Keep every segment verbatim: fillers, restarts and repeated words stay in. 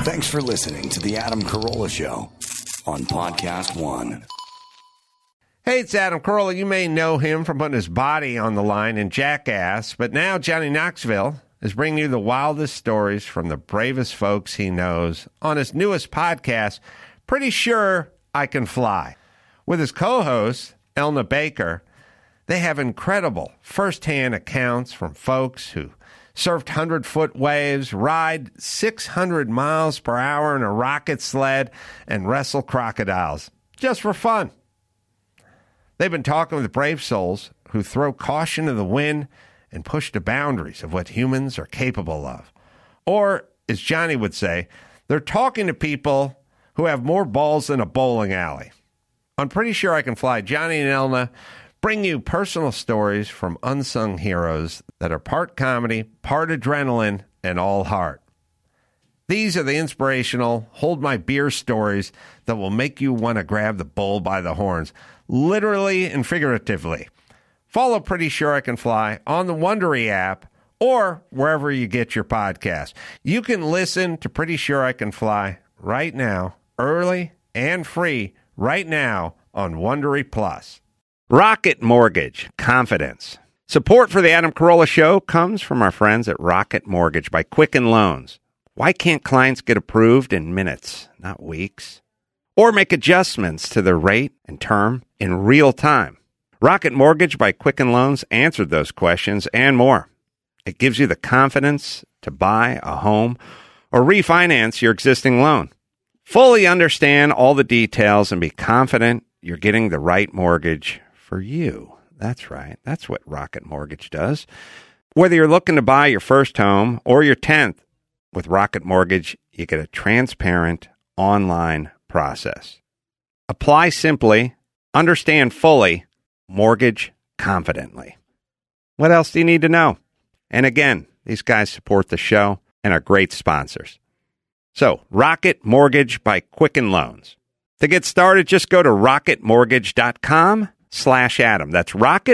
Thanks for listening to The Adam Carolla Show on Podcast One. Hey, it's Adam Carolla. You may know him from putting his body on the line in Jackass, but now Johnny Knoxville is bringing you the wildest stories from the bravest folks he knows on his newest podcast, Pretty Sure I Can Fly. With his co-host, Elna Baker, they have incredible first-hand accounts from folks who surfed hundred-foot waves, ride six hundred miles per hour in a rocket sled, and wrestle crocodiles, just for fun. They've been talking with brave souls who throw caution to the wind and push the boundaries of what humans are capable of. Or, as Johnny would say, they're talking to people who have more balls than a bowling alley. I'm Pretty Sure I Can Fly. Johnny and Elna bring you personal stories from unsung heroes that are part comedy, part adrenaline, and all heart. These are the inspirational, hold my beer stories that will make you want to grab the bull by the horns, literally and figuratively. Follow Pretty Sure I Can Fly on the Wondery app or wherever you get your podcast. You can listen to Pretty Sure I Can Fly right now, early and free, right now on Wondery Plus. Rocket Mortgage, confidence. Support for the Adam Carolla Show comes from our friends at Rocket Mortgage by Quicken Loans. Why can't clients get approved in minutes, not weeks? Or make adjustments to their rate and term in real time? Rocket Mortgage by Quicken Loans answered those questions and more. It gives you the confidence to buy a home or refinance your existing loan. Fully understand all the details and be confident you're getting the right mortgage for you. That's right. That's what Rocket Mortgage does. Whether you're looking to buy your first home or your tenth, with Rocket Mortgage, you get a transparent online process. Apply simply, understand fully, mortgage confidently. What else do you need to know? And again, these guys support the show and are great sponsors. So, Rocket Mortgage by Quicken Loans. To get started, just go to rocketmortgage.com slash Adam. That's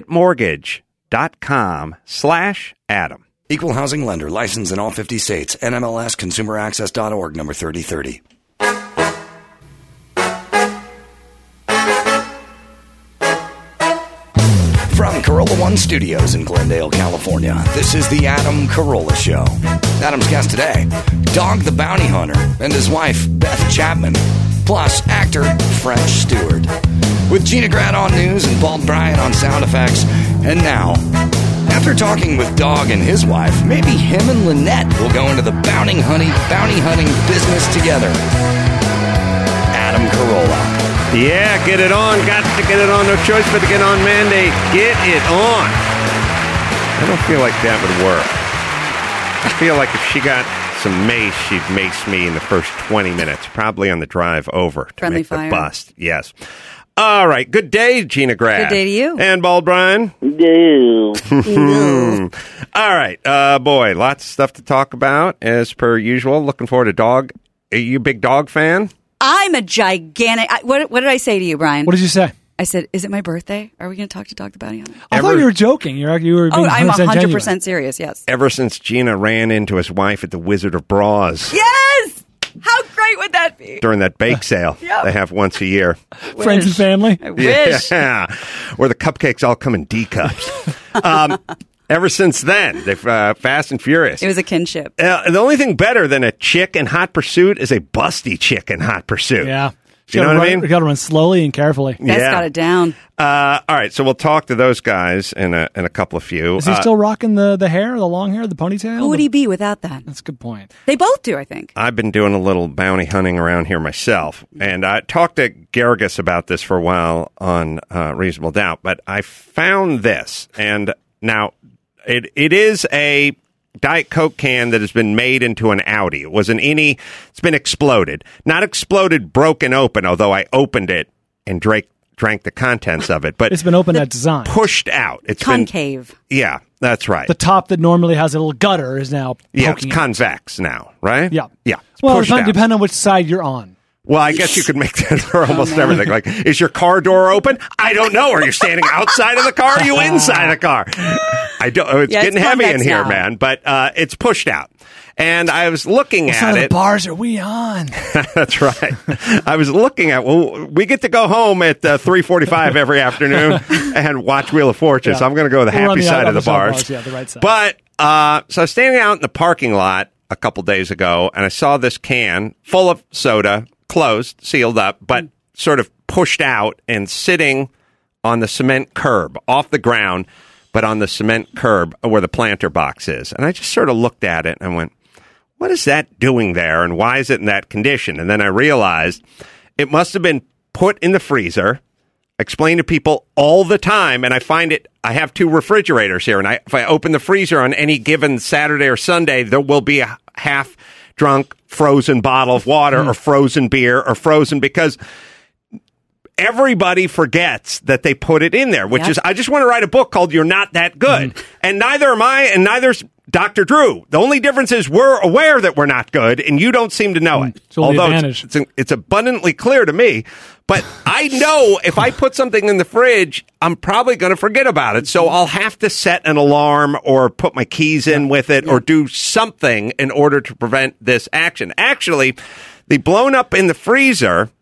rocketmortgage.com slash Adam. Equal housing lender, licensed in all fifty states. N M L S consumer access dot org, number thirty thirty. From Carolla One Studios in Glendale, California, this is the Adam Carolla Show. Adam's guest today, Dog the Bounty Hunter and his wife, Beth Chapman, plus actor French Stewart. With Gina Grad on news and Bald Bryant on sound effects. And now, after talking with Dog and his wife, maybe him and Lynette will go into the bounty hunting, bounty hunting business together. Adam Carolla. Yeah, get it on. Got to get it on. No choice but to get on mandate. Get it on. I don't feel like that would work. I feel like if she got some mace, she'd mace me in the first twenty minutes, probably on the drive over to Friendly make fire. the bust. Yes. All right. Good day, Gina Grad. Good day to you. And Bald Brian. No. All right. Uh, boy, lots of stuff to talk about as per usual. Looking forward to Dog. Are you a big Dog fan? I'm a gigantic. I, what, what did I say to you, Brian? What did you say? I said, "Is it my birthday? Are we going to talk to Dog the Bounty Hunter?" I Ever- thought you were joking. You're you were being Oh, I'm one hundred percent one hundred genuine. percent serious. Yes. Ever since Gina ran into his wife at the Wizard of Bras Yes. How great would that be? during that bake sale Yep. they have once a year. Friends and family. I wish. Yeah, where the cupcakes all come in D cups. um, ever since then, they've uh, Fast and Furious. It was a kinship. Uh, the only thing better than a chick in Hot Pursuit is a busty chick in Hot Pursuit. Yeah. You know what run, I mean? You got to run slowly and carefully. Beth's Yeah. got it down. Uh, all right, so we'll talk to those guys in a in a couple of few. Is he Uh, still rocking the, the hair, the long hair, the ponytail? Who would he be without that? That's a good point. They both do, I think. I've been doing a little bounty hunting around here myself, and I talked to Garrigus about this for a while on uh, Reasonable Doubt, but I found this, and now it it is a Diet Coke can that has been made into an Audi. It was an innie. It's been exploded. Not exploded, broken open, although I opened it and drank, drank the contents of it, but It's been opened at design. pushed out. It's Concave. been Yeah, that's right. The top that normally has a little gutter is now yeah, it's poking out. convex now, right? Yeah. Yeah. It's Well, pushed depend, out. depending on which side you're on. Well, I guess you could make that for almost oh, everything. Like, is your car door open? I don't know. Are you standing outside of the car? Or are you inside the car? I don't. It's yeah, getting it's heavy in here, now. man. But uh, it's pushed out. And I was looking what at kind it. Of bars are we on? That's right. I was looking at. Well, we get to go home at uh, three forty-five every afternoon and watch Wheel of Fortune. Yeah. So I'm going to go to the we'll happy the side of the bars. bars. Yeah, the right side. But uh, so I was standing out in the parking lot a couple days ago, and I saw this can full of soda, closed, sealed up, but mm. sort of pushed out and sitting on the cement curb, off the ground, but on the cement curb where the planter box is. And I just sort of looked at it and went, what is that doing there, and why is it in that condition? And then I realized it must have been put in the freezer. I explain to people all the time, and I find it, I have two refrigerators here, and I, if I open the freezer on any given Saturday or Sunday, there will be a half-drunk frozen bottle of water or frozen beer or frozen, because everybody forgets that they put it in there, which yep. is, I just want to write a book called You're Not That Good. Mm. And neither am I, and neither's Doctor Drew. The only difference is we're aware that we're not good, and you don't seem to know it. It's only Although advantage. It's, it's, it's abundantly clear to me. But I know if I put something in the fridge, I'm probably going to forget about it. So I'll have to set an alarm or put my keys in with it yeah. or do something in order to prevent this action. Actually, the blown up in the freezer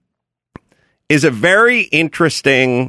is a very interesting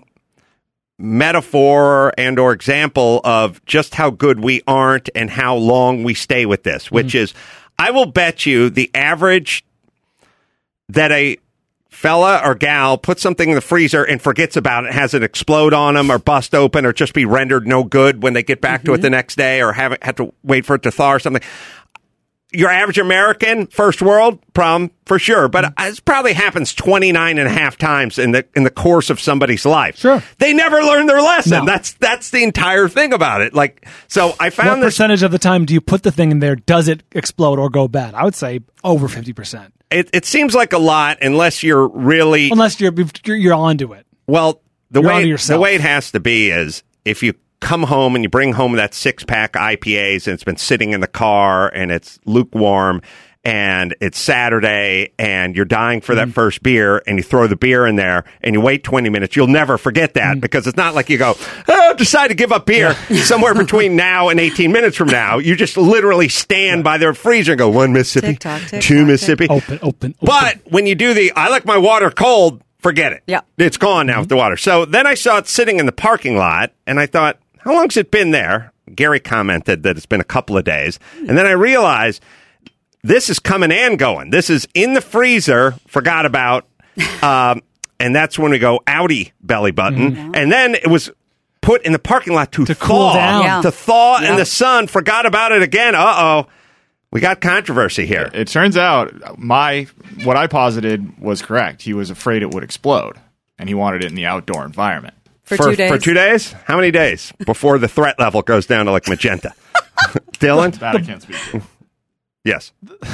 metaphor and or example of just how good we aren't and how long we stay with this, which mm-hmm. is, I will bet you the average that a fella or gal puts something in the freezer and forgets about it, has it explode on them or bust open or just be rendered no good when they get back mm-hmm. to it the next day or have, it, have to wait for it to thaw or something. Your average American, first world problem for sure, but it probably happens twenty-nine and a half times in the in the course of somebody's life. Sure. They never learn their lesson. No. That's that's the entire thing about it. Like, so I found what this percentage of the time do you put the thing in there? Does it explode or go bad? I would say over fifty percent. It it seems like a lot unless you're really unless you're you're, you're onto it. Well, the you're way the way it has to be is if you come home and you bring home that six-pack I P As and it's been sitting in the car and it's lukewarm and it's Saturday and you're dying for that mm. first beer and you throw the beer in there and you wait twenty minutes, you'll never forget that mm. because it's not like you go, oh, decide to give up beer yeah. somewhere between now and eighteen minutes from now. You just literally stand yeah. by their freezer and go, one Mississippi, tick-tock, tick-tock, two tick-tock. Mississippi. Open, open, open. But when you do the, I like my water cold, forget it. Yeah. It's gone now mm-hmm. with the water. So then I saw it sitting in the parking lot and I thought, how long's it been there? Gary commented that it's been a couple of days. And then I realized this is coming and going. This is in the freezer, forgot about. Um, and that's when we go, outie, belly button. Mm-hmm. And then it was put in the parking lot to, to thaw. Cool down. Yeah. To thaw yeah. in the sun, forgot about it again. Uh-oh. We got controversy here. It turns out my what I posited was correct. He was afraid it would explode, and he wanted it in the outdoor environment. For, for two days. For two days? How many days before the threat level goes down to like magenta? Dylan? That I can't speak to. Yes.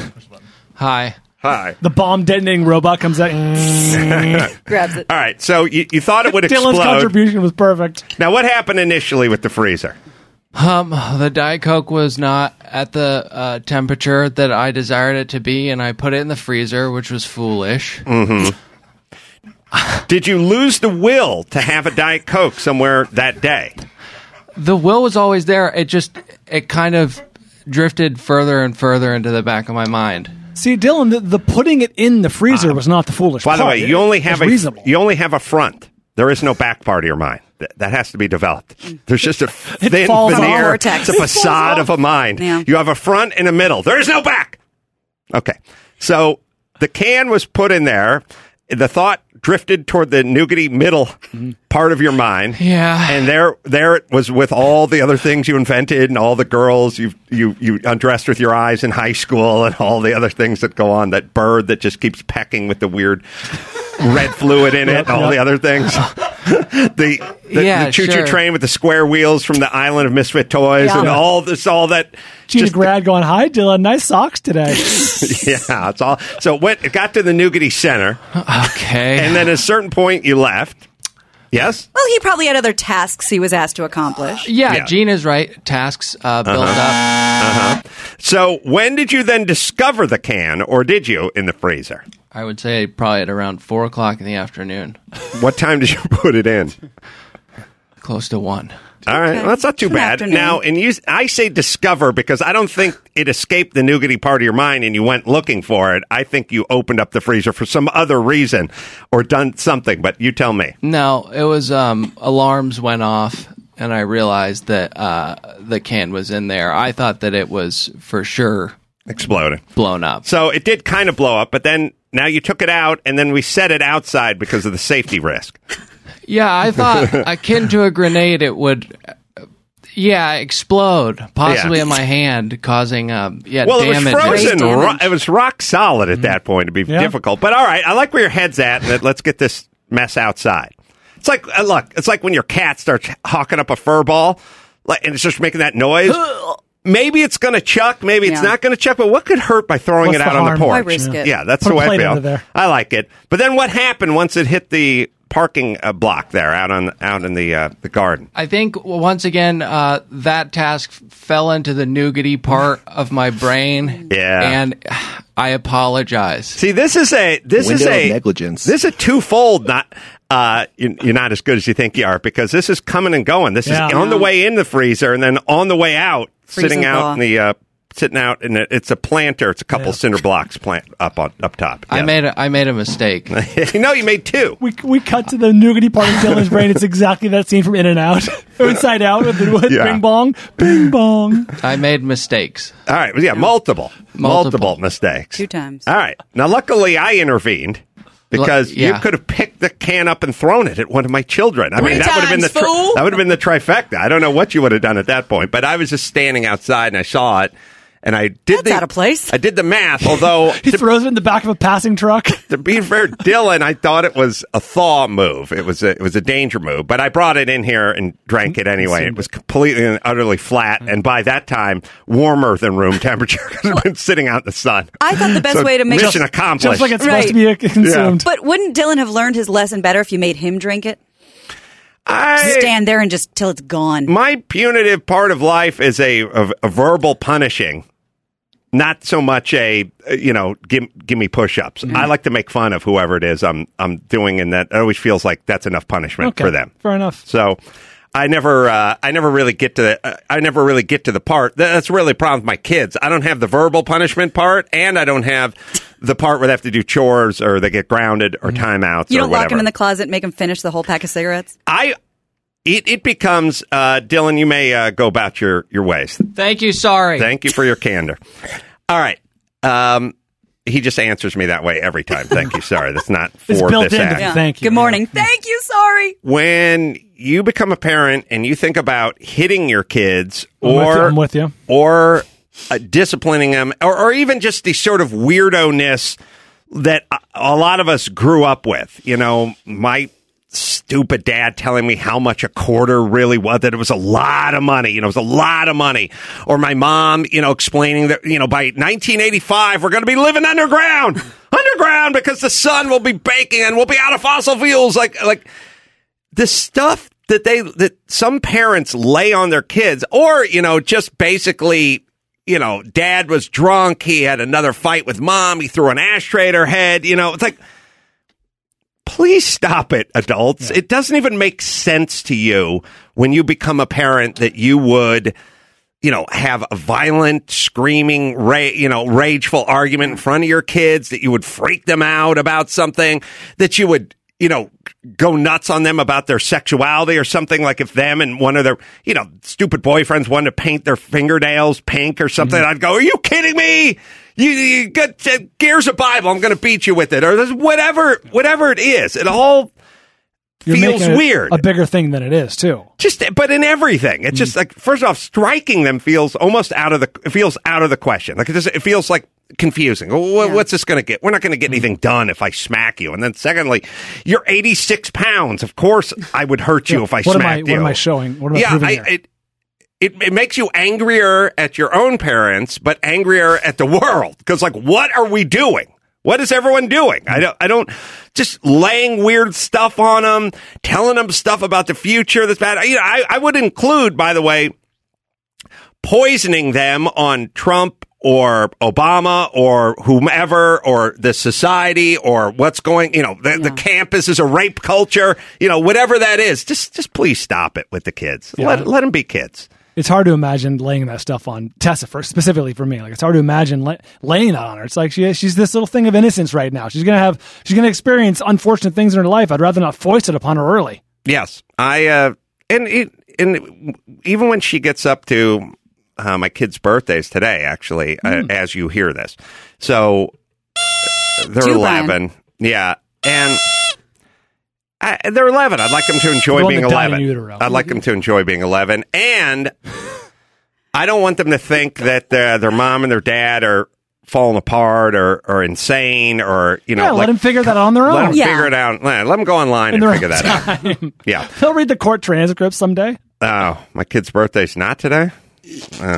Hi. Hi. The bomb detonating robot comes out. Grabs it. All right. So you, you thought it would explode. Dylan's contribution was perfect. Now, what happened initially with the freezer? Um, the Diet Coke was not at the uh, temperature that I desired it to be, and I put it in the freezer, which was foolish. Mm-hmm. Did you lose the will to have a Diet Coke somewhere that day? The will was always there. It just, it kind of drifted further and further into the back of my mind. See, Dylan, the, the putting it in the freezer uh, was not the foolish by part. By the way, you only have a reasonable. you only have a front. There is no back part of your mind. That, that has to be developed. There's just a thin veneer. It's a facade of a mind. Yeah. You have a front and a middle. There is no back. Okay. So the can was put in there. The thought drifted toward the nougaty middle part of your mind. Yeah. And there there it was with all the other things you invented and all the girls you you you undressed with your eyes in high school and all the other things that go on. That bird that just keeps pecking with the weird red fluid in it yep, and all yep. the other things. the the, yeah, the choo-choo sure. train with the square wheels from the Island of Misfit Toys yeah. and all this all that. Gina Grad going, hi, Dylan. Nice socks today. Yeah, it's all. So it, went, it got to the nougaty center. Okay. And then at a certain point, you left. Yes? Well, he probably had other tasks he was asked to accomplish. Yeah, Yeah. Gina's right. Tasks uh, build up. Uh-huh. So when did you then discover the can, or did you, in the freezer? I would say probably at around four o'clock in the afternoon, What time did you put it in? close to one. All right, well, that's not too Good bad. afternoon. Now, and you, I say discover because I don't think it escaped the nougaty part of your mind and you went looking for it. I think you opened up the freezer for some other reason or done something, but you tell me. No, it was um, alarms went off, and I realized that uh, the can was in there. I thought that it was for sure Exploded. blown up. So it did kind of blow up, but then now you took it out and then we set it outside because of the safety risk. Yeah, I thought akin to a grenade, it would, uh, yeah, explode, possibly Yeah. in my hand, causing um, yeah Well, it was damage. frozen. Great Ro- damage. it was rock solid at that point. It'd be Yeah. difficult. But all right, I like where your head's at. And let's get this mess outside. It's like, uh, look, it's like when your cat starts hawking up a fur ball like, and it's just making that noise. Maybe it's going to chuck. Maybe it's Yeah. not going to chuck. But what could hurt by throwing What's it out the on the harm? porch? Why risk it? Yeah, that's Put the a way I plate feel. under there. I like it. But then what happened once it hit the parking uh, block there out on out in the uh, the garden? I think once again uh, that task fell into the nougaty part of my brain. Yeah. and I apologize. See, this is a this Window is a of negligence. This is a twofold. Not uh, you, you're not as good as you think you are because this is coming and going. This Yeah. is on the way in the freezer and then on the way out, Freeze sitting and out thaw. in the uh, sitting out, and it's a planter. It's a couple Yeah. cinder blocks plant up on up top. I Yeah. made a, I made a mistake. no, you made two. We we cut to the nougaty part of Dylan's brain. It's exactly that scene from In and Out, or Inside Out with the with Yeah. Bing Bong, Bing Bong. I made mistakes. All right, well, yeah, multiple, multiple, Multiple. mistakes. Two times. All right. Now, luckily, I intervened because Lu- yeah. you could have picked the can up and thrown it at one of my children. I Three mean, that would have been the times, fool. that would have been the trifecta. I don't know what you would have done at that point, but I was just standing outside and I saw it, and I did That's the out of place. I did the math. Although He to, throws it in the back of a passing truck. to be fair, Dylan, I thought it was a thaw move. It was a, it was a danger move, but I brought it in here and drank it anyway. It was completely and utterly flat, and by that time, warmer than room temperature because it's been sitting out in the sun. I thought the best So way to make mission accomplished. Just like it's Right. supposed to be uh, consumed. But wouldn't Dylan have learned his lesson better if you made him drink it? I, Stand there and just till it's gone. my punitive part of life is a, a, a verbal punishing, not so much a uh, you know give give me push-ups. I like to make fun of whoever it is I'm I'm doing, and that it always feels like that's enough punishment Okay, for them. fair enough. So I never uh, I never really get to the uh, I never really get to the part that's really a problem with my kids. I don't have the verbal punishment part, and I don't have the part where they have to do chores or they get grounded or timeouts. You or don't lock whatever. him in the closet and make him finish the whole pack of cigarettes? I it it becomes uh, Dylan. You may uh, go about your your ways. Thank you. Sorry. Thank you for your candor. All right. Um, he just answers me that way every time. Thank you. Sorry, that's not for It's built this into act. it. Thank you. Good morning. Thank you. Sorry. When you become a parent and you think about hitting your kids I'm with you, or I'm with you. or uh, disciplining them, or, or even just the sort of weirdo-ness that a, a lot of us grew up with. You know, my stupid dad telling me how much a quarter really was, that it was a lot of money. You know, it was a lot of money. Or my mom, you know, explaining that, you know, by nineteen eighty-five, we're going to be living underground, underground because the sun will be baking and we'll be out of fossil fuels. Like, like the stuff that they, that some parents lay on their kids, or, you know, just basically, you know, dad was drunk. He had another fight with mom. He threw an ashtray at her head. You know, it's like, please stop it, adults. Yeah. It doesn't even make sense to you when you become a parent that you would, you know, have a violent, screaming, ra- you know, rageful argument in front of your kids, that you would freak them out about something, that you would, you know, go nuts on them about their sexuality or something. Like if them and one of their, you know, stupid boyfriends wanted to paint their fingernails pink or something, mm-hmm. I'd go, are you kidding me? You, you got uh, here's a Bible. I'm going to beat you with it, or there's whatever, whatever it is. It all You're feels making it weird. A bigger thing than it is, too. Just, but in everything, it's just like, first off, striking them feels almost out of the, it feels out of the question. Like it, just, it feels like confusing. Well, Yeah. what's this going to get? We're not going to get anything done if I smack you. And then secondly, you're eighty-six pounds. Of course, I would hurt you Yeah. if I what smacked am I, you. What am I showing? What am I yeah, proving I, here? it, it it makes you angrier at your own parents, but angrier at the world. Because, like, what are we doing? What is everyone doing? I don't, I don't, just laying weird stuff on them, telling them stuff about the future that's bad. You know, I, I would include, by the way, poisoning them on Trump or Obama or whomever or the society or what's going, you know, the, yeah. the campus is a rape culture, you know, whatever that is. Just, just please stop it with the kids. Yeah. Let, let them be kids. It's hard to imagine laying that stuff on Tessa, for, specifically for me. Like, it's hard to imagine lay, laying that on her. It's like she she's this little thing of innocence right now. She's gonna have she's gonna experience unfortunate things in her life. I'd rather not foist it upon her early. Yes, I uh, and it, and even when she gets up to uh, my kids' birthdays today, actually, mm. uh, as you hear this, so they're Two, eleven, Brian. yeah, and. I, they're eleven. I'd like them to enjoy being eleven. I'd like them to enjoy being eleven. And I don't want them to think that uh, their mom and their dad are falling apart or, or insane or, you know. Yeah, like, let them figure that out on their own. Let them yeah. figure it out. Let them go online In and figure that out. Yeah. They'll read the court transcripts someday. Oh, my kid's birthday's not today? Oh.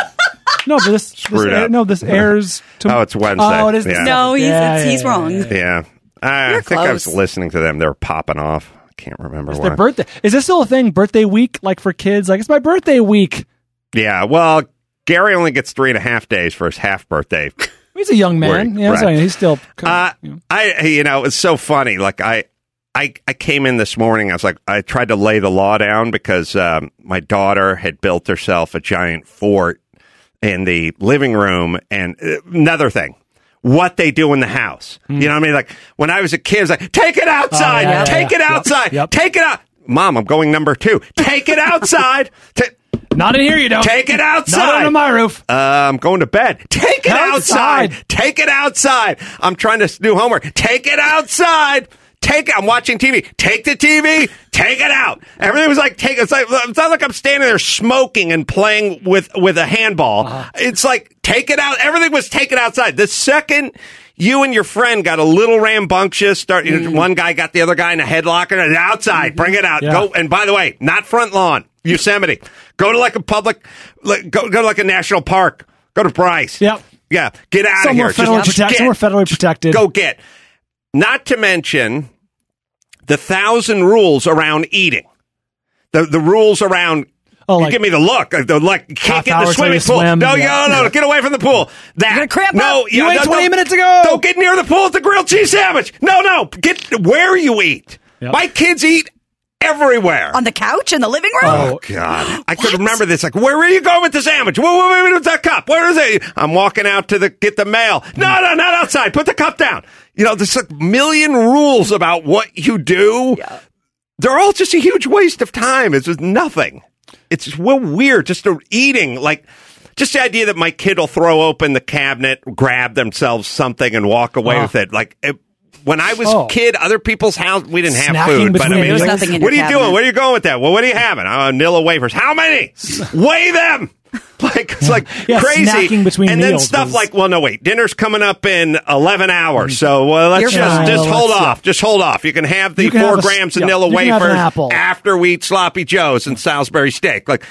No, but this, this air, no, this airs tomorrow. Oh, it's Wednesday. Oh, it is. Yeah. No, he's, Yeah, it's, yeah, he's yeah, wrong. yeah, Yeah. I, I think I was close. listening to them. They were popping off. I can't remember It's why. their birthday. Is this still a thing? Birthday week, like for kids? Like, it's my birthday week. Yeah, well, Gary only gets three and a half days for his half birthday. He's a young man. Right. Yeah, I'm saying he's still. Uh, you know. I, you know, it's so funny. Like I, I, I came in this morning. I was like, I tried to lay the law down because um, my daughter had built herself a giant fort in the living room. And uh, another thing, what they do in the house. Mm. You know what I mean? Like when I was a kid, I was like, take it outside, Oh, yeah, take yeah, it yeah. outside, Yep, yep. take it out. Mom, I'm going number two. Take it outside. Ta- Not in here, you don't. Take it outside. Not under my roof. Uh, I'm going to bed. Take it outside. Outside. Take it outside. I'm trying to do homework. Take it outside. Take it. I'm watching T V. Take the T V. Take it out. Everything was like, take it. It's like, it's not like I'm standing there smoking and playing with, with a handball. Uh-huh. It's like, take it out. Everything was taken outside. The second you and your friend got a little rambunctious, start, mm. one guy got the other guy in a headlock and outside, bring it out. Yeah. Go. And by the way, not front lawn, Yosemite. Go to like a public, like, go, go to like a national park. Go to Bryce. Yep. Yeah. Get out Somewhere of here. Federally Just, protect, just somewhere federally protected. Go get. Not to mention the thousand rules around eating. The the rules around. Oh, you like, give me the look. The, like you can't get in the swimming pool. Swim. No, Yeah. no, no, no, get away from the pool. That You're gonna cramp no, up. You yeah, ate no, twenty don't- minutes ago. Don't get near the pool with the grilled cheese sandwich. No, no, get where you eat. Yep. My kids eat everywhere. On the couch in the living room? Oh, God. I could remember this. Like, where were you going with the sandwich? Where, where, where was that cup? Where is it? I'm walking out to the get the mail. No, no, not outside. Put the cup down. You know, there's a million rules about what you do. Yeah. They're all just a huge waste of time. It's just nothing. It's just well, weird. Just a, eating. Like, just the idea that my kid will throw open the cabinet, grab themselves something, and walk away Wow. with it. Like, it, when I was Oh. a kid, other people's house, we didn't have Snacking food. But I between mean, meals. like, Nothing in what are your you cabinet. doing? Where are you going with that? Well, what are you having? Uh, Nilla wafers. How many? Weigh them. Like it's like Yeah, crazy. snacking between and then meals stuff was- like, well, no, wait, dinner's coming up in eleven hours, so well, let's You're just fine. just Well, hold let's- off. Just hold off. You can have the You can four have a- grams of yeah, Nilla you can have an wafers apple. after we eat sloppy joes and Salisbury steak. Like,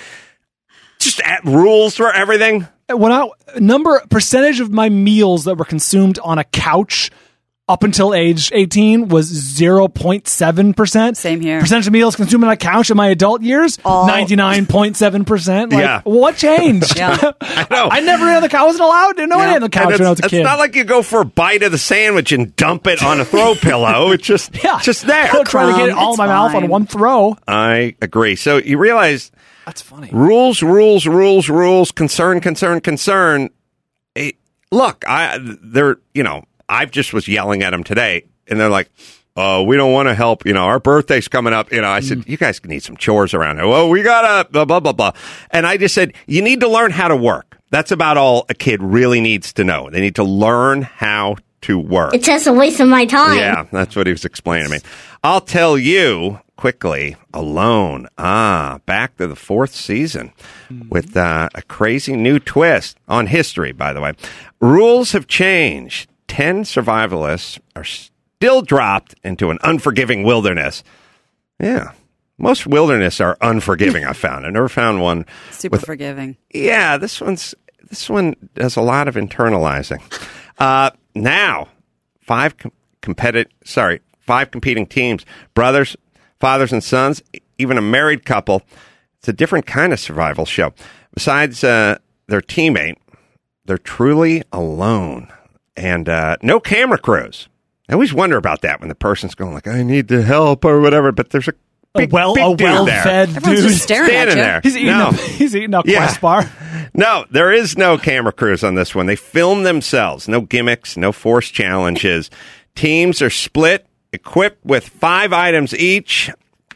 just add rules for everything. When I number percentage of my meals that were consumed on a couch up until age eighteen was zero point seven percent. Same here. Percentage of meals consumed on a couch in my adult years, All- ninety-nine point seven percent. Like, Yeah. what changed? Yeah. I know. I never ate on the couch. I wasn't allowed to. No one Yeah. ate on the couch And when I was it's, a kid. it's not like you go for a bite of the sandwich and dump it on a throw pillow. It's just, yeah. just there. Don't try to get it all in It's my mouth on fine. one throw. I agree. So you realize That's funny. rules, rules, rules, rules, concern, concern, concern. Eh, look, I they're you know I just was yelling at them today, and they're like, "Oh, we don't want to help. You know, our birthday's coming up." You know, I said, "You guys need some chores around here." Well, we gotta blah blah blah blah, and I just said, "You need to learn how to work." That's about all a kid really needs to know. They need to learn how to work. It's just a waste of my time. Yeah, that's what he was explaining to me. I'll tell you quickly, Alone. Ah, back to the fourth season with uh, a crazy new twist on history, by the way. Rules have changed. Ten survivalists are still dropped into an unforgiving wilderness. Yeah. Most wilderness are unforgiving, I found. I never found one. Super with, forgiving. Yeah, this one's this one does a lot of internalizing. Uh, now, five com- competitive, sorry, five competing teams, brothers, fathers and sons, even a married couple. It's a different kind of survival show. Besides uh, their teammate, they're truly alone, and uh, no camera crews. I always wonder about that when the person's going like, I need the help or whatever, but there's a big, a well, big a dude well-fed there. Everyone's dude just staring standing at you. there. He's eating No. a, he's eating a Yeah. Quest bar. No, there is no camera crews on this one. They film themselves. No gimmicks, no forced challenges. Teams are split, equipped with five items each.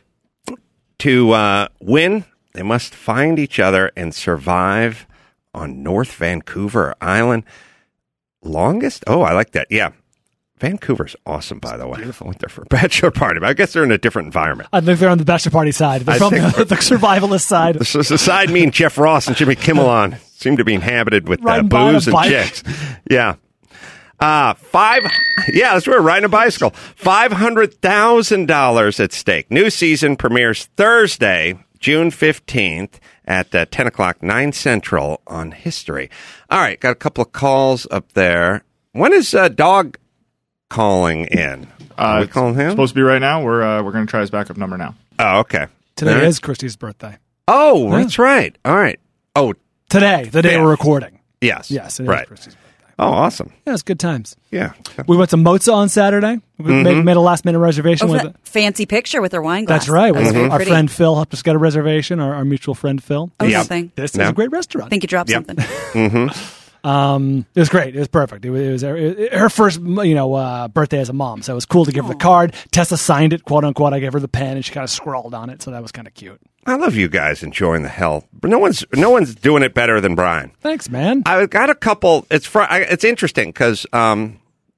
To uh, win, they must find each other and survive on North Vancouver Island. Longest? Oh, I like that. Yeah. Vancouver's awesome, by the way. I went there for a bachelor party, but I guess they're in a different environment. I think they're on the bachelor party side. They're I from think- the, the survivalist side. This is the side me and Jeff Ross and Jimmy Kimmel on seem to be inhabited with uh, Riding by on a booze and bike. chicks. Yeah. Uh, five, yeah, that's where we're riding a bicycle. five hundred thousand dollars at stake. New season premieres Thursday, June fifteenth at uh, ten o'clock, nine Central on History. All right, got a couple of calls up there. When is uh, Dog calling in? Are Uh, we calling him? Supposed to be right now. We're uh, we're going to try his backup number now. Oh, okay. Today All right. is Christy's birthday. Oh, that's right. All right. Oh, Today, the day Yeah. we're recording. yes. Yes, it is right. Christy's birthday. Oh, awesome. Yeah, it's good times. Yeah. We went to Mozza on Saturday. We Mm-hmm. made, made a last minute reservation. Oh, with that fancy picture with her wine glass. That's right. That was very Our pretty. friend Phil helped us get a reservation, our, our mutual friend Phil. Oh, Yeah. nothing. This No. is a great restaurant. I think you dropped Yep. something. Um, it was great. It was perfect. It was, it was her, her first, you know, uh, birthday as a mom. So it was cool to give her the card. Tessa signed it, quote unquote. I gave her the pen, and she kind of scrawled on it. So that was kind of cute. I love you guys enjoying the hell, but no one's no one's doing it better than Brian. Thanks, man. I got a couple. It's fr- I, it's interesting because um,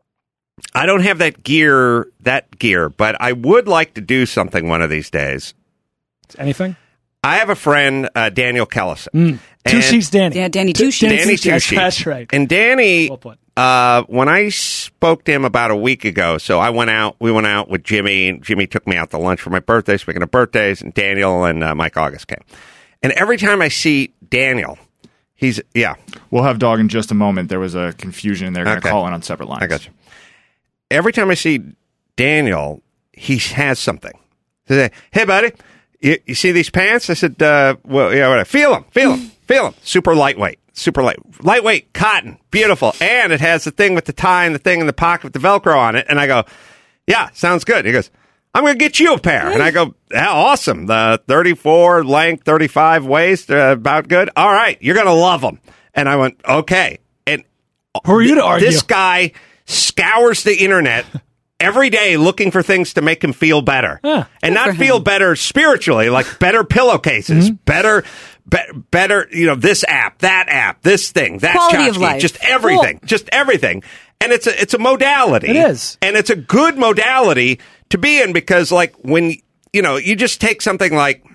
I don't have that gear that gear, but I would like to do something one of these days. Anything? I have a friend, uh, Daniel Kellison. Two And- sheets, Danny. Yeah, Danny Two Two Sheets. Danny Two That's, Sheets. that's right. And Danny, Well put. uh, when I spoke to him about a week ago, so I went out, we went out with Jimmy, and Jimmy took me out to lunch for my birthday, speaking of birthdays, and Daniel and uh, Mike August came. And every time I see Daniel, he's, yeah, We'll have Dog in just a moment. There was a confusion. They're going to Okay. call in on separate lines. I got you. Every time I see Daniel, he has something. He say, hey, buddy, you, you see these pants? I said, uh, well, yeah, whatever. Feel them, feel them, feel them. Super lightweight, super light, lightweight cotton, beautiful. And it has the thing with the tie and the thing in the pocket with the Velcro on it. And I go, yeah, sounds good. He goes, I'm going to get you a pair. And I go, yeah, awesome. The thirty-four length, thirty-five waist, uh, about good. All right, you're going to love them. And I went, okay. And Who are you to argue? this guy scours the internet every day looking for things to make him feel better. Yeah, and for not feel him. better spiritually, like better pillowcases, Mm-hmm. better, be, better, you know, this app, that app, this thing, that Quality of tchotchke, life. just everything, just everything. And it's a, it's a modality. It is. And it's a good modality to be in because, like, when, you know, you just take something like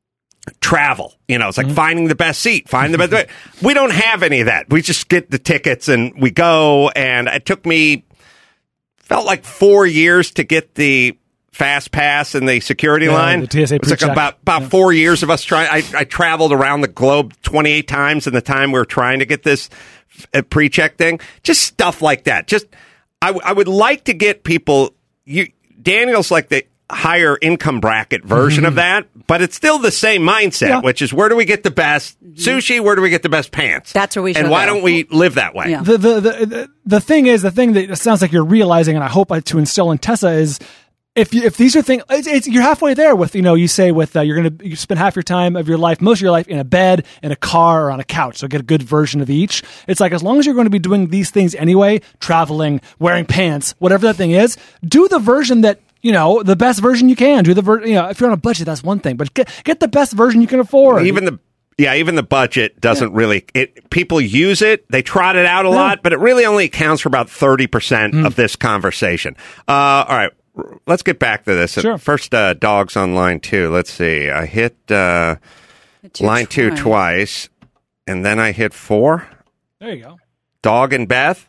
travel, you know, it's like Mm-hmm. finding the best seat, find the best. We don't have any of that. We just get the tickets and we go. And it took me, felt like four years to get the fast pass and the security Yeah, line. the T S A It was like pre-check. about, about Yeah. four years of us trying. I, I traveled around the globe twenty-eight times in the time we were trying to get this uh, pre-check thing. Just stuff like that. Just, I, w- I would like to get people, you, Daniel's like the higher income bracket version of that, but it's still the same mindset, Yeah. which is where do we get the best sushi? Where do we get the best pants? That's where we And should why go. don't we live that way? Yeah. the, the, the, the, the thing is, the thing that it sounds like you're realizing, and I hope I, to instill in Tessa is, if you, if these are things, it's, it's, you're halfway there with, you know, you say with, uh, you're going to you spend half your time of your life, most of your life in a bed, in a car, or on a couch. So get a good version of each. It's like, as long as you're going to be doing these things anyway, traveling, wearing pants, whatever that thing is, do the version that, you know, the best version you can. Do the ver- you know, if you're on a budget, that's one thing, but get, get the best version you can afford. Even the yeah, even the budget doesn't really. It people use it, they trot it out a lot, but it really only accounts for about thirty percent Mm. of this conversation. Uh, all right, r- let's get back to this. Sure. First, uh, dogs on line two. Let's see. I hit uh, Two line two twice. twice, and then I hit four. There you go. Dog and Beth.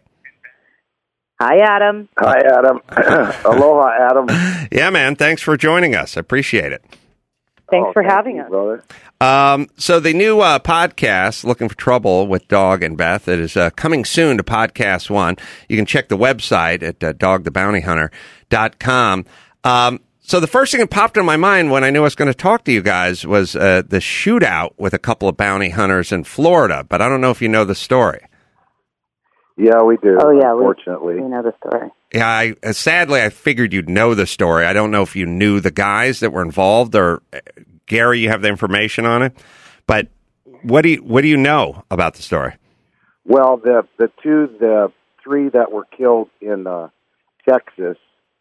Hi, Adam. Hi, Adam. Aloha, Adam. Yeah, man. Thanks for joining us. I appreciate it. Thanks Oh, for thank having you, us. brother. Um, so the new uh, podcast, Looking for Trouble with Dog and Beth, it is uh, coming soon to Podcast One. You can check the website at uh, dog the bounty hunter dot com. Um, so the first thing that popped in my mind when I knew I was going to talk to you guys was uh, the shootout with a couple of bounty hunters in Florida, but I don't know if you know the story. Yeah, we do. Oh, yeah, we- Unfortunately. We know the story. Yeah, I, uh, sadly, I figured you'd know the story. I don't know if you knew the guys that were involved, or uh, Gary, you have the information on it. But what do you what do you know about the story? Well, the the two, the three that were killed in uh, Texas,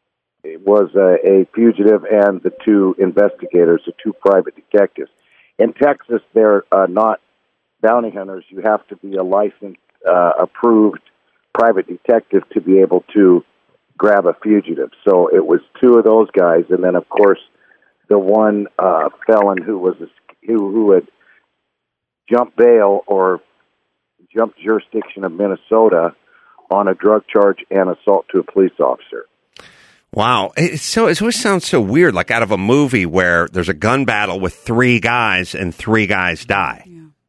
it was uh, a fugitive and the two investigators, the two private detectives. In Texas, they're uh, not bounty hunters. You have to be a licensed, uh, approved private detective to be able to grab a fugitive. So it was two of those guys, and then of course the one uh, felon who was a, who who had jumped bail or jumped jurisdiction of Minnesota on a drug charge and assault to a police officer. Wow, it's so it always sounds so weird, like out of a movie where there's a gun battle with three guys and three guys die.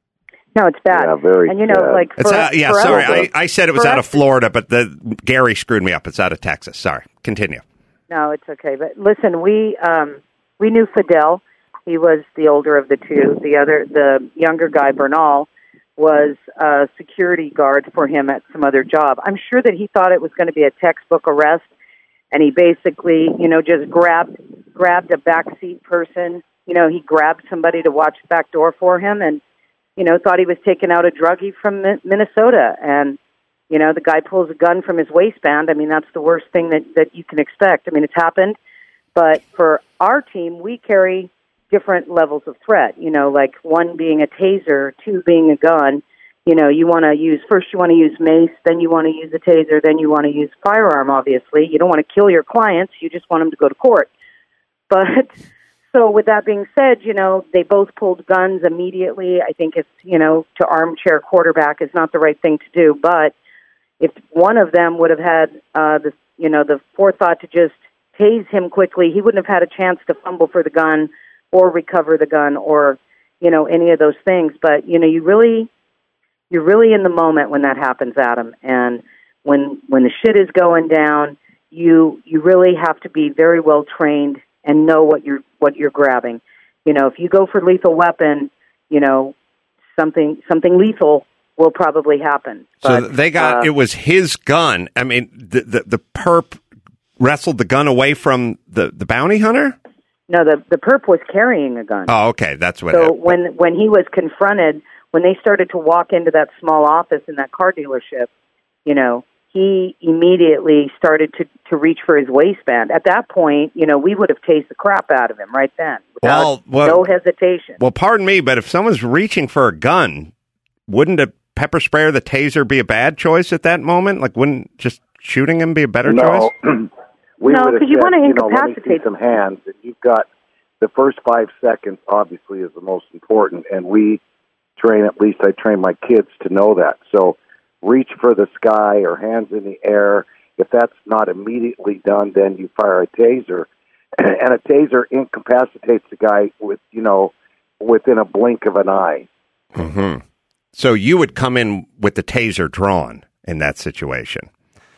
No, it's bad. Yeah, very And you know, bad. like for, It's out, yeah, for sorry, us- I, I said it was for out us- of Florida, but the Gary screwed me up. It's out of Texas. Sorry, continue. No, it's okay. But listen, we um, we knew Fidel. He was the older of the two. The other, the younger guy, Bernal, was a security guard for him at some other job. I'm sure that he thought it was going to be a textbook arrest, and he basically, you know, just grabbed grabbed a backseat person. You know, he grabbed somebody to watch the back door for him, and you know, thought he was taking out a druggie from Mi- Minnesota. And you know, the guy pulls a gun from his waistband. I mean, that's the worst thing that, that you can expect. I mean, it's happened. But for our team, we carry different levels of threat, you know, like one being a taser, two being a gun. You know, you want to use, first you want to use mace, then you want to use a taser, then you want to use firearm, obviously. You don't want to kill your clients. You just want them to go to court. But so with that being said, you know, they both pulled guns immediately. I think it's, you know, to armchair quarterback is not the right thing to do. But if one of them would have had uh, the, you know, the forethought to just tase him quickly, he wouldn't have had a chance to fumble for the gun or recover the gun or, you know, any of those things. But, you know, you really, you're really in the moment when that happens, Adam. And when when the shit is going down, you you really have to be very well trained and know what you're what you're grabbing. You know, if you go for lethal weapon, you know, something something lethal will probably happen. So But, they got, uh, it was his gun. I mean, the, the, the perp wrestled the gun away from the, the bounty hunter? no, the the perp was carrying a gun. Oh, okay. That's what So happened. when when he was confronted, when they started to walk into that small office in that car dealership, you know, he immediately started to, to reach for his waistband. At that point, you know, we would have tased the crap out of him right then, without Well, well- no hesitation. Well, pardon me, but if someone's reaching for a gun, wouldn't a pepper spray or the taser be a bad choice at that moment? Like, wouldn't just shooting him be a better no, choice? we No, would have 'cause you said, wanna you know, let me see incapacitate some hands. And you've got the first five seconds, obviously, is the most important. And we train, at least I train my kids to know that. So reach for the sky or hands in the air. If that's not immediately done, then you fire a taser. And a taser incapacitates the guy with, you know, within a blink of an eye. Mm-hmm. So you would come in with the taser drawn in that situation.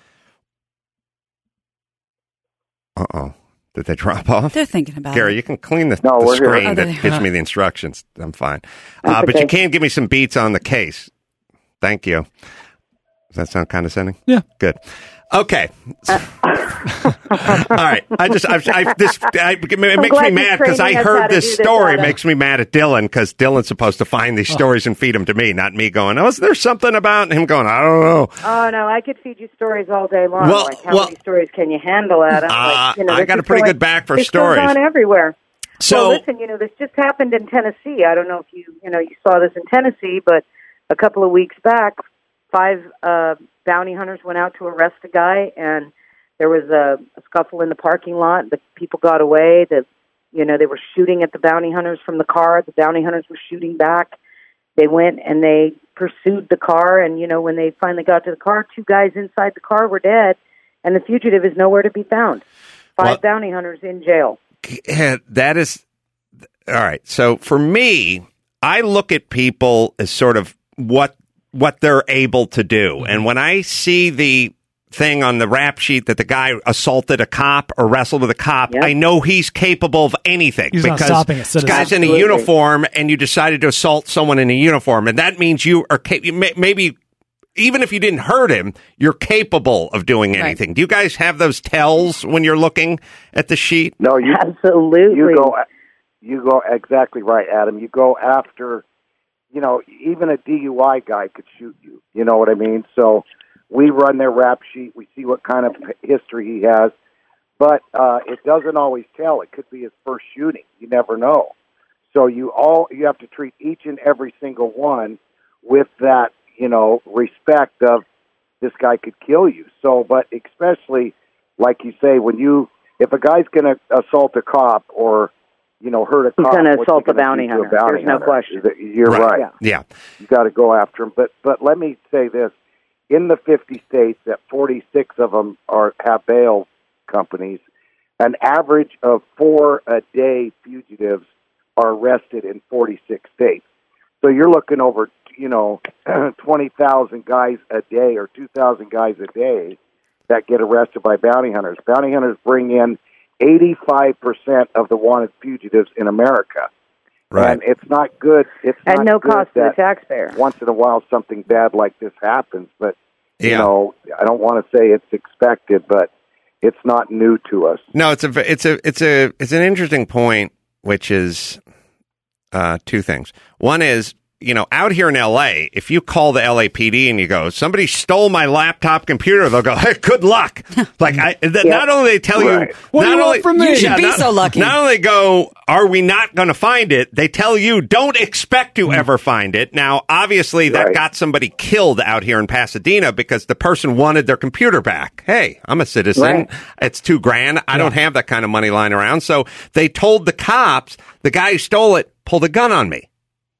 Uh-oh. Did they drop off? They're thinking about Gary, it. you can clean the, No, the we're here. screen Oh, that there they gives are. me the instructions. I'm fine. That's Uh, but you okay. can give me some beats on the case. Thank you. Does that sound condescending? Yeah. Good. Okay. All right. I just, I've, I've, this, I, it makes glad me you're mad because I training us how heard to this do this, story. It Adam. makes me mad at Dylan because Dylan's supposed to find these stories and feed them to me, not me going, oh, is there something about and him going, I don't know. Oh, no, I could feed you stories all day long. Well- like, how well- many stories can you handle, Adam? Uh, like, you know, I this got a is pretty going- good back for this stories. goes on everywhere. So, well, listen, you know, this just happened in Tennessee. I don't know if you, you know, you saw this in Tennessee, but a couple of weeks back, five uh, bounty hunters went out to arrest a guy, and there was a, a scuffle in the parking lot. The people got away. The, you know, they were shooting at the bounty hunters from the car. The bounty hunters were shooting back. They went and they pursued the car, and, you know, when they finally got to the car, two guys inside the car were dead, and the fugitive is nowhere to be found. Five Well- bounty hunters in jail. yeah, that is, all right. So for me, I look at people as sort of what what they're able to do. And when I see the thing on the rap sheet that the guy assaulted a cop or wrestled with a cop, Yep. I know he's capable of anything. He's not because stopping a this citizen. guy's in a Absolutely. uniform and you decided to assault someone in a uniform. And that means you are ca- you may- maybe even if you didn't hurt him, you're capable of doing anything. Do you guys have those tells when you're looking at the sheet? No, you Absolutely. you go you go exactly right, Adam. You go after, you know, even a D U I guy could shoot you. You know what I mean? So we run their rap sheet. We see what kind of history he has, but uh, it doesn't always tell. It could be his first shooting. You never know. So you all you have to treat each and every single one with that, you know, respect of this guy could kill you. So, but especially like you say, when you if a guy's going to assault a cop or you know hurt a He's cop, gonna what's he assault a gonna bounty do to a hunter. bounty There's no hunter? question. You're right. Yeah. Yeah. You got to go after him. But but let me say this: in the fifty states, that forty-six of them are have bail companies. An average of four a day fugitives are arrested in forty-six states. So you're looking over, you know, twenty thousand guys a day or two thousand guys a day that get arrested by bounty hunters. Bounty hunters bring in eighty-five percent of the wanted fugitives in America. Right. And it's not good. It's At not no good cost to the that taxpayer. once in a while something bad like this happens. But, you Yeah. know, I don't want to say it's expected, but it's not new to us. No, it's a it's a it's a it's an interesting point, which is uh, two things. One is, you know, out here in L A, if you call the L A P D and you go, somebody stole my laptop computer, they'll go, hey, good luck. Like, I, th- not only they tell Right. you, What do not you want only, from me? You should be not, so lucky. Not only go, are we not going to find it? They tell you, don't expect to ever find it. Now, obviously, that Right. got somebody killed out here in Pasadena because the person wanted their computer back. Hey, I'm a citizen. Right. It's two grand. I don't have that kind of money lying around. So they told the cops, the guy who stole it pulled a gun on me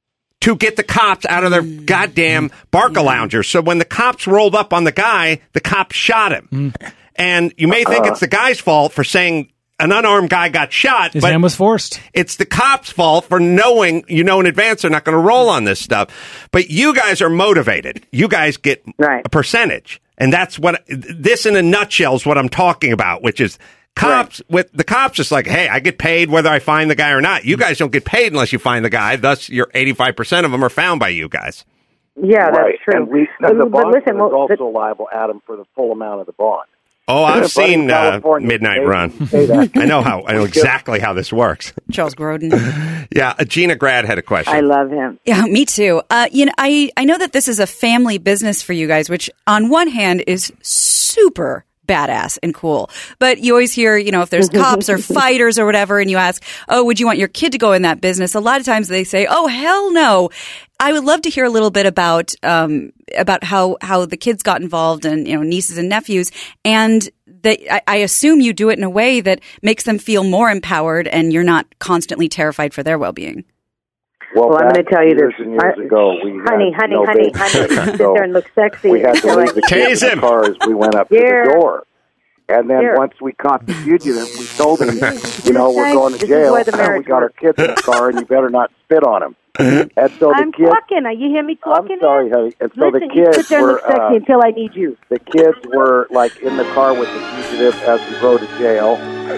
to get the cops out of their goddamn Barca loungers. So when the cops rolled up on the guy, the cops shot him. And you may think it's the guy's fault for saying an unarmed guy got shot, His but hand was forced. it's the cops' fault for knowing, you know, in advance they're not going to roll on this stuff. But you guys are motivated. You guys get Right. a percentage. And that's what, this in a nutshell is what I'm talking about, which is cops, with the cops, it's like, hey, I get paid whether I find the guy or not. You guys don't get paid unless you find the guy. Thus, your eighty-five percent of them are found by you guys. Yeah, that's right. true. And we, but, and the but bond listen, is well, the- also liable, Adam, for the full amount of the bond. Oh, I've But in seen uh, California, Midnight they Run. say that. I know how, I know exactly how this works. Charles Grodin. Yeah, uh, Gina Grad had a question. I love him. Yeah, me too. Uh, you know, I, I know that this is a family business for you guys, which on one hand is super badass and cool. But you always hear, you know, if there's cops or fighters or whatever, and you ask, oh, would you want your kid to go in that business? A lot of times they say, oh, hell no. I would love to hear a little bit about um, about how, how the kids got involved and, you know, nieces and nephews. And they, I, I assume you do it in a way that makes them feel more empowered and you're not constantly terrified for their well-being. Well, Well, I'm back going to tell you years this. and years I- ago, we honey, had honey, no honey, babies. honey. Sit So there and look sexy. we had to You're leave like, the kids Tase in him. the car as we went up Here. to the door. And then Here. once we caught the fugitive, we told him, you know, we're Okay, going to this is jail. why the marriage We got our works. kids in the car, and you better not spit on them. And so the I'm kids, talking. You hear me I'm talking? sorry, honey. And so Listen, the you kids sit there and were, look sexy uh, until I need you. the kids were like in the car with the fugitive as we rode to jail.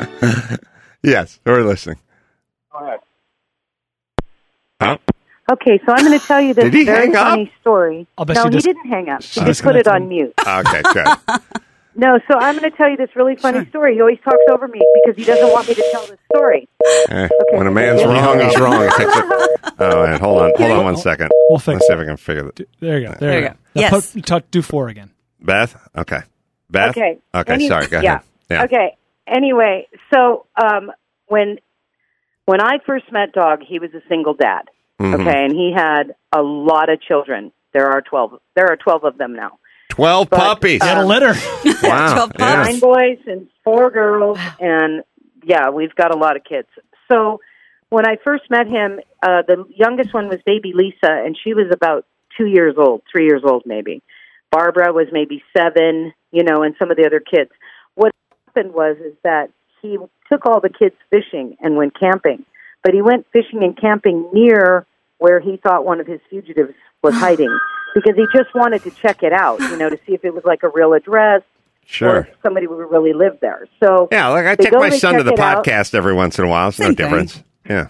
Yes, we're listening. Go ahead. Huh? Okay, so I'm going to tell you this Did he very hang up? funny story. I'll bet no, she he dis- didn't hang up. she He just put it on disconnected. mute. Okay, good. No, so I'm going to tell you this really funny story. He always talks over me because he doesn't want me to tell this story. Eh, When a man's Yeah. wrong, he's wrong. He takes it. Oh, and hold on, hold on one second. We'll fix Let's see it. if I can figure it. There you go. There, There you you go. go. Now Yes. put, touch, do four again. Beth? Okay. Beth? Okay. Okay, Any- sorry, go yeah. ahead. Yeah. Okay. Anyway, so um, when when I first met Dog, he was a single dad. Mhm. Okay, and he had a lot of children. There are twelve. There are twelve of them now. Twelve But, puppies. uh, Get a litter. Wow. twelve yeah. pups. Nine boys and four girls, and yeah, we've got a lot of kids. So when I first met him, uh, the youngest one was baby Lisa, and she was about two years old, three years old maybe. Barbara was maybe seven, you know, and some of the other kids. What happened was is that he took all the kids fishing and went camping. but he went fishing and camping near where he thought one of his fugitives was hiding because he just wanted to check it out, you know, to see if it was like a real address. Sure. Or somebody would really live there. So yeah, like I they take go, my they son to check the it out. podcast every once in a while. It's no Same thing. difference. Yeah.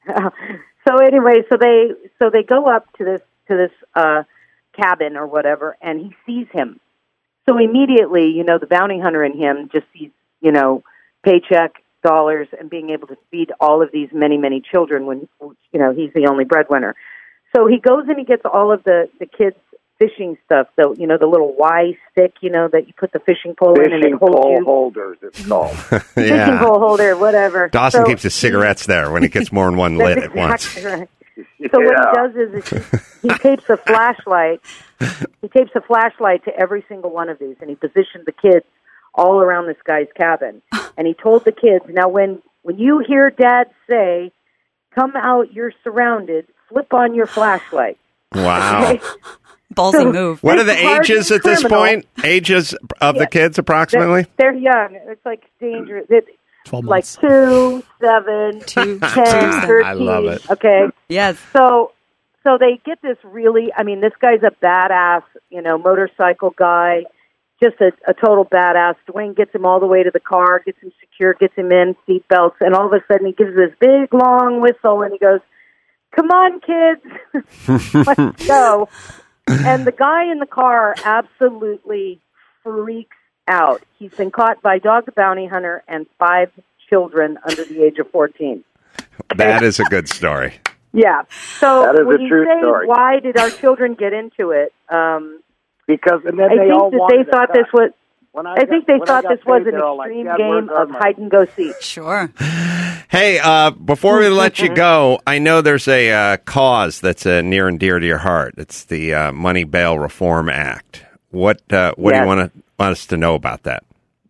So anyway, so they so they go up to this to this uh, cabin or whatever, and he sees him. So immediately, you know, the bounty hunter in him just sees, you know, paycheck, dollars, and being able to feed all of these many, many children when, you know, he's the only breadwinner. So he goes and he gets all of the, the kids' fishing stuff, so, you know, the little Y stick, you know, that you put the fishing pole in and it Fishing holds pole you. holders, it's called. Fishing yeah. pole holder, whatever. Dawson So keeps his cigarettes there when he gets more than one That's lit at once. exactly right. So what he does is, is he, he tapes a flashlight. He tapes a flashlight to every single one of these, and he positioned the kids all around this guy's cabin. And he told the kids, now when, when you hear Dad say, come out, you're surrounded, flip on your flashlight. Wow. Okay? Ballsy So- move. What are the This ages at hardened this criminal- point? Ages of the Yeah. kids approximately? They're, they're young. It's like dangerous. It, twelve like months. two, seven, Two, ten, two, thirteen. I love it. Okay. Yes. So, so they get this really, I mean, this guy's a badass, you know, motorcycle guy, just a, a total badass. Dwayne gets him all the way to the car, gets him secure, gets him in, seat belts, and all of a sudden he gives this big, long whistle, and he goes, come on, kids, let's go. And the guy in the car absolutely freaks out. He's been caught by Dog the Bounty Hunter and five children under the age of fourteen. That is a good story. Yeah. So That is when a you true say, story. why did our children get into it? Um, Because and then I they all think that wanted they to thought cut. this was. When I got- think they when thought got this was paid, an they're all like, extreme "Dad, game where's our of money?" hide and go seek. Sure. Hey, uh, before we let you go, I know there's a uh, cause that's uh, near and dear to your heart. It's the uh, Money Bail Reform Act. What uh, what do Yes. you want to want us to know about that?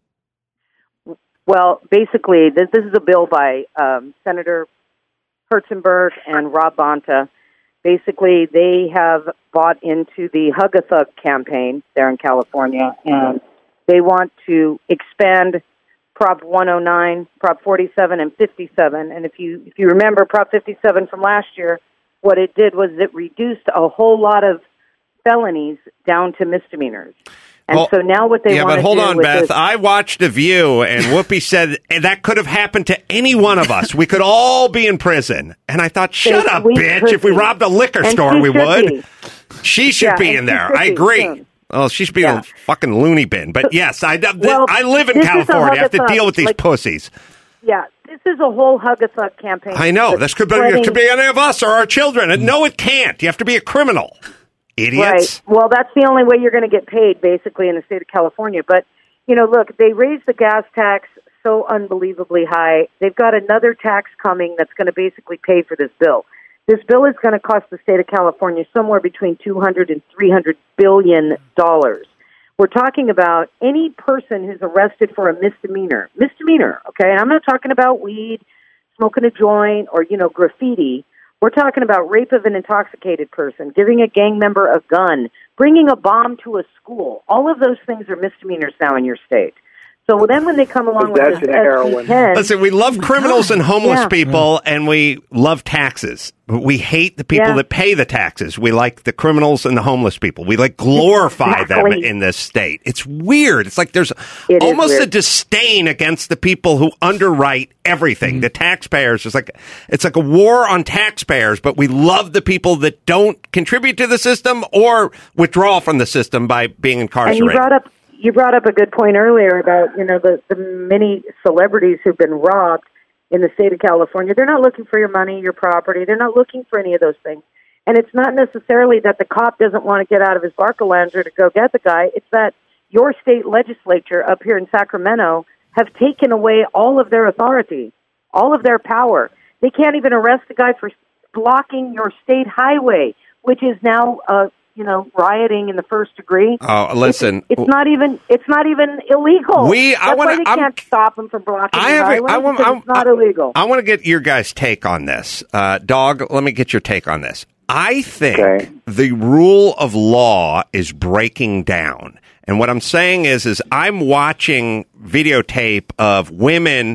Well, basically, this, this is a bill by um, Senator Herzenberg and Rob Bonta. Basically, they have bought into the Hug-a-Thug campaign there in California, and they want to expand Prop one oh nine, Prop forty-seven, and fifty-seven. And if you if you remember Prop fifty-seven from last year, what it did was it reduced a whole lot of felonies down to misdemeanors. And Well, so now what they yeah, want but to hold do on, with Beth. this, I watched The View, and Whoopi said that could have happened to any one of us. We could all be in prison. And I thought, shut They- up, we bitch. could If we be. robbed a liquor And store, she we should would. be. She should Yeah, be and in she there. should I be agree. soon. Oh, she should be Yeah. in a fucking loony bin. But yes, I, Well, I live in this is a California. I have to hug-a-thug. deal with these Like- pussies. Yeah, this is a whole Hug-a-Thug campaign. I know. This could be, it could be any of us or our children. And no, it can't. You have to be a criminal. Idiots. Right. Well, that's the only way you're going to get paid, basically, in the state of California. But, you know, look, they raised the gas tax so unbelievably high. They've got another tax coming that's going to basically pay for this bill. This bill is going to cost the state of California somewhere between two hundred and three hundred billion dollars. We're talking about any person who's arrested for a misdemeanor. Misdemeanor, okay? And I'm not talking about weed, smoking a joint, or, you know, graffiti. We're talking about rape of an intoxicated person, giving a gang member a gun, bringing a bomb to a school. All of those things are misdemeanors now in your state. So then when they come along with Possession this of heroin. S B ten, Listen, we love criminals and homeless Yeah. people, and we love taxes. But we hate the people Yeah. that pay the taxes. We like the criminals and the homeless people. We like glorify them Exactly. in this state. It's weird. It's like there's It is almost a weird. disdain against the people who underwrite everything. The taxpayers. It's like it's like a war on taxpayers, but we love the people that don't contribute to the system or withdraw from the system by being and incarcerated. you brought up you brought up a good point earlier about, you know, the, the many celebrities who've been robbed in the state of California. They're not looking for your money, your property. They're not looking for any of those things. And it's not necessarily that the cop doesn't want to get out of his Barcalounger to go get the guy. It's that your state legislature up here in Sacramento have taken away all of their authority, all of their power. They can't even arrest a guy for blocking your state highway, which is now, uh, you know, rioting in the first degree. Oh, listen. It's, it's not even. It's not even illegal. We- I That's wanna- why they I'm- can't stop him from blocking I the have. highway. A, I want. because I, it's not I, illegal. I want to get your guys' take on this. Uh, Dog, let me get your take on this. I think Okay. the rule of law is breaking down, and what I'm saying is, is I'm watching videotape of women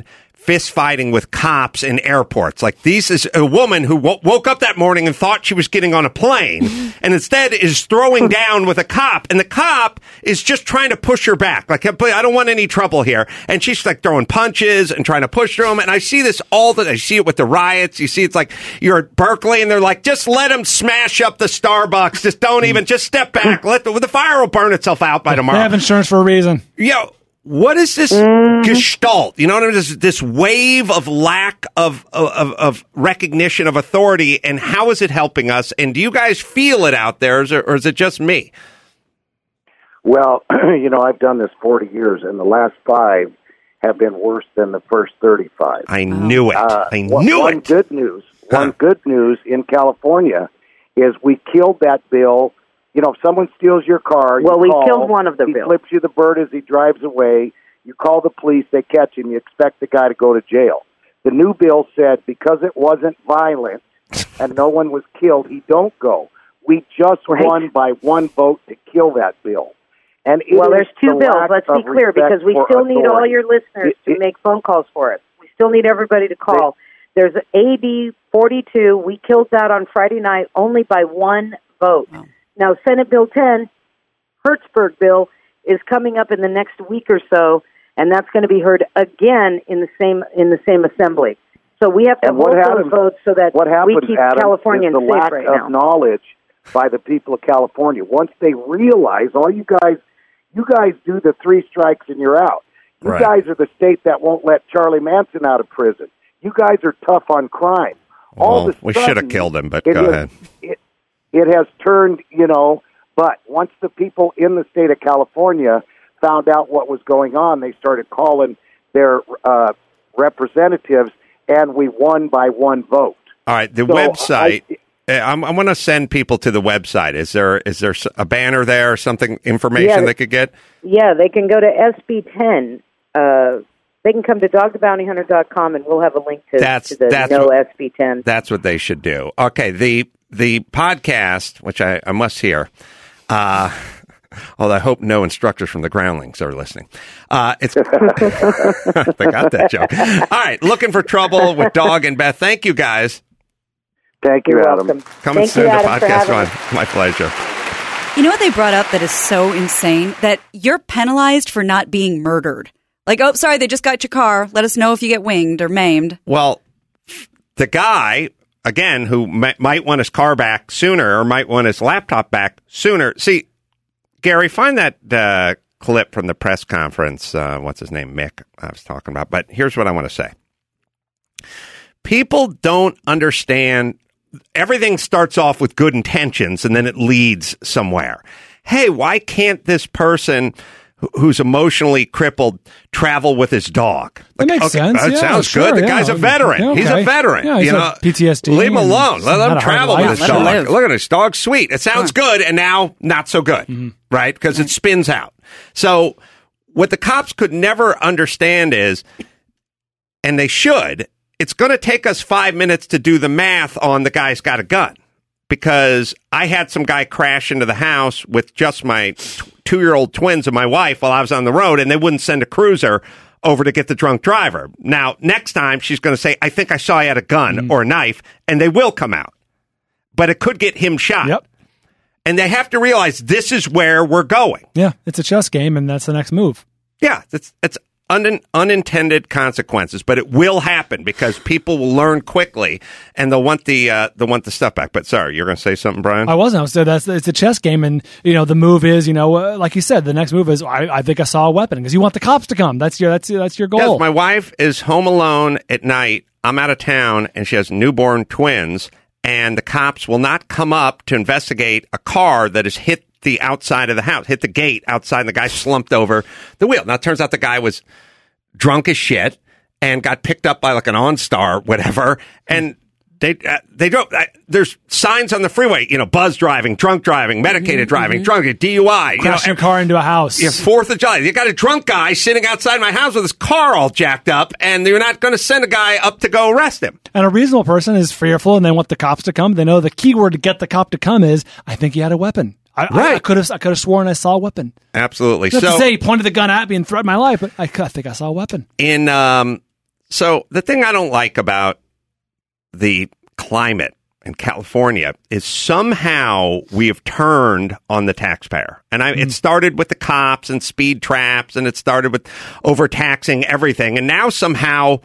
fist fighting with cops in airports. Like, this is a woman who w- woke up that morning and thought she was getting on a plane, and instead is throwing down with a cop, and the cop is just trying to push her back. Like, I don't want any trouble here. And she's like throwing punches and trying to push through them. And I see this all the, I see it with the riots. You see, it's like you're at Berkeley, and they're like, just let them smash up the Starbucks. Just don't even, just step back. Let the, the fire will burn itself out by tomorrow. They have insurance for a reason. Yo, what is this mm. gestalt? You know what I mean? This, this wave of lack of, of of recognition of authority, and how is it helping us? And do you guys feel it out there, or is it, or is it just me? Well, you know, I've done this forty years, and the last five have been worse than the first thirty-five. I knew it. Uh, I one, knew one it. Good news. Huh. One good news in California is we killed that bill. You know, if someone steals your car, well, you we call, killed one of the he bills. flips you the bird as he drives away. You call the police, they catch him. You expect the guy to go to jail. The new bill said because it wasn't violent and no one was killed, he don't go. We just right. won by one vote to kill that bill. And it well, there's two the bills. Let's be clear, because we still authority. need all your listeners it, it, to make phone calls for us. We still need everybody to call. There's A B forty-two. We killed that on Friday night only by one vote. Wow. Now, Senate Bill ten, Hertzberg bill, is coming up in the next week or so, and that's going to be heard again in the same in the same assembly. So we have to and hold happens, those votes so that what happens, we keep Adam, Californians is the safe lack right of now. knowledge by the people of California. Once they realize, all you guys, you guys do the three strikes and you're out. You right. guys are the state that won't let Charlie Manson out of prison. You guys are tough on crime. Well, all of a we sudden, should have killed him, but it go has, ahead. It, it has turned, you know, but once the people in the state of California found out what was going on, they started calling their uh, representatives, and we won by one vote. All right, the so website. I, I'm, I want to send people to the website. Is there is there a banner there or something, information yeah, they could get? Yeah, they can go to S B ten. Uh, they can come to dog the bounty hunter dot com, and we'll have a link to, that's, to the that's no what, S B ten. That's what they should do. Okay, the the podcast, which I, I must hear, uh, although I hope no instructors from the Groundlings are listening. Uh, it's they got that joke. All right, Looking for Trouble with Dog and Beth. Thank you, guys. Thank you, You're Adam. welcome. Coming Thank soon you, to Adam, Podcast for One. having My pleasure. You know what they brought up that is so insane? That you're penalized for not being murdered. Like, oh, sorry, they just got your car. Let us know if you get winged or maimed. Well, the guy, again, who m- might want his car back sooner or might want his laptop back sooner. See, Gary, find that uh, clip from the press conference. Uh, what's his name? Mick, I was talking about. But here's what I want to say. People don't understand. Everything starts off with good intentions and then it leads somewhere. Hey, why can't this person who's emotionally crippled travel with his dog? That makes okay, sense. That yeah, sounds sure, good. The yeah. guy's a veteran. Yeah, okay. He's a veteran. Yeah, he's you know, P T S D. Leave him alone. Let him had a hard travel life. with his Let him dog. live. Look at his dog. Sweet. It sounds good, and now not so good, Mm-hmm. right? Because it spins out. So what the cops could never understand is, and they should, it's going to take us five minutes to do the math on the guy's got a gun. Because I had some guy crash into the house with just my t- two-year-old twins and my wife while I was on the road, and they wouldn't send a cruiser over to get the drunk driver. Now, next time, she's going to say, I think I saw you had a gun mm. or a knife, and they will come out. But it could get him shot. Yep. And they have to realize this is where we're going. Yeah, it's a chess game, and that's the next move. Yeah, it's it's un- unintended consequences, but it will happen because people will learn quickly, and they'll want the uh, they'll want the stuff back. But sorry, you're going to say something, Brian? I wasn't. I was, that's it's a chess game, and you know the move is, you know, uh, like you said, the next move is I, I think I saw a weapon because you want the cops to come. That's your that's that's your goal. Yes, my wife is home alone at night. I'm out of town, and she has newborn twins, and the cops will not come up to investigate a car that has hit the outside of the house, hit the gate outside, and the guy slumped over the wheel. Now, it turns out the guy was drunk as shit and got picked up by like an OnStar, whatever, and they uh, they don't. Uh, there's signs on the freeway, you know, buzz driving, drunk driving, medicated mm-hmm, driving, mm-hmm. drunk, D U I. Crash you know, your car into a house. Yeah, Fourth of July. You got a drunk guy sitting outside my house with his car all jacked up, and you're not going to send a guy up to go arrest him. And a reasonable person is fearful, and they want the cops to come. They know the key word to get the cop to come is, I think he had a weapon. I, right. I could have I could have sworn I saw a weapon. Absolutely. Not so to say he pointed the gun at me and threatened my life, but I, I think I saw a weapon. In um, So the thing I don't like about the climate in California is somehow we have turned on the taxpayer. And I, mm. it started with the cops and speed traps, and it started with overtaxing everything. And now somehow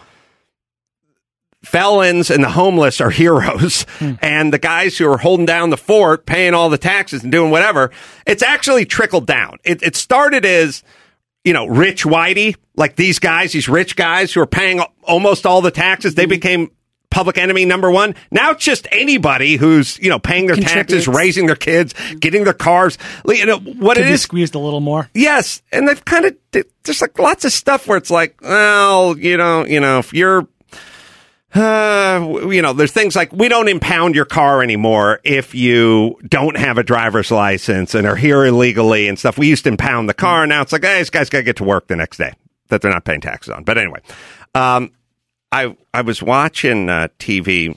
felons and the homeless are heroes, mm. and the guys who are holding down the fort, paying all the taxes and doing whatever, it's actually trickled down. It, it started as, you know, rich whitey, like these guys, these rich guys who are paying almost all the taxes. They became public enemy number one. Now it's just anybody who's, you know, paying their taxes, raising their kids, getting their cars. You know, what Could it be is. Squeezed a little more. Yes. And they've kind of, there's like lots of stuff where it's like, well, you know, you know, if you're, Uh, you know, there's things like we don't impound your car anymore if you don't have a driver's license and are here illegally and stuff. We used to impound the car. Now it's like, hey, this guy's got to get to work the next day that they're not paying taxes on. But anyway, um, I I was watching uh, T V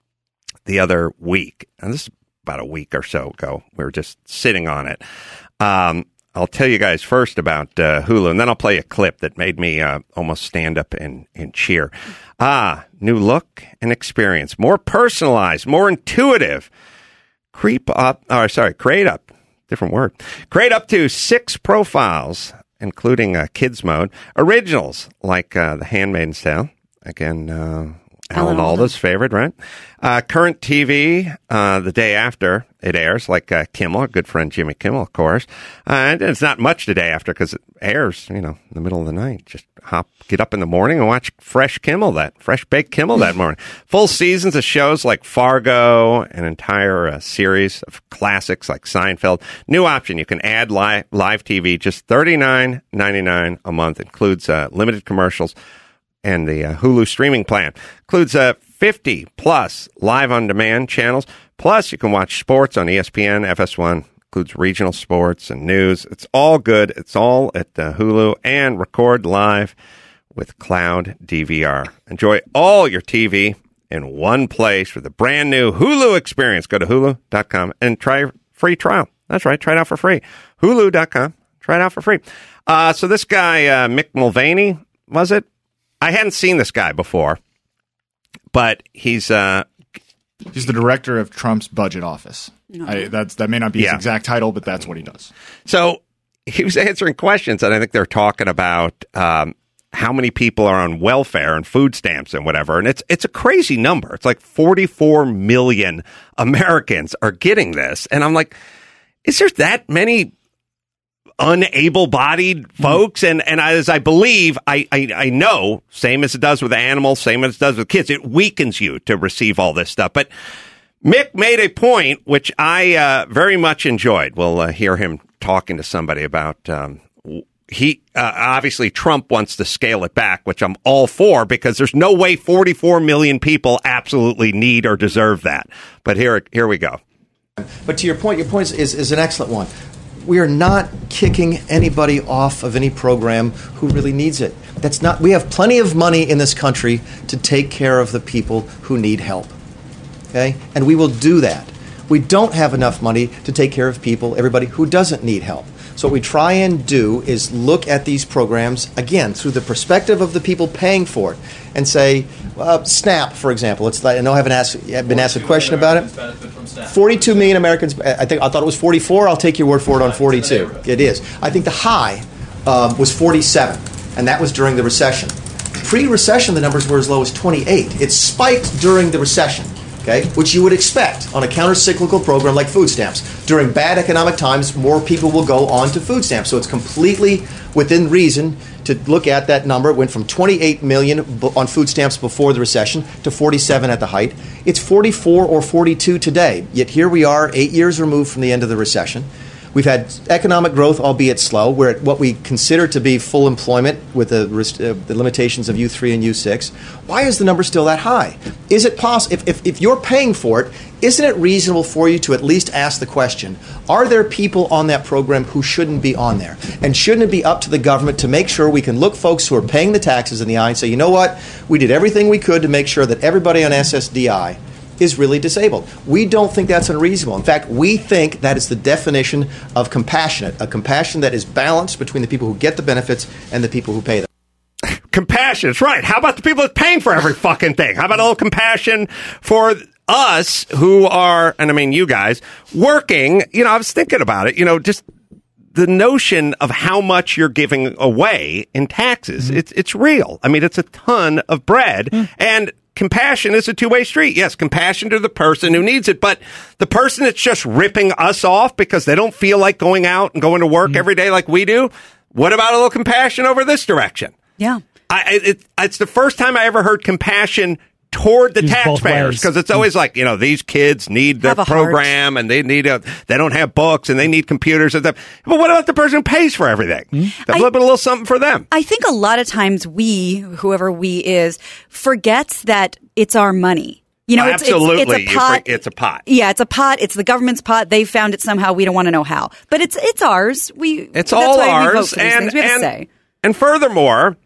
the other week, and this is about a week or so ago. We were just sitting on it. Um, I'll tell you guys first about uh, Hulu, and then I'll play a clip that made me uh, almost stand up and, and cheer. Ah, new look and experience. More personalized, more intuitive. Creep up, or sorry, create up, different word. Create up to six profiles, including uh, kids mode. Originals, like uh, The Handmaid's Tale. Again, uh, Alan Alda's favorite, right? Uh, current T V, uh, the day after it airs, like uh, Kimmel, our good friend Jimmy Kimmel, of course. Uh, and it's not much the day after because it airs, you know, in the middle of the night. Just hop, get up in the morning and watch fresh Kimmel, that fresh baked Kimmel that morning. Full seasons of shows like Fargo, an entire uh, series of classics like Seinfeld. New option, you can add live, live T V, just thirty-nine ninety-nine a month. Includes uh, limited commercials. And the uh, Hulu streaming plan includes uh, fifty plus live on demand channels. Plus, you can watch sports on E S P N, F S one, includes regional sports and news. It's all good. It's all at uh, Hulu, and record live with Cloud D V R. Enjoy all your T V in one place with a brand new Hulu experience. Go to hulu dot com and try a free trial. That's right. Try it out for free. hulu dot com. Try it out for free. Uh, so this guy, uh, Mick Mulvaney, was it? I hadn't seen this guy before, but he's uh, he's the director of Trump's budget office. I, that's that may not be his yeah. exact title, but that's what he does. So he was answering questions, and I think they're talking about um, how many people are on welfare and food stamps and whatever. And it's it's a crazy number. It's like forty-four million Americans are getting this, and I'm like, is there that many unable-bodied folks? And and as I believe, I, I I know, same as it does with animals, same as it does with kids, it weakens you to receive all this stuff. But Mick made a point which I uh, very much enjoyed. We'll uh, hear him talking to somebody about. Um, he uh, obviously Trump wants to scale it back, which I'm all for, because there's no way forty-four million people absolutely need or deserve that. But here here we go. But to your point, your point is, is an excellent one. We are not kicking anybody off of any program who really needs it. That's not. We have plenty of money in this country to take care of the people who need help. Okay? And we will do that. We don't have enough money to take care of people, everybody who doesn't need help. So what we try and do is look at these programs, again, through the perspective of the people paying for it, and say, uh, SNAP, for example. It's like, I know I haven't asked, been asked a question about it. forty-two million Americans. I think I thought it was forty-four. I'll take your word for it on forty-two. It is. I think the high um, was forty-seven, and that was during the recession. Pre-recession, the numbers were as low as twenty-eight. It spiked during the recession. Okay, which you would expect on a counter-cyclical program like food stamps. During bad economic times, more people will go on to food stamps. So it's completely within reason to look at that number. It went from twenty-eight million on food stamps before the recession to forty-seven at the height. It's forty-four or forty-two today. Yet here we are, eight years removed from the end of the recession. We've had economic growth, albeit slow. We're at what we consider to be full employment with the, uh, the limitations of U three and U six. Why is the number still that high? Is it possible, if, if, if you're paying for it, isn't it reasonable for you to at least ask the question, are there people on that program who shouldn't be on there? And shouldn't it be up to the government to make sure we can look folks who are paying the taxes in the eye and say, you know what, we did everything we could to make sure that everybody on S S D I is really disabled. We don't think that's unreasonable. In fact, we think that is the definition of compassionate, a compassion that is balanced between the people who get the benefits and the people who pay them. compassion. That's right. How about the people that's paying for every fucking thing? How about a little compassion for us who are, and I mean you guys, working? You know, I was thinking about it, you know, just the notion of how much you're giving away in taxes. Mm-hmm. It's it's real. I mean, it's a ton of bread. Mm. And compassion is a two-way street. Yes, compassion to the person who needs it, but the person that's just ripping us off because they don't feel like going out and going to work mm. every day like we do, what about a little compassion over this direction? Yeah. I, it, it's the first time I ever heard compassion toward the Use taxpayers, because it's always like, you know, these kids need their program heart. And they need a, they don't have books and they need computers and stuff. But what about the person who pays for everything? Mm-hmm. A little bit, a little something for them. I think a lot of times we, whoever we is, forgets that it's our money. You know, oh, it's, absolutely. It's, it's a pot. It's a pot. Yeah, it's a pot. It's the government's pot. They found it somehow. We don't want to know how, but it's it's ours. We it's that's all why ours. We vote for these and things. We have and, to say. and furthermore,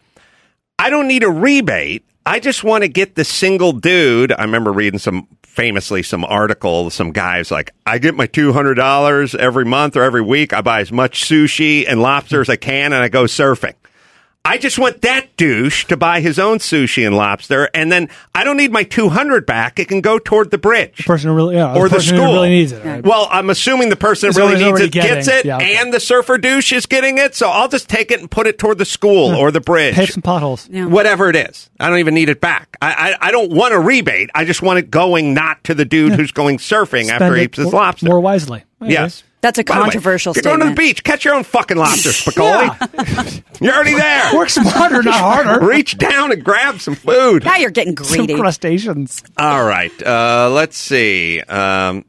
I don't need a rebate. I just want to get the single dude. I remember reading some famously some article, some guys like, I get my two hundred dollars every month or every week. I buy as much sushi and lobster as I can, and I go surfing. I just want that douche to buy his own sushi and lobster, and then I don't need my two hundred back. It can go toward the bridge. The person who really, yeah, or the, the person school. Who really needs it. Right? Well, I'm assuming the person It's that really already- needs it already gets getting- it, yeah, okay. and the surfer douche is getting it, so I'll just take it and put it toward the school Yeah. or the bridge. Pave some potholes. Yeah. Whatever it is. I don't even need it back. I, I, I don't want a rebate. I just want it going not to the dude Yeah. who's going surfing Spend after he it eats his more, lobster. more wisely. I Yes. agree. That's a By the way, controversial you're going to the statement. beach. Catch your own fucking lobster, Spicoli. You're already there. Work smarter, not harder. Reach down and grab some food. Now you're getting Some greedy. crustaceans. All right. Uh, let's see. Um,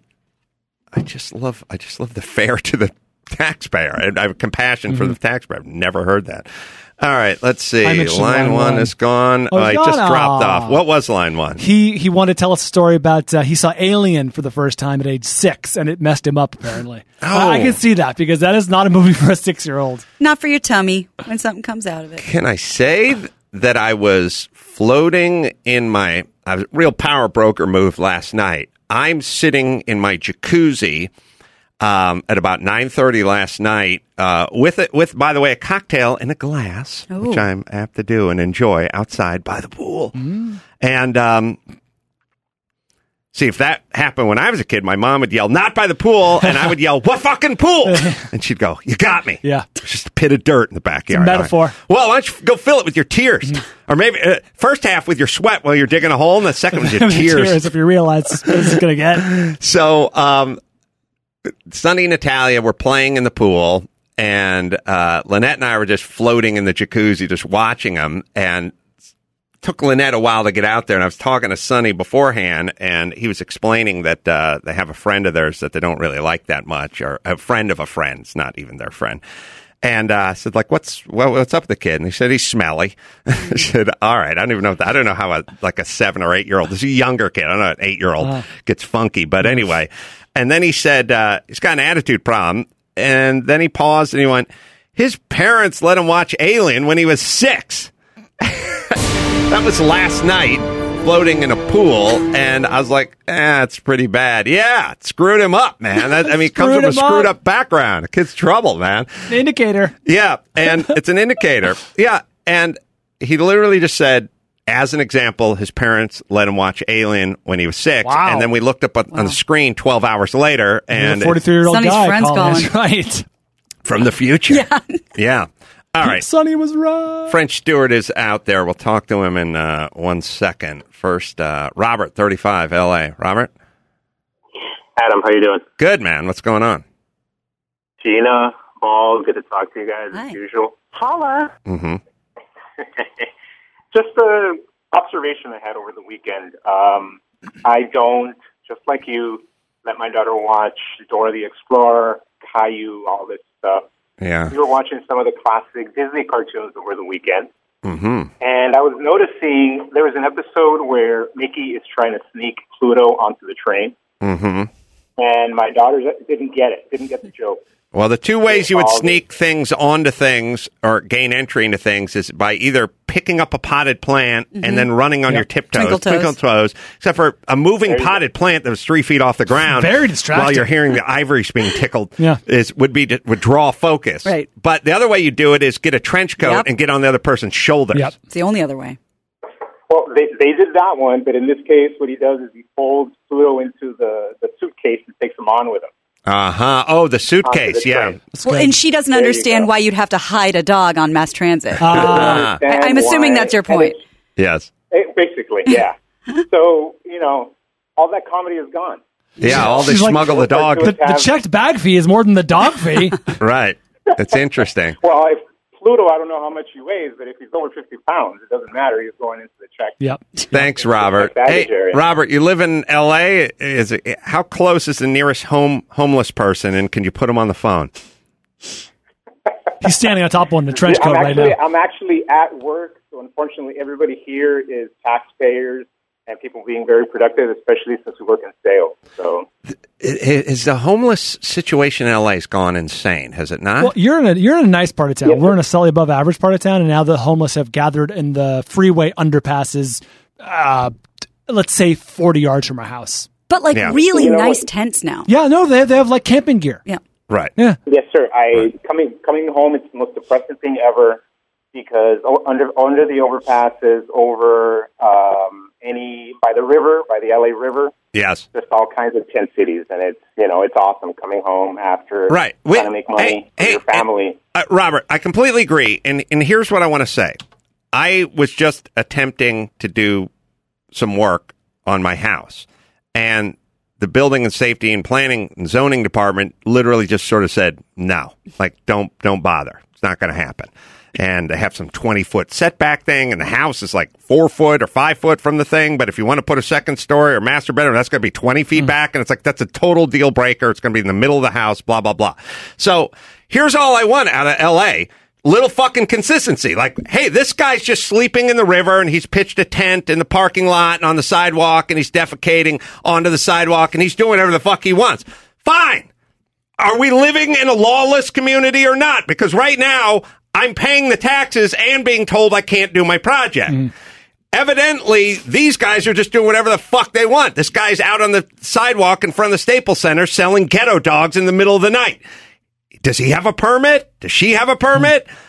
I just love. I just love the fair to the taxpayer. I, I have compassion Mm-hmm. for the taxpayer. I've never heard that. All right. Let's see. I Line, mentioned line line one one. is gone. Oh, Oh, it's it just gone? dropped Aw. off. What was line one? He he wanted to tell us a story about uh, he saw Alien for the first time at age six, and it messed him up. Apparently, Oh. I, I can see that because that is not a movie for a six-year-old. Not for your tummy when something comes out of it. Can I say th- that I was floating in my I was, real power broker move last night? I'm sitting in my jacuzzi um, at about nine thirty last night uh, with it with by the way a cocktail in a glass, Ooh. which I'm apt to do and enjoy outside by the pool. Mm. And um, see, if that happened when I was a kid, my mom would yell, "Not by the pool," and I would yell, "What fucking pool?" And she'd go, "You got me." Yeah. It's just a pit of dirt in the backyard. metaphor. All right. Well, why don't you go fill it with your tears? Or maybe uh, first half with your sweat while you're digging a hole, and the second with your tears. Tears, if you realize what this is going to get. So, um, Sonny and Natalia were playing in the pool, and uh, Lynette and I were just floating in the jacuzzi, just watching them, and took Lynette a while to get out there, and I was talking to Sonny beforehand, and he was explaining that uh, they have a friend of theirs that they don't really like that much, or a friend of a friend's, not even their friend. And uh, I said, like, what's well, what's up with the kid? And he said, he's smelly. I said, all right, I don't even know. I don't know how a like a seven or eight year old, this is a younger kid. I don't know, an eight year old Uh. gets funky, but anyway. And then he said uh, he's got an attitude problem. And then he paused and he went, his parents let him watch Alien when he was six. That was last night, floating in a pool, and I was like, eh, that's pretty bad. Yeah, it screwed him up, man. That, I mean, it comes Screwed from a him screwed up. up background. A kid's trouble, man. An indicator. Yeah, and it's an indicator. Yeah, and he literally just said, as an example, his parents let him watch Alien when he was six, Wow. and then we looked up on, on the screen twelve hours later, and a forty-three-year-old Sonny's guy friend's calling. calling. That's right. from the future. Yeah. Yeah. All right. Sonny was right. French Stewart is out there. We'll talk to him in uh, one second. First, uh, Robert, thirty-five, L A. Robert? Adam, how you doing? Good, man. What's going on? Gina, Paul, good to talk to you guys Hi. as usual. Holla! Mm-hmm. Just an observation I had over the weekend. Um, I don't, just like you, let my daughter watch Dora the Explorer, Caillou, all this stuff. Yeah. We were watching some of the classic Disney cartoons over the weekend. Mm-hmm. And I was noticing there was an episode where Mickey is trying to sneak Pluto onto the train. Mm-hmm. And my daughter didn't get it, didn't get the joke. Well, the two ways you would All sneak things onto things or gain entry into things is by either picking up a potted plant Mm-hmm. and then running on Yep. your tiptoes, Twinkle toes. twinkle toes, except for a moving There you potted plant that was three feet off the ground. Very distracting. While you're hearing the ivories being tickled, Yeah. is would be to, would draw focus. Right. But the other way you do it is get a trench coat Yep. and get on the other person's shoulders. Yep. It's the only other way. Well, they they did that one, but in this case, what he does is he folds Pluto into the, the suitcase and takes him on with him. Uh huh. Oh, the suitcase. Onto the Yeah. train. Well, and she doesn't There you understand go. why you'd have to hide a dog on mass transit. Ah. I- I'm assuming Why- that's your and point. it- Yes. it- basically, yeah. So, you know, all that comedy is gone. Yeah. All the She's like- smuggle the dog. The, the checked bag fee is more than the dog fee. Right. It's interesting. Well, if Pluto, I don't know how much he weighs, but if he's over fifty pounds, it doesn't matter. He's going into the check. Yep. Thanks, Robert. Like Hey, baggage area. Robert, you live in L A. Is it, how close is the nearest home homeless person, and can you put him on the phone? He's standing on top of one in the trench I'm coat right actually, now. I'm actually at work, so unfortunately, everybody here is taxpayers and people being very productive, especially since we work in sales. So, Is the homeless situation in L A has gone insane? Has it not? Well, you're in a you're in a nice part of town. We're in a slightly above average part of town, and now the homeless have gathered in the freeway underpasses. Uh, let's say forty yards from our house. But like Yeah. really You know nice what? tents now. Yeah, no, they they have like camping gear. Yeah. right. Yeah, yes, sir. I coming coming home. It's the most depressing thing ever because o- under under the overpasses, over um, any by the river, by the L A River, Yes. just all kinds of tent cities, and it's you know it's awesome coming home after Right. trying Wait, to make money hey, for hey, your family. Uh, Robert, I completely agree. And, and here's what I want to say. I was just attempting to do some work on my house. And the building and safety and planning and zoning department literally just sort of said, no, like, don't, don't bother. It's not going to happen. And they have some twenty foot setback thing, and the house is like four foot or five foot from the thing. But if you want to put a second story or master bedroom, that's going to be twenty feet back. And it's like, that's a total deal breaker. It's going to be in the middle of the house, blah, blah, blah. So here's all I want out of L A. Little fucking consistency. Like, hey, this guy's just sleeping in the river and he's pitched a tent in the parking lot and on the sidewalk and he's defecating onto the sidewalk and he's doing whatever the fuck he wants. Fine. Are we living in a lawless community or not? Because right now, I'm paying the taxes and being told I can't do my project. Mm. Evidently, these guys are just doing whatever the fuck they want. This guy's out on the sidewalk in front of the Staples Center selling ghetto dogs in the middle of the night. Does he have a permit? Does she have a permit? Mm.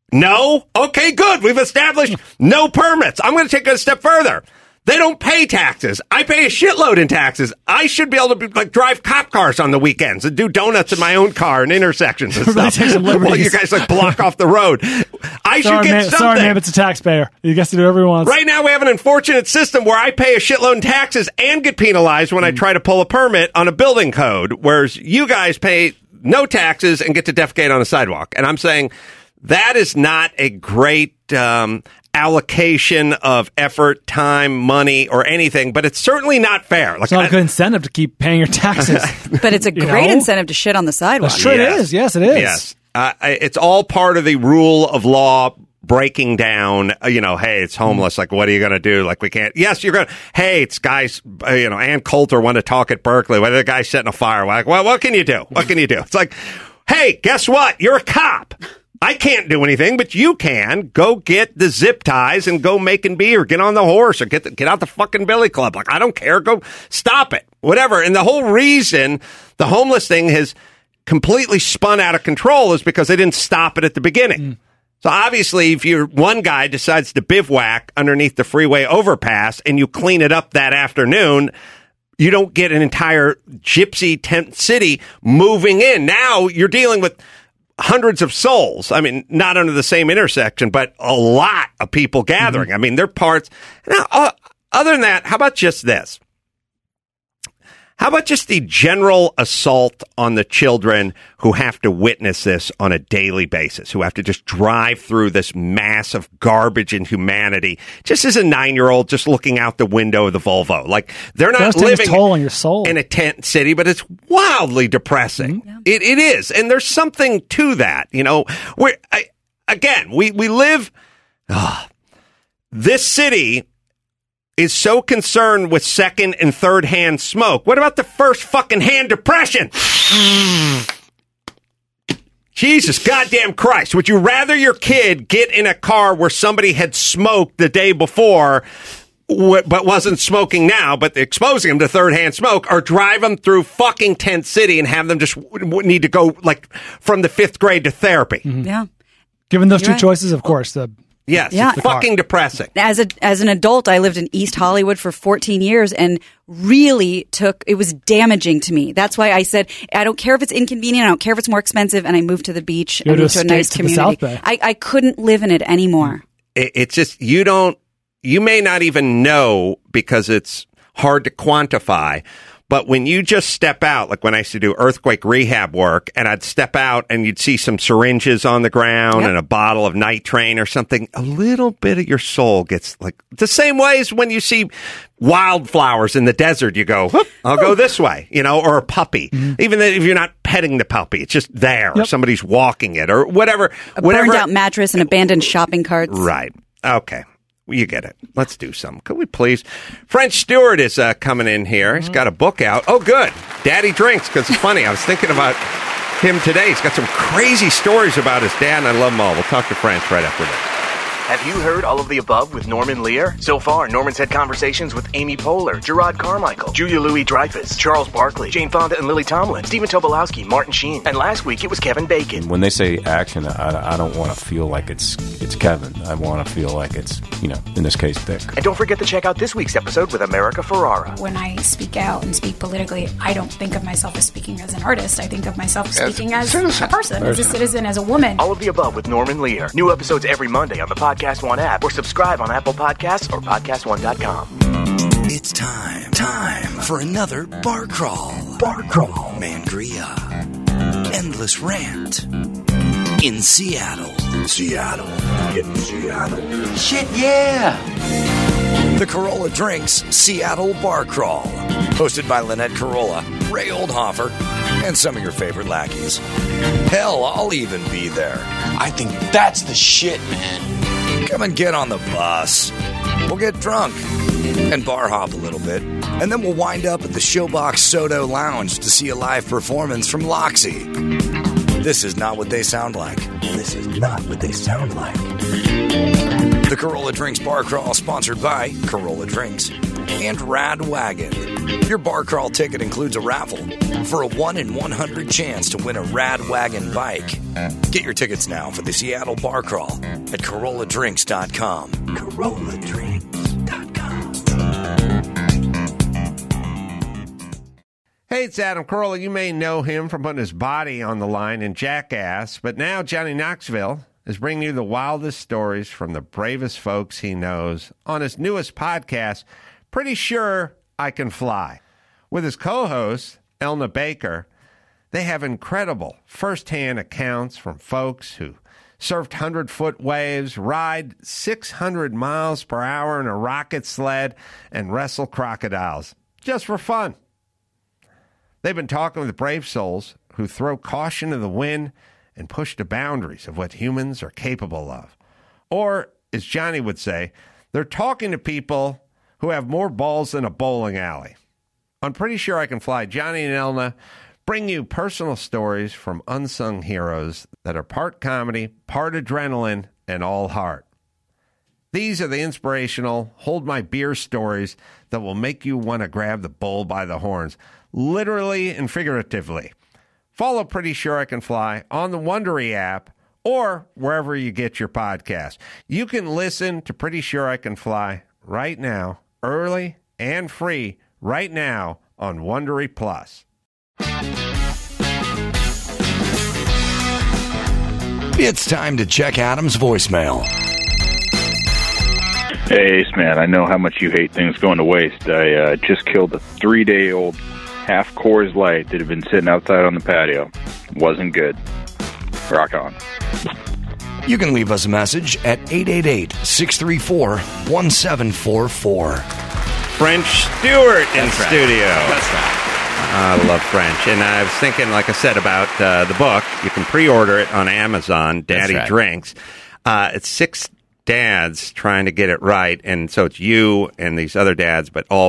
No? Okay, good. We've established no permits. I'm going to take it a step further. They don't pay taxes. I pay a shitload in taxes. I should be able to be, like drive cop cars on the weekends and do donuts in my own car in intersections and stuff. While you guys like block off the road. I sorry, should get man, something. Sorry, man, it's a taxpayer. He gets to do whatever he wants. Right now, we have an unfortunate system where I pay a shitload in taxes and get penalized when mm. I try to pull a permit on a building code, whereas you guys pay no taxes and get to defecate on a sidewalk. And I'm saying that is not a great um, allocation of effort, time, money, or anything, but it's certainly not fair. Like, it's not I, a good incentive to keep paying your taxes. But it's a great know? incentive to shit on the sidewalk. That's true, yes. It is. Yes, it is. Yes. Uh, it's all part of the rule of law breaking down, you know, hey, it's homeless. Like, what are you going to do? Like, we can't. Yes, you're going to. Hey, it's guys, uh, you know, Ann Coulter want to talk at Berkeley. Whether the guy's setting a fire. Like, well, what can you do? What can you do? It's like, hey, guess what? You're a cop. I can't do anything, but you can. Go get the zip ties and go make and be, or get on the horse, or get the, get out the fucking billy club. Like, I don't care. Go stop it. Whatever. And the whole reason the homeless thing has completely spun out of control is because they didn't stop it at the beginning. Mm. So obviously, if you're one guy decides to bivouac underneath the freeway overpass and you clean it up that afternoon, you don't get an entire gypsy tent city moving in. Now you're dealing with hundreds of souls. I mean, not under the same intersection, but a lot of people gathering. Mm-hmm. I mean, they're parts. Now, uh, other than that, how about just this? How about just the general assault on the children who have to witness this on a daily basis, who have to just drive through this mass of garbage and humanity, just as a nine-year-old just looking out the window of the Volvo? Like, they're not living toll on your soul. in a tent city, but it's wildly depressing. Mm-hmm. It, it is. And there's something to that, you know. Where I, again, we, we live... Oh, this city is so concerned with second and third hand smoke. What about the first fucking hand depression? Jesus goddamn Christ. Would you rather your kid get in a car where somebody had smoked the day before w- but wasn't smoking now, but exposing them to third-hand smoke, or drive them through fucking Tent City and have them just w- w- need to go like from the fifth grade to therapy? Mm-hmm. Yeah. Given those You're two right. choices, of course, the Yes, Yeah. it's fucking depressing. As a as an adult, I lived in East Hollywood for fourteen years and really took it was damaging to me. That's why I said I don't care if it's inconvenient, I don't care if it's more expensive, and I moved to the beach. You I go to moved to a escape nice to the community. South Bay. I, I couldn't live in it anymore. It, it's just you don't. You may not even know because it's hard to quantify. But when you just step out, like when I used to do earthquake rehab work, and I'd step out and you'd see some syringes on the ground Yep. and a bottle of nitrate or something, a little bit of your soul gets like the same way as when you see wildflowers in the desert. You go, "Whoop, I'll go this way, you know, or a puppy. Even if you're not petting the puppy, it's just there. Or Yep. somebody's walking it or whatever. A whatever. burned out mattress and abandoned shopping carts. Right. Okay. Well, you get it. Let's do something. Could we please? French Stewart is uh, coming in here. He's got a book out. Oh, good. Daddy Drinks, because it's funny. I was thinking about him today. He's got some crazy stories about his dad, and I love them all. We'll talk to French right after this. Have you heard all of the above with Norman Lear? So far, Norman's had conversations with Amy Poehler, Gerard Carmichael, Julia Louis-Dreyfus, Charles Barkley, Jane Fonda and Lily Tomlin, Stephen Tobolowsky, Martin Sheen, and last week it was Kevin Bacon. When they say action, I, I don't want to feel like it's it's Kevin. I want to feel like it's, you know, in this case, Dick. And don't forget to check out this week's episode with America Ferrara. When I speak out and speak politically, I don't think of myself as speaking as an artist. I think of myself speaking as, as a person, as a citizen, as a woman. All of the above with Norman Lear. New episodes every Monday on the Podcast One app, or subscribe on Apple Podcasts or podcast one dot com. It's time, time for another bar crawl. Bar crawl. Mangria. Endless rant. In Seattle. Seattle. In Seattle. Shit, yeah. The Corolla Drinks Seattle Bar Crawl. Hosted by Lynette Corolla, Ray Oldhofer, and some of your favorite lackeys. Hell, I'll even be there. I think that's the shit, man. Come and get on the bus. We'll get drunk and bar hop a little bit. And then we'll wind up at the Showbox Soto Lounge to see a live performance from Loxy. This is not what they sound like. This is not what they sound like. The Corolla Drinks Bar Crawl, sponsored by Corolla Drinks and Rad Wagon. Your bar crawl ticket includes a raffle for a one in one hundred chance to win a Rad Wagon bike. Get your tickets now for the Seattle Bar Crawl at Corolla Drinks dot com. Corolla Drinks dot com. Hey, it's Adam Carolla. You may know him from putting his body on the line in Jackass, but now Johnny Knoxville is bringing you the wildest stories from the bravest folks he knows on his newest podcast, Pretty Sure I Can Fly. With his co-host, Elna Baker, they have incredible first-hand accounts from folks who surfed hundred-foot waves, ride six hundred miles per hour in a rocket sled, and wrestle crocodiles, just for fun. They've been talking with brave souls who throw caution to the wind and push the boundaries of what humans are capable of. Or, as Johnny would say, they're talking to people who have more balls than a bowling alley. I'm Pretty Sure I Can Fly. Johnny and Elna bring you personal stories from unsung heroes that are part comedy, part adrenaline, and all heart. These are the inspirational, hold my beer stories that will make you want to grab the bull by the horns, literally and figuratively. Follow Pretty Sure I Can Fly on the Wondery app or wherever you get your podcast. You can listen to Pretty Sure I Can Fly right now, early and free, right now on Wondery Plus. It's time to check Adam's voicemail. Hey, Ace Man, I know how much you hate things going to waste. I uh, just killed a three-day-old half Coors Light that had been sitting outside on the patio. Wasn't good. Rock on. You can leave us a message at eight eight eight, six three four, one seven four four. French Stewart in That's right. studio. That's right. I love French. And I was thinking, like I said, about uh, the book. You can pre-order it on Amazon, Daddy right. Drinks. Uh, it's six dads trying to get it right. And so it's you and these other dads, but all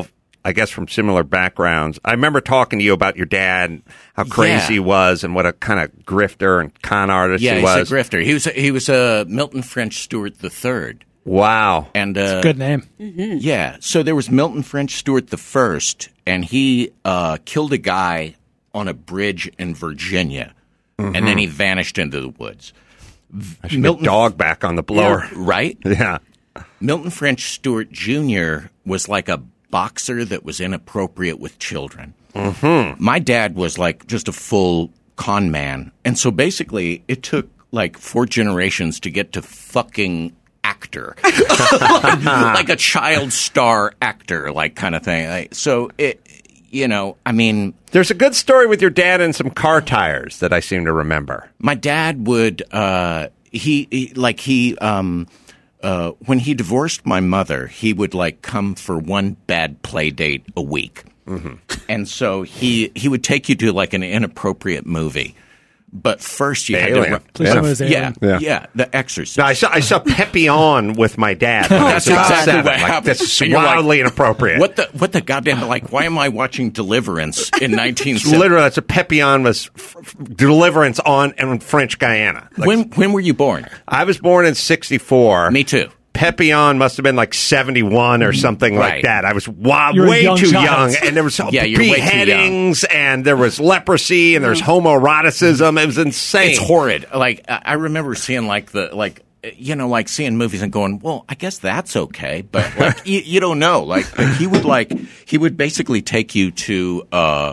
I guess from similar backgrounds. I remember talking to you about your dad, how crazy Yeah. he was, and what a kind of grifter and con artist Yeah, he he's was. a grifter. He was a, he was a Milton French Stewart the Third. Wow, and uh, Good name. Yeah, so there was Milton French Stewart the First, and he uh, killed a guy on a bridge in Virginia, and then he vanished into the woods. I should get dog back on the blower. Yeah, right? Yeah. Milton French Stewart Junior was like a boxer that was inappropriate with children. Mm-hmm. My dad was like just a full con man. And so basically it took like four generations to get to fucking actor. like, like a child star actor, like kind of thing. Like, so it, you know, I mean. There's a good story with your dad and some car tires that I seem to remember. My dad would, uh, he, he like he, um, uh, when he divorced my mother, he would like come for one bad play date a week. Mm-hmm. And so he, he would take you to like an inappropriate movie. But first, you The had Alien. to. Please tell me it was yeah, Alien. yeah, Yeah. The Exorcist. No, I saw I saw Papillon with my dad. When I was That's about exactly seven. what Like, happened. that's And you're like, wildly inappropriate. What the what the goddamn like? Why am I watching Deliverance in nineteen It's seventy? literally, that's a Papillon was f- f- Deliverance on in French Guyana. Like, when when were you born? I was born in sixty-four. Me too. Papillon must have been like seventy-one or something like Right. that. I was wild, You were a way young too child. young, and there was Yeah, you're way too young. beheadings, and there was leprosy, and there was homoeroticism. It was insane. It's horrid. Like I I remember seeing like the like you know like seeing movies and going, well, I guess that's okay, but like you, you don't know. Like, like he would like he would basically take you to uh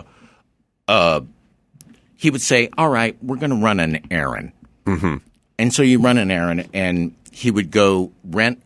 uh he would say, all right, we're going to run an errand, Mm-hmm. and so you run an errand, and he would go rent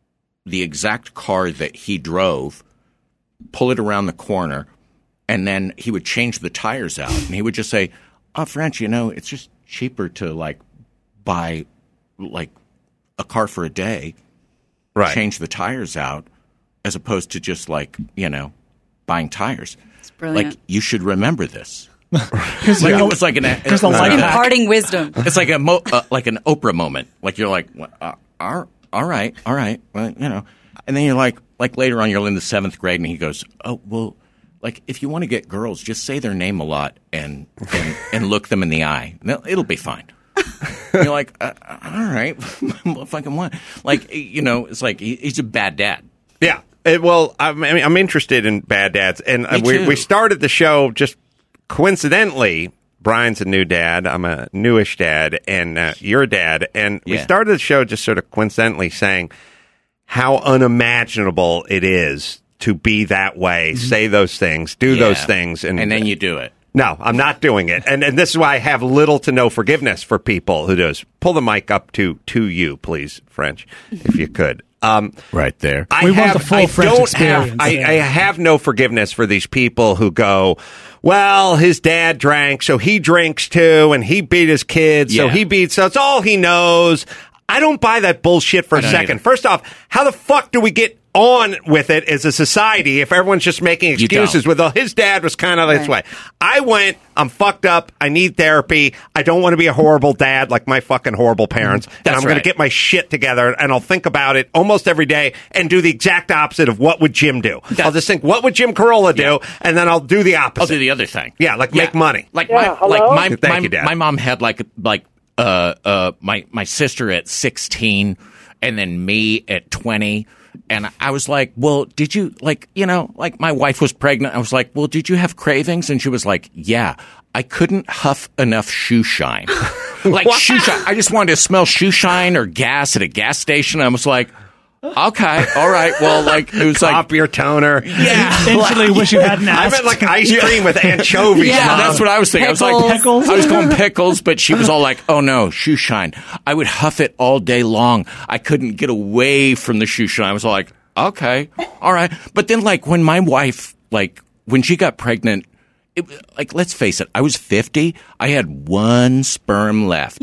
the exact car that he drove, pull it around the corner, and then he would change the tires out. And he would just say, oh, French, you know, it's just cheaper to, like, buy, like, a car for a day, Right. change the tires out, as opposed to just, like, you know, buying tires. It's brilliant. Like, you should remember this. Because Like, it was like an There's a it was life like hack. Imparting wisdom. It's like a mo- uh, like an Oprah moment. Like you're like, well, uh, all all right, all right, well, you know, and then you're like, like later on, you're in the seventh grade, and he goes, oh well, like if you want to get girls, just say their name a lot and and, and look them in the eye. No, it'll be fine. You're like, uh, all right, fucking what? Like you know, it's like he, he's a bad dad. Yeah. It, well, I'm, I mean, I'm interested in bad dads, and uh, Me we too. we started the show just coincidentally. Brian's a new dad. I'm a newish dad, and uh, you're a dad. And we Yeah. started the show just sort of coincidentally saying how unimaginable it is to be that way, say those things, do Yeah. those things, and And then you do it. No, I'm not doing it. And and this is why I have little to no forgiveness for people who do. Pull the mic up to to you, please, French, if you could. Um, right there. I We want have, the full I French don't experience, have, I, yeah. I have no forgiveness for these people who go, well, his dad drank, so he drinks too, and he beat his kids, so Yeah. he beats, so it's all he knows. I don't buy that bullshit for I a don't second. either. First off, how the fuck do we get on with it as a society if everyone's just making You don't. excuses with, oh, his dad was kind of this way. I went, I'm fucked up, I need therapy, I don't want to be a horrible dad like my fucking horrible parents, and That's I'm going right. to get my shit together, and I'll think about it almost every day and do the exact opposite of what would Jim do. I'll just think, what would Jim Carolla do, and then I'll do the opposite. I'll do the other thing. Yeah, like make money. Like Yeah, my like hello? my Thank my, you, Dad. my mom had like like uh uh my my sister at sixteen, and then me at twenty. And I was like, well, did you, like, you know, like my wife was pregnant. I was like, well, did you have cravings? And she was like, yeah, I couldn't huff enough shoe shine. Like shoe shine. I just wanted to smell shoe shine or gas at a gas station. I was like, okay, all right. Well, like, it was Cop like, your toner. yeah. Instantly wish you hadn't I asked. meant like ice cream with anchovies. Yeah, Mom. that's what I was thinking. I was like, Pickles. I was going pickles, but she was all like, oh no, shoe shine. I would huff it all day long. I couldn't get away from the shoe shine. I was all like, okay, all right. But then like when my wife, like when she got pregnant, it, like, let's face it, I was fifty. I had one sperm left.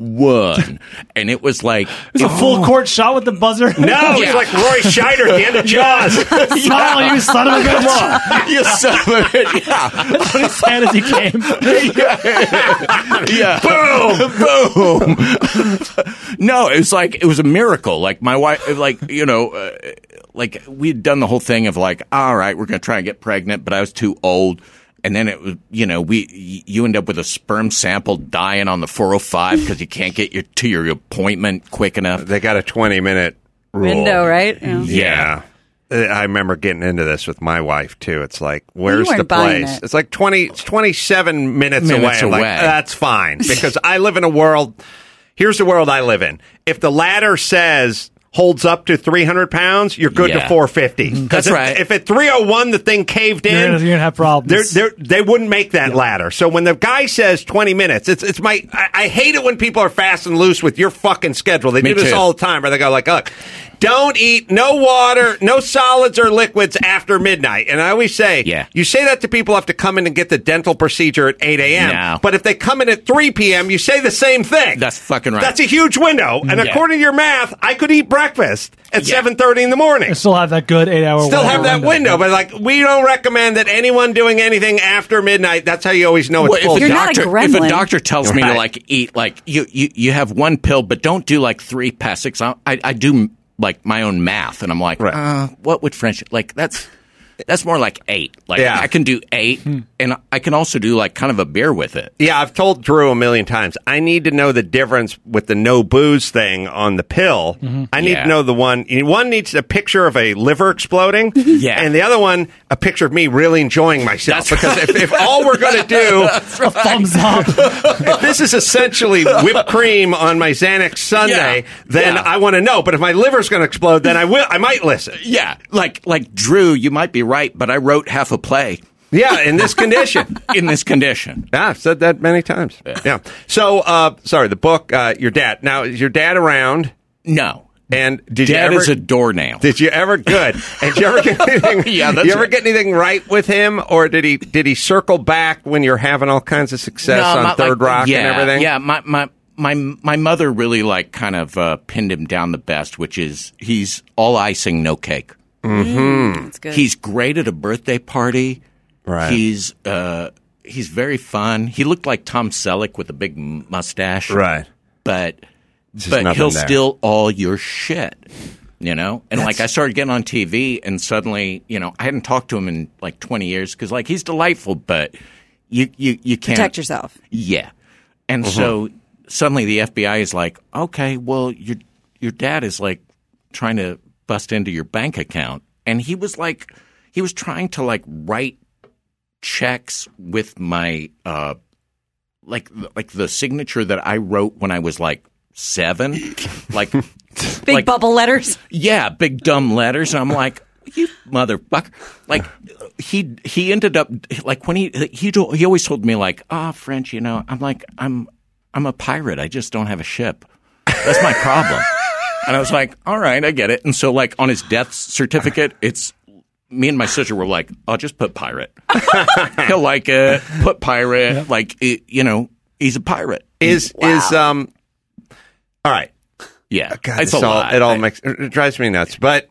One. And it was like, It's a full court shot with the buzzer. No, Yeah. he's like Roy Scheider at the end of Jaws. Smile, you son of a bitch. come on, you son of a bitch. Yeah. On his head as he came. Yeah. Boom. Boom. No, it was like, it was a miracle. Like my wife, like, you know, uh, like we'd done the whole thing of like, all right, we're going to try and get pregnant, but I was too old. And then it was, you know, we you end up with a sperm sample dying on the four oh five because you can't get your to your appointment quick enough. They got a twenty minute rule. Window, right? Yeah. Yeah. I remember getting into this with my wife too. It's like, where's weren't the buying place? it. It's like twenty, it's twenty-seven minutes, Minutes away. I'm away. like, that's fine because I live in a world. Here's the world I live in. If the ladder says holds up to three hundred pounds, you're good Yeah. to four fifty. That's if, right. If at three oh one the thing caved in, You're gonna, you're gonna have problems. they're, they're, they wouldn't make that ladder. So when the guy says twenty minutes, it's it's my. I, I hate it when people are fast and loose with your fucking schedule. They Me do this too. all the time, where they go like, "Look, don't eat no water, no solids or liquids after midnight." And I always say, Yeah. you say that to people who have to come in and get the dental procedure at eight a.m. No. But if they come in at three p.m., you say the same thing. That's fucking right. That's a huge window. And Yeah. according to your math, I could eat breakfast at Yeah. seven thirty in the morning. I still have that good eight hour. Still have that window, but like we don't recommend that anyone doing anything after midnight. That's how you always know it's Well, full. if, a You're not a doctor, if a gremlin. doctor tells me to Right. like eat like you, you, you have one pill, but don't do like three past six. I, I, I do like my own math, and I'm like, Right. uh, what would French like? That's that's more like eight. Like Yeah. I can do eight, and I can also do like kind of a beer with it. Yeah, I've told Drew a million times. I need to know the difference with the no booze thing on the pill. I need Yeah. to know the one. One needs a picture of a liver exploding, Yeah. and the other one a picture of me really enjoying myself. That's because right. if, if all we're going to do, thumbs up. if this is essentially whipped cream on my Xanax Sunday, Yeah. then Yeah. I want to know. But if my liver's going to explode, then I will. I might listen. Yeah, like like Drew, you might be right, but I wrote half a play Yeah, in this condition. in this condition. Yeah, I've said that many times. Yeah. So, uh, sorry, the book, uh, your dad. Now, is your dad around? No. And did you Dad ever, is a doornail. Did you ever good? And did you ever get anything? Yeah, that's you ever right. get anything right with him, or did he did he circle back when you're having all kinds of success No, on not Third like- Rock yeah, and everything? Yeah, my my my my mother really like kind of uh, pinned him down the best, which is he's all icing, no cake. Mm-hmm. That's good. He's great at a birthday party. Right. He's uh, he's very fun. He looked like Tom Selleck with a big m- mustache. Right. But Just but nothing he'll there. steal all your shit. You know, and like I started getting on T V, and suddenly, you know, I hadn't talked to him in like twenty years because like he's delightful, but you you you can't Protect yourself. Yeah, and so suddenly the F B I is like, okay, well your your dad is like trying to bust into your bank account, and he was like he was trying to like write checks with my uh like like the signature that I wrote when I was like seven, like. Big like, bubble letters. Yeah, big dumb letters. And I'm like, you motherfucker. Like he he ended up like when he he do- he always told me like, ah, French, you know. I'm like, I'm I'm a pirate. I just don't have a ship. That's my problem. And I was like, all right, I get it. And so like on his death certificate, it's me and my sister were like, I'll just put pirate. He'll like it. Put pirate. Yeah. Like it, you know, he's a pirate. Is is um. All right. Yeah, God, it's this a all, lot. it all makes it drives me nuts. But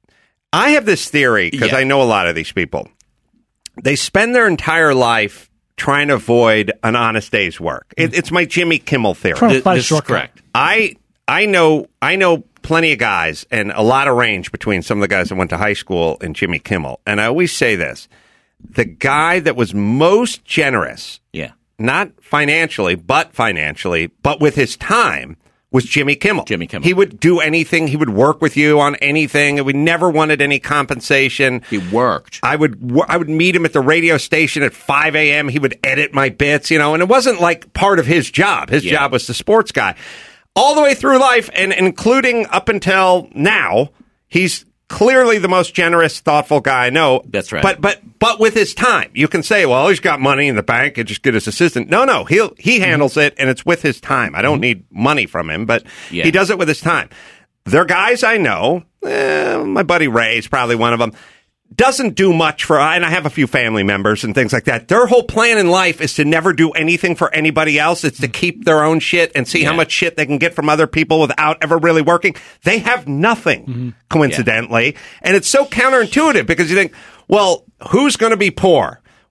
I have this theory because Yeah. I know a lot of these people. They spend their entire life trying to avoid an honest day's work. It, it's my Jimmy Kimmel theory. Trying to Th- find a this is shortcut. correct. I I know I know plenty of guys and a lot of range between some of the guys that went to high school and Jimmy Kimmel. And I always say this: the guy that was most generous, Yeah. not financially, but financially, but with his time, was Jimmy Kimmel. Jimmy Kimmel. He would do anything. He would work with you on anything. We never wanted any compensation. He worked. I would wo- I would meet him at the radio station at five a.m. He would edit my bits, you know, and it wasn't like part of his job. His Yeah. job was the sports guy. All the way through life, and including up until now, he's clearly the most generous, thoughtful guy I know. That's right. But but but with his time, you can say, well, he's got money in the bank and just get his assistant. No, no, he'll he handles it, and it's with his time. I don't need money from him, but Yeah. he does it with his time. They're guys I know. Eh, my buddy Ray is probably one of them. Doesn't do much for, and I have a few family members and things like that. Their whole plan in life is to never do anything for anybody else. It's to keep their own shit and see how Yeah. much shit they can get from other people without ever really working. They have nothing, coincidentally. And it's so counterintuitive because you think, well, who's going to be poor?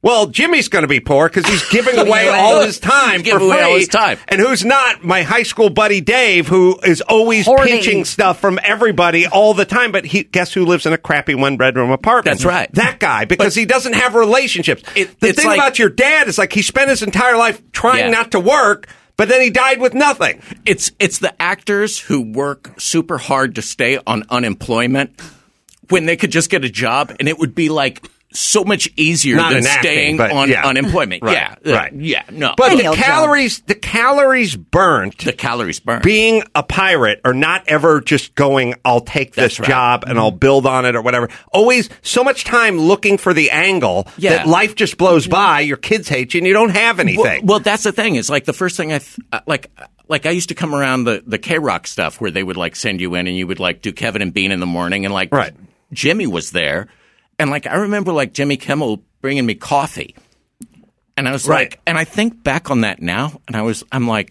Well, Jimmy's going to be poor because he's giving away all his time Give for away free. all his time. And who's not? My high school buddy Dave, who is always Hoarding. pinching stuff from everybody all the time. But he, guess who lives in a crappy one-bedroom apartment? That's right. That guy, because But- he doesn't have relationships. It- the it's thing like- about your dad is like he spent his entire life trying Yeah. not to work, but then he died with nothing. It's it's the actors who work super hard to stay on unemployment when they could just get a job, and it would be like so much easier Not than in acting, staying but on yeah. unemployment. Right, Yeah, uh, right. yeah, no. But Any the old job. calories, the calories burnt. the calories burned. Being a pirate or not ever just going, I'll take this That's right. job and I'll build on it or whatever. Always so much time looking for the angle Yeah. that life just blows by. Your kids hate you and you don't have Well, anything. well, that's the thing. It's like the first thing I th- uh, like. Like I used to come around the the K Rock stuff where they would like send you in and you would like do Kevin and Bean in the morning and like Right. Jimmy was there and like I remember like Jimmy Kimmel bringing me coffee and I was Right. like and I think back on that now and I was I'm like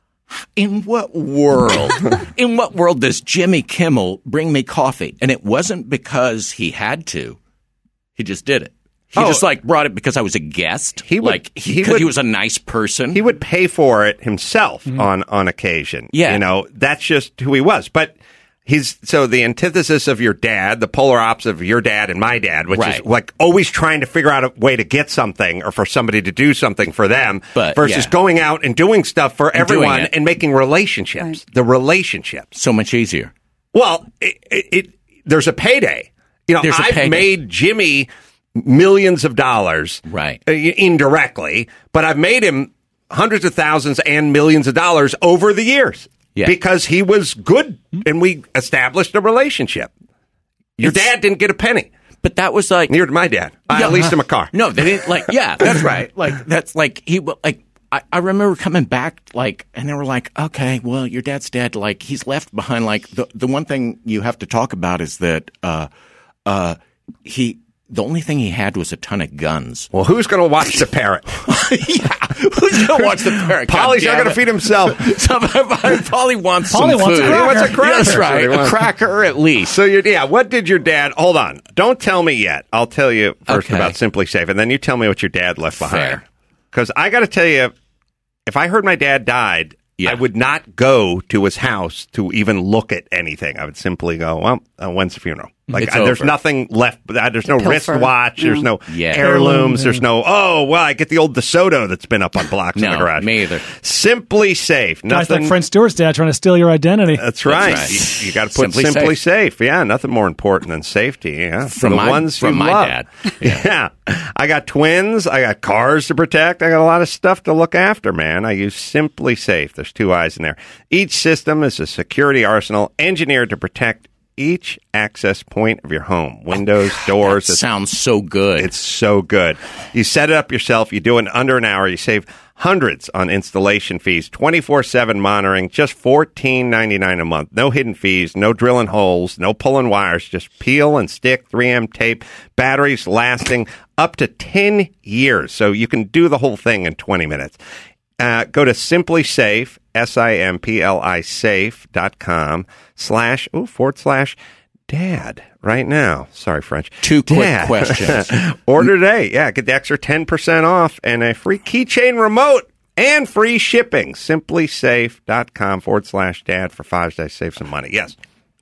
in what world in what world does Jimmy Kimmel bring me coffee? And it wasn't because he had to, he just did it. He Oh. just like brought it because I was a guest. He would- like he because he, would- was a nice person. He would pay for it himself on, on occasion. Yeah. You know, that's just who he was. But he's so the antithesis of your dad, the polar opposite of your dad and my dad, which Right. is like always trying to figure out a way to get something or for somebody to do something for them But, versus yeah. going out and doing stuff for And doing everyone it. and making relationships. The relationships. so much easier. Well, it, it, it there's a payday. You know, There's a I've payday. made Jimmy millions of dollars, Right. uh, indirectly, but I've made him hundreds of thousands and millions of dollars over the years Yeah. because he was good and we established a relationship. Your It's- dad didn't get a penny. But that was like Near to my dad. I Yeah. leased him a car. No, they didn't like. Yeah, that's right. Like that's like he wa- like. I, I remember coming back like, and they were like, "Okay, well, your dad's dead. Like he's left behind. Like the the one thing you have to talk about is that uh uh he." The only thing he had was a ton of guns. Well, who's going to watch the parrot? yeah, who's going to watch the parrot? Polly's not going to feed himself. Polly wants Polly some wants a food. cracker. He wants a cracker. That's right, That's what he a wants. cracker at least. So, you yeah, what did your dad... Hold on. Don't tell me yet. I'll tell you first Okay. about Simply Safe, and then you tell me what your dad left behind. Fair. Because I got to tell you, if I heard my dad died, Yeah. I would not go to his house to even look at anything. I would simply go, well, uh, when's the funeral? Like, It's I, there's over. nothing left. Uh, there's no Pilfer. wristwatch. There's no Yeah. heirlooms. Yeah. There's no, oh, well, I get the old DeSoto that's been up on blocks in the No, garage. me either. Simply Safe. Guys Nothing. like French Stewart's dad trying to steal your identity. That's right. right. You, you got to put Simply simply, Safe. safe. Yeah, nothing more important than safety. Yeah, for From the my- ones from you my love. dad. Yeah. I got twins. I got cars to protect. I got a lot of stuff to look after. Man, I use Simply Safe. There's two eyes in there. Each system is a security arsenal engineered to protect each access point of your home. Windows, doors. That it's- sounds so good. it's so good. You set it up yourself. You do it in under an hour. You save hundreds on installation fees, twenty-four seven monitoring, just fourteen ninety-nine a month. No hidden fees, no drilling holes, no pulling wires. Just peel and stick, three M tape, batteries lasting up to ten years. So you can do the whole thing in twenty minutes. Uh, go to Simply Safe, S I M P L I safe dot com slash, ooh, forward slash dad right now. Sorry, French. Two quick Dad. questions. Order today. Yeah, get the extra ten percent off and a free keychain remote and free shipping. Simply Safe dot com forward slash dad for five days. Save some money. Yes.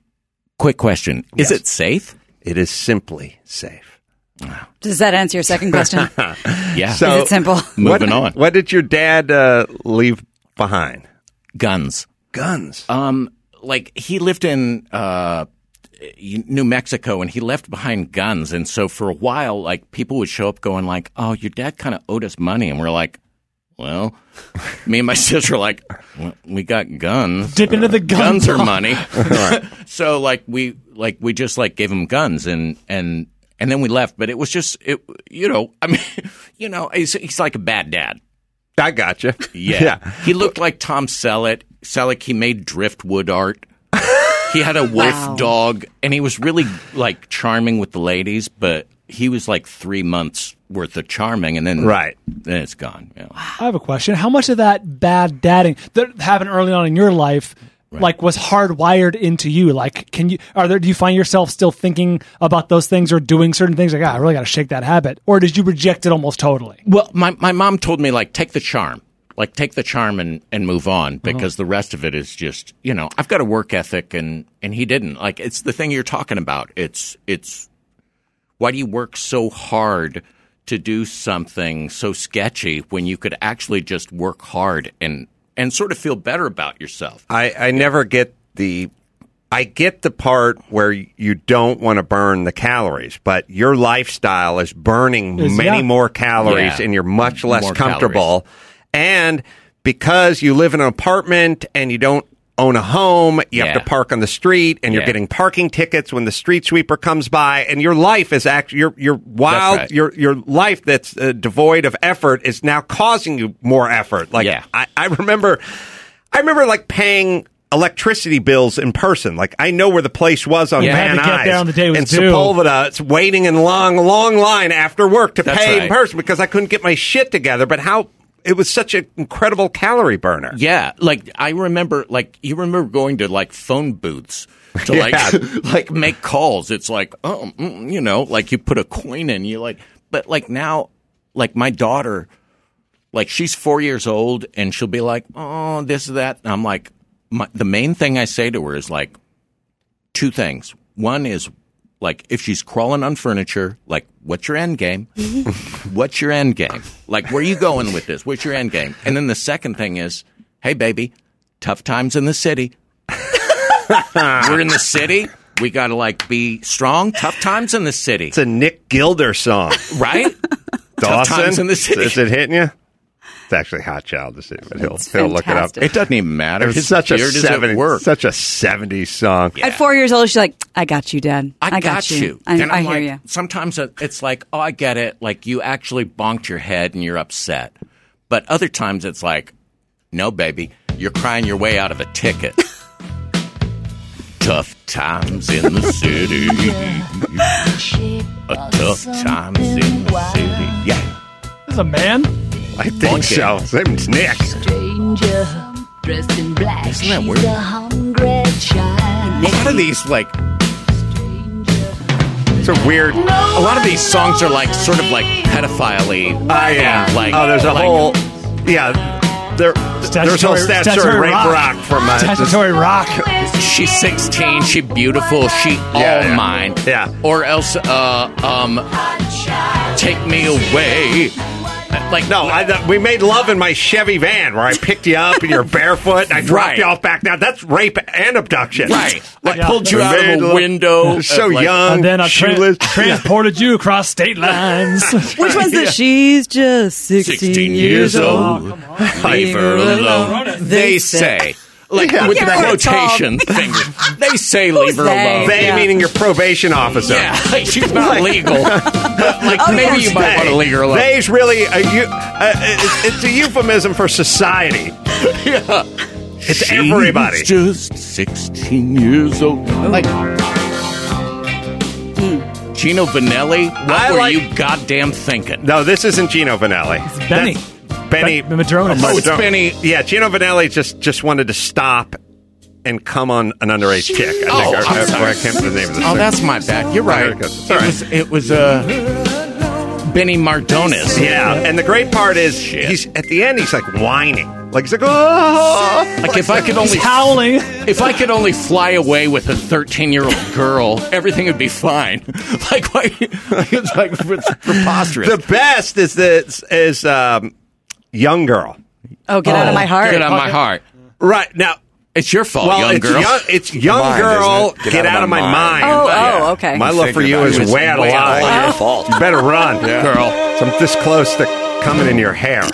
Quick question. Is Yes. it safe? It is simply safe. Does that answer your second question? Yeah. Is it simple? Moving what, on. What did your dad uh, leave behind? Guns. Guns. Um, like he lived in uh, New Mexico, and he left behind guns. And so for a while, like people would show up going like, "Oh, your dad kind of owed us money," and we're like, "Well," me and my sister are like, well, "We got guns. Dip into the gun guns are pile. money." So like we like we just like gave him guns and and and then we left. But it was just it, you know, I mean, you know, he's he's like a bad dad. I got you. Yeah. He looked like Tom Selleck. Selleck, he made driftwood art. He had a wolf Wow. dog, and he was really, like, charming with the ladies, but he was, like, three months worth of charming, and then, Right. then it's gone. You know. I have a question. How much of that bad dadding that happened early on in your life like was hardwired into you? Like, can you are there? Do you find yourself still thinking about those things or doing certain things? Like, ah, I really got to shake that habit, or did you reject it almost totally? Well, my my mom told me like take the charm, like take the charm and, and move on because uh-huh. the rest of it is just you know I've got a work ethic and and he didn't. Like it's the thing you're talking about. It's it's why do you work so hard to do something so sketchy when you could actually just work hard and and sort of feel better about yourself? I, I never get the I get the part where you don't want to burn the calories, but your lifestyle is burning Is- many yeah. more calories Yeah. and you're much less More comfortable. calories. And because you live in an apartment and you don't own a home, you Yeah. have to park on the street and you're Yeah. getting parking tickets when the street sweeper comes by, and your life is actually your your wild right. your your life that's uh, devoid of effort is now causing you more effort. Like Yeah. I, I remember I remember like paying electricity bills in person. Like I know where the place was on Yeah. Van You had to get Nuys there on the day it was in due. Sepulveda. It's waiting in long long line after work to That's pay in right. person because I couldn't get my shit together. But how it was such an incredible calorie burner. Yeah, like I remember, like you remember going to like phone booths to like Yeah. like make calls. It's like, oh, mm, you know, like you put a coin in, you like, but like now, like my daughter, like she's four years old, and she'll be like, oh, this that. And I'm like, my, the main thing I say to her is like two things. One is like if she's crawling on furniture, like what's your end game? What's your end game? Like where are you going with this? What's your end game? And then the second thing is, hey baby, tough times in the city. We're in the city. We got to like be strong. Tough times in the city. It's a Nick Gilder song, right? Tough Dawson, times in the city. Is it hitting you? It's actually Hot Child, the city, but he'll It's he'll look it up. fantastic. It doesn't even matter. It's His such a beard is at seventies, work. such a seventies song. At four years old, she's like, "I got you, Dad. I, got, you. I, and I I'm hear like, you." Sometimes it- it's like, oh, I get it. Like you actually bonked your head and you're upset. But other times it's like, no, baby, you're crying your way out of a ticket. Tough times in the city. A tough times in the city. Yeah. This is a man. I think Okay. so. His name's Nick. Stranger dressed in black. Isn't that She's weird? a hungry child. A lot of these, like, It's a weird. a lot of these songs are like sort of like pedophile-y. Ah, yeah. Like, oh, there's a like- whole. Yeah. There, there's a whole statutory, rape rock, from uh, Statutory rock. She's sixteen. She beautiful. She all Yeah, yeah. mine. Yeah. Or else, uh, um, take me away. Like No, I, th- we made love in my Chevy van where I picked you up and you're barefoot and I dropped Right. you off back down. That's rape and abduction. Right. Like Yeah. pulled you We out made of a love- window. So like, young, And then I tra- shoeless. transported you across state lines. Which one's the she's just sixteen, sixteen years years old? old. Leave her alone. They say. Like Yeah. with Yeah, the right, Tom. quotation finger. They say leave her they? alone. They Yeah. meaning your probation officer. Yeah, like she's not legal. But like maybe you might want to leave her alone. They's really a, eu- uh, it's, it's a euphemism for society. Yeah. It's everybody. She's just sixteen years old. Like Gino Vanelli, what I were like- you goddamn thinking? No, this isn't Gino Vanelli. It's Benny. That's Benny Ben- Madronis. Oh, it's Benny. Yeah, Gino Vanelli just just wanted to stop and come on an underage chick. I think. Oh, or- I'm or sorry. I can't remember the name of the Oh, singer. that's my bad. You're right. Very good. It's It all right. was, it was uh, Benny Mardones. Yeah, and the great part is Shit. he's at the end. He's like whining, like he's like, oh, Like if I could only He's howling. if I could only fly away with a thirteen-year-old girl, everything would be fine. Like, why? It's like it's preposterous. the best is the is um, young girl. Oh, get out of my heart. Get out of my heart. Right now, It's your fault, well, young it's girl. young. It's young Mine, girl. isn't it? Get, out, of my mind. Oh, Yeah. oh, okay. My love for Thinking you about is it. way out of Way out of line. line. Your fault. You better run, Yeah. girl. So I'm this close to coming in your hair.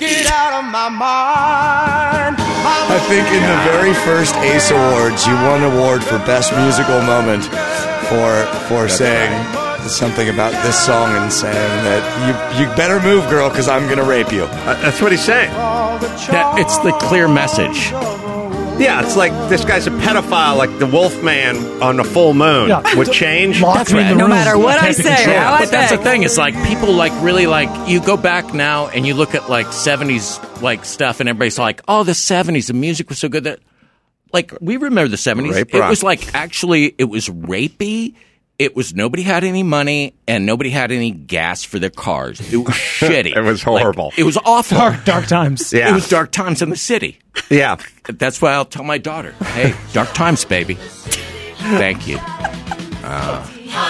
I think in the very first Ace Awards, you won an award for Best Musical Moment for for saying something about this song and saying that you you better move, girl, because I'm going to rape you. Uh, that's what he's saying. That, it's the clear message. Yeah, it's like this guy's a pedophile, like the Wolfman on a full moon Yeah. would change. Lock That's me in right. the No room. matter what I Can't be say or controlled. how I But that's the say. thing. It's like people like really like you go back now and you look at like seventies like stuff and everybody's like, oh, the seventies, the music was so good that like we remember the seventies. Rape It rock. was like actually it was rapey. It was nobody had any money and nobody had any gas for their cars. It was shitty. It was horrible. Like, it was awful. Dark, dark times. Yeah. It was dark times in the city. Yeah. That's why I'll tell my daughter, hey, dark times, baby. Thank you. Uh,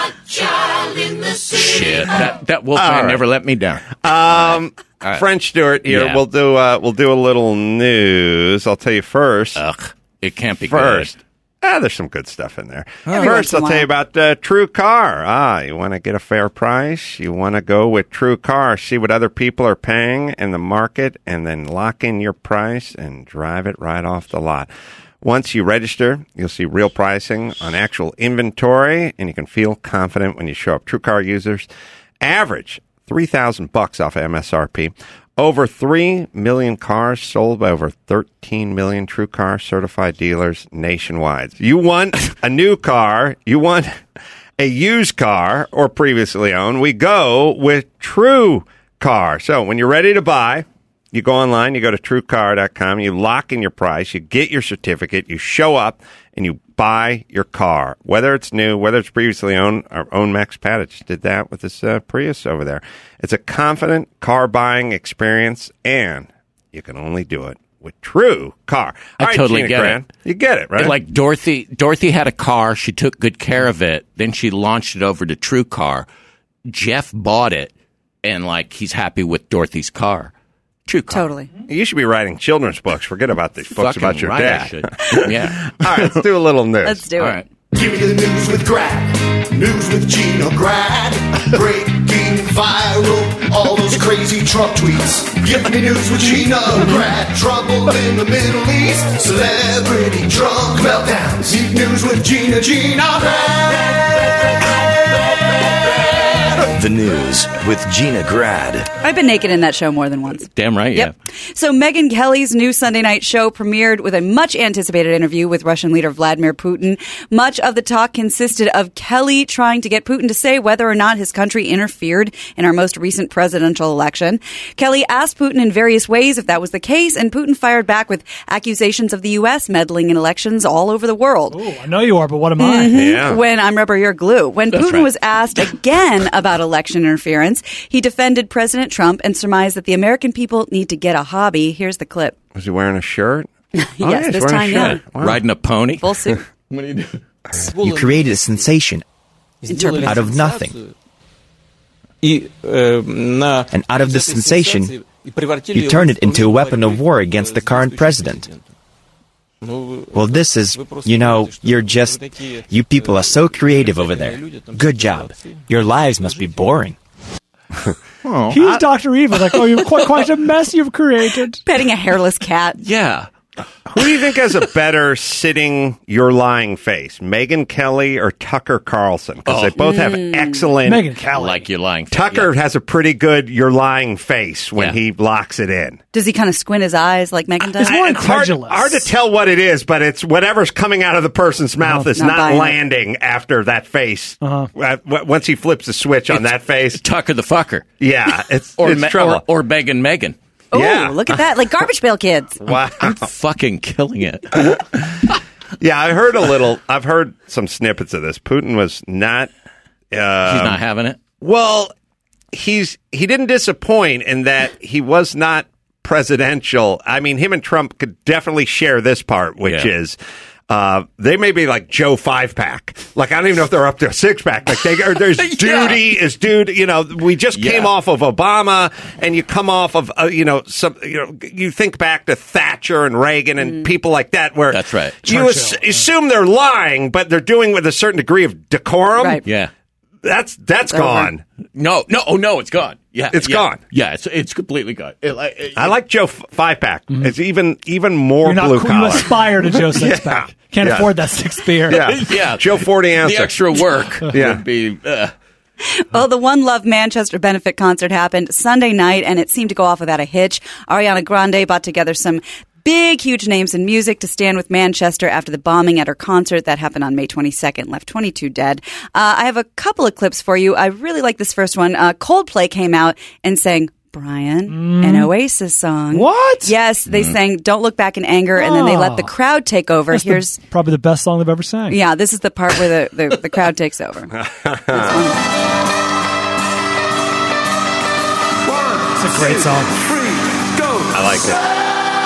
shit. That, that wolf All man right. never let me down. Um, All right. French Stewart here. Yeah. We'll do uh, we'll do a little news. I'll tell you first. Ugh, it can't be first. good. Ah, there's some good stuff in there. Every once First, in a I'll tell you while. about uh, True Car. Ah, you want to get a fair price? You want to go with True Car, see what other people are paying in the market, and then lock in your price and drive it right off the lot. Once you register, you'll see real pricing on actual inventory, and you can feel confident when you show up. True Car users average three thousand bucks off of M S R P. Over three million cars sold by over thirteen million True Car certified dealers nationwide. You want a new car, you want a used car or previously owned, we go with True Car. So when you're ready to buy, you go online, you go to true car dot com, you lock in your price, you get your certificate, you show up, and you buy your car. Whether it's new, whether it's previously owned, our own Max Padich did that with this uh, Prius over there. It's a confident car buying experience, and you can only do it with True Car. I All right, totally Gina get Grant, it. You get it, right? Like Dorothy, Dorothy had a car. She took good care of it. Then she launched it over to True Car. Jeff bought it, and like he's happy with Dorothy's car. True Car. Totally. You should be writing children's books. Forget about these books Fucking about your right, I dad. should. Yeah. All right, let's do a little news. Let's do All it. right. Give me the news with Grad. News with Gina Grad. Breaking viral. All those crazy Trump tweets. Give me news with Gina Grad. Trouble in the Middle East. Celebrity drunk meltdowns. Deep news with Gina Gina Grad. The news with Gina Grad. I've been naked in that show more than once. Damn right, Yep. So Megyn Kelly's new Sunday night show premiered with a much anticipated interview with Russian leader Vladimir Putin. Much of the talk consisted of Kelly trying to get Putin to say whether or not his country interfered in our most recent presidential election. Kelly asked Putin in various ways if that was the case, and Putin fired back with accusations of the U S meddling in elections all over the world. Oh, I know you are, but what am I? Mhm. Yeah. When I'm rubber, you're glue. When That's Putin right. was asked again about election interference, he defended President Trump and surmised that the American people need to get a hobby. Here's the clip. Was he wearing a shirt? Yes, Oh, yeah, he's this wearing a time, yeah. shirt. Wow. Riding a pony. Full suit. What do you do? You created a sensation Interpret. out of nothing. And out of this sensation, you turned it into a weapon of war against the current president. Well, this is, you know, you're just, you people are so creative over there. Good job. Your lives must be boring. He's Doctor Evil. Like, oh, you've quite, quite a mess you've created. Petting a hairless cat. Yeah. Who do you think has a better sitting your lying face, Megyn Kelly or Tucker Carlson? Because Oh. they both have Mm. excellent. Megyn Kelly. Like you're lying. Tucker has a pretty good "you're lying" face when Yeah. he locks it in. Does he kind of squint his eyes like Megan does? It's more It's hard, incredulous. hard to tell what it is, but it's whatever's coming out of the person's mouth is not not, buying it. landing after that face. Uh-huh. Uh, w- once he flips the switch on that face, Tucker the fucker. yeah, it's, Or, it's Me- trouble. or, or Megan Megan. Oh, Yeah. look at that. Like Garbage Pail Kids. wow. I'm fucking killing it. Yeah, I heard a little. I've heard some snippets of this. Putin was not. Uh, He's not having it. Well, he's he didn't disappoint in that he was not presidential. I mean, him and Trump could definitely share this part, which Yeah. is. Uh, they may be like Joe five pack. Like, I don't even know if they're up to a six pack. Like, they, or there's duty is duty. You know, we just came Yeah. off of Obama, and you come off of, uh, you know, some, you know, you think back to Thatcher and Reagan and people like that, where That's right. you ass- assume they're lying, but they're doing with a certain degree of decorum. Right. Yeah. That's that's Over. gone. No, no, oh no, it's gone. Yeah, It's yeah. gone. Yeah, it's it's completely gone. It, like, it- I like Joe f- five pack. It's even even more You're not blue cool. collar. You aspire to Joe Six Pack. Can't Yeah. afford that six beer. Yeah, Yeah. Joe forty ounce. the extra work Yeah. would be. Uh, Well, the One Love Manchester benefit concert happened Sunday night, and it seemed to go off without a hitch. Ariana Grande brought together some big, huge names in music to stand with Manchester after the bombing at her concert that happened on May twenty-second, left twenty-two dead. Uh, I have a couple of clips for you. I really like this first one. Uh, Coldplay came out and sang Brian, Mm. an Oasis song. What? Yes, they Mm. sang "Don't Look Back in Anger," and then they let the Oh. crowd take over. That's the- Here's probably the best song they've ever sang. yeah, this is the part where the, the, the crowd takes over. It's a great song. I like it.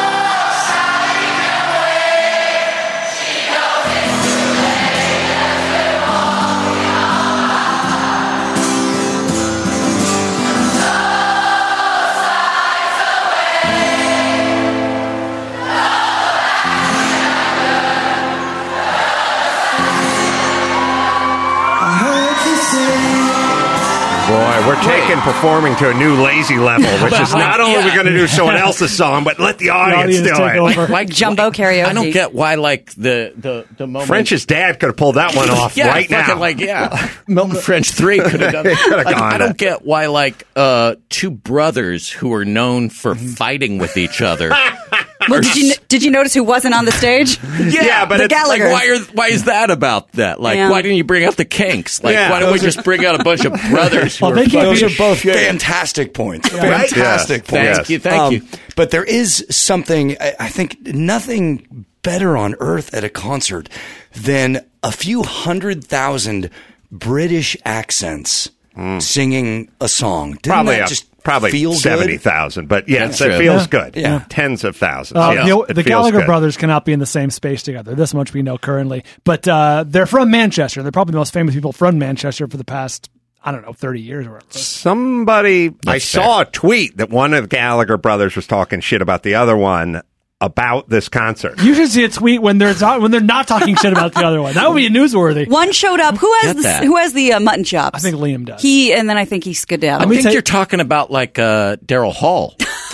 Boy, we're taking performing to a new lazy level, which is not only we're going to do someone else's song, but let the audience, audience do take it. over. Like jumbo karaoke. I don't get why, like the the the moment French's dad could have pulled that one off yeah, right fucking now. Like yeah, Milton French three could have done. They could have Like, gone I don't that. get why, like uh, two brothers who are known for fighting with each other. Well, did you did you notice who wasn't on the stage? Yeah, but the it's like, Gallagher. why are why is that about that? Like, Yeah. why didn't you bring out the Kinks? Like, Yeah. why don't we Those are- just bring out a bunch of brothers? Who Well, are they can't fucking- Those are both Yeah. fantastic points. Right? Fantastic Yes. points. Thank you, thank you. But there is something, I, I think, nothing better on earth at a concert than a few hundred thousand British accents singing a song. Didn't Probably that a- just probably feel good? seventy thousand, but yes, That's it true. feels Yeah. good. Yeah. Tens of thousands. Uh, yes, the it the feels Gallagher good. brothers cannot be in the same space together. This much we know currently. But uh, they're from Manchester. They're probably the most famous people from Manchester for the past, I don't know, thirty years or whatever. Somebody, I That's saw a tweet that one of the Gallagher brothers was talking shit about the other one about this concert. You should see a tweet when they're ta- when they're not talking shit about the other one. That would be newsworthy. One showed up. Who has Get the that. who has the uh, mutton chops? I think Liam does. He and then I think he skedaddled. I think you're talking about like uh, Daryl Hall.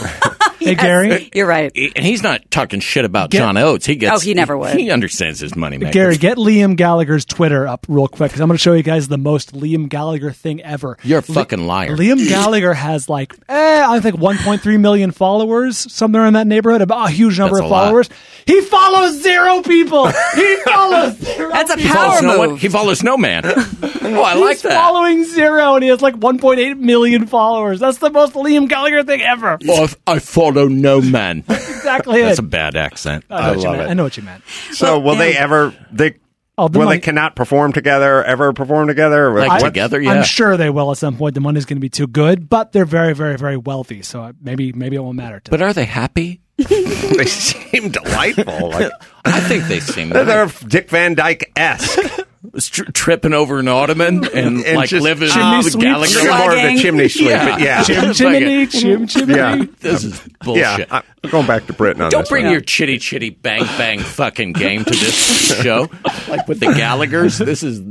Hey, Gary. You're right. And he's not talking shit about Get- John Oates. He gets. Oh, he never would. He understands his money maker. Gary, get Liam Gallagher's Twitter up real quick because I'm going to show you guys the most Liam Gallagher thing ever. You're a fucking liar. Liam Gallagher has like, eh, I think one point three million followers, somewhere in that neighborhood, about a huge number That's of a lot. followers. He follows zero people. He follows zero. That's a He power follows no one. move. He follows no man. Oh, I like He's that. following zero, and he has like one point eight million followers. That's the most Liam Gallagher thing ever. Oh, I follow no man. Exactly That's it. a bad accent. I, know what you love meant. it. I know what you meant. So will they ever? They Oh, the will money- they cannot perform together? Ever perform together? Or Like what- together, yeah. I'm sure they will at some point. The money's going to be too good, but they're very, very, very wealthy. So maybe, maybe it won't matter to them. But are they happy? they seem delightful. Like I think they seem. they're Dick Van Dyke esque. Tri- tripping over an ottoman and, And like just living chimney uh, sweep, Gallagher. You're more of the chimney sweep, but yeah. Chim chimney, chim chimney. Yeah. This is bullshit. Yeah, I'm going back to Britain on Don't this bring one. your chitty chitty bang bang fucking game to this show. Like with the Gallaghers. This is.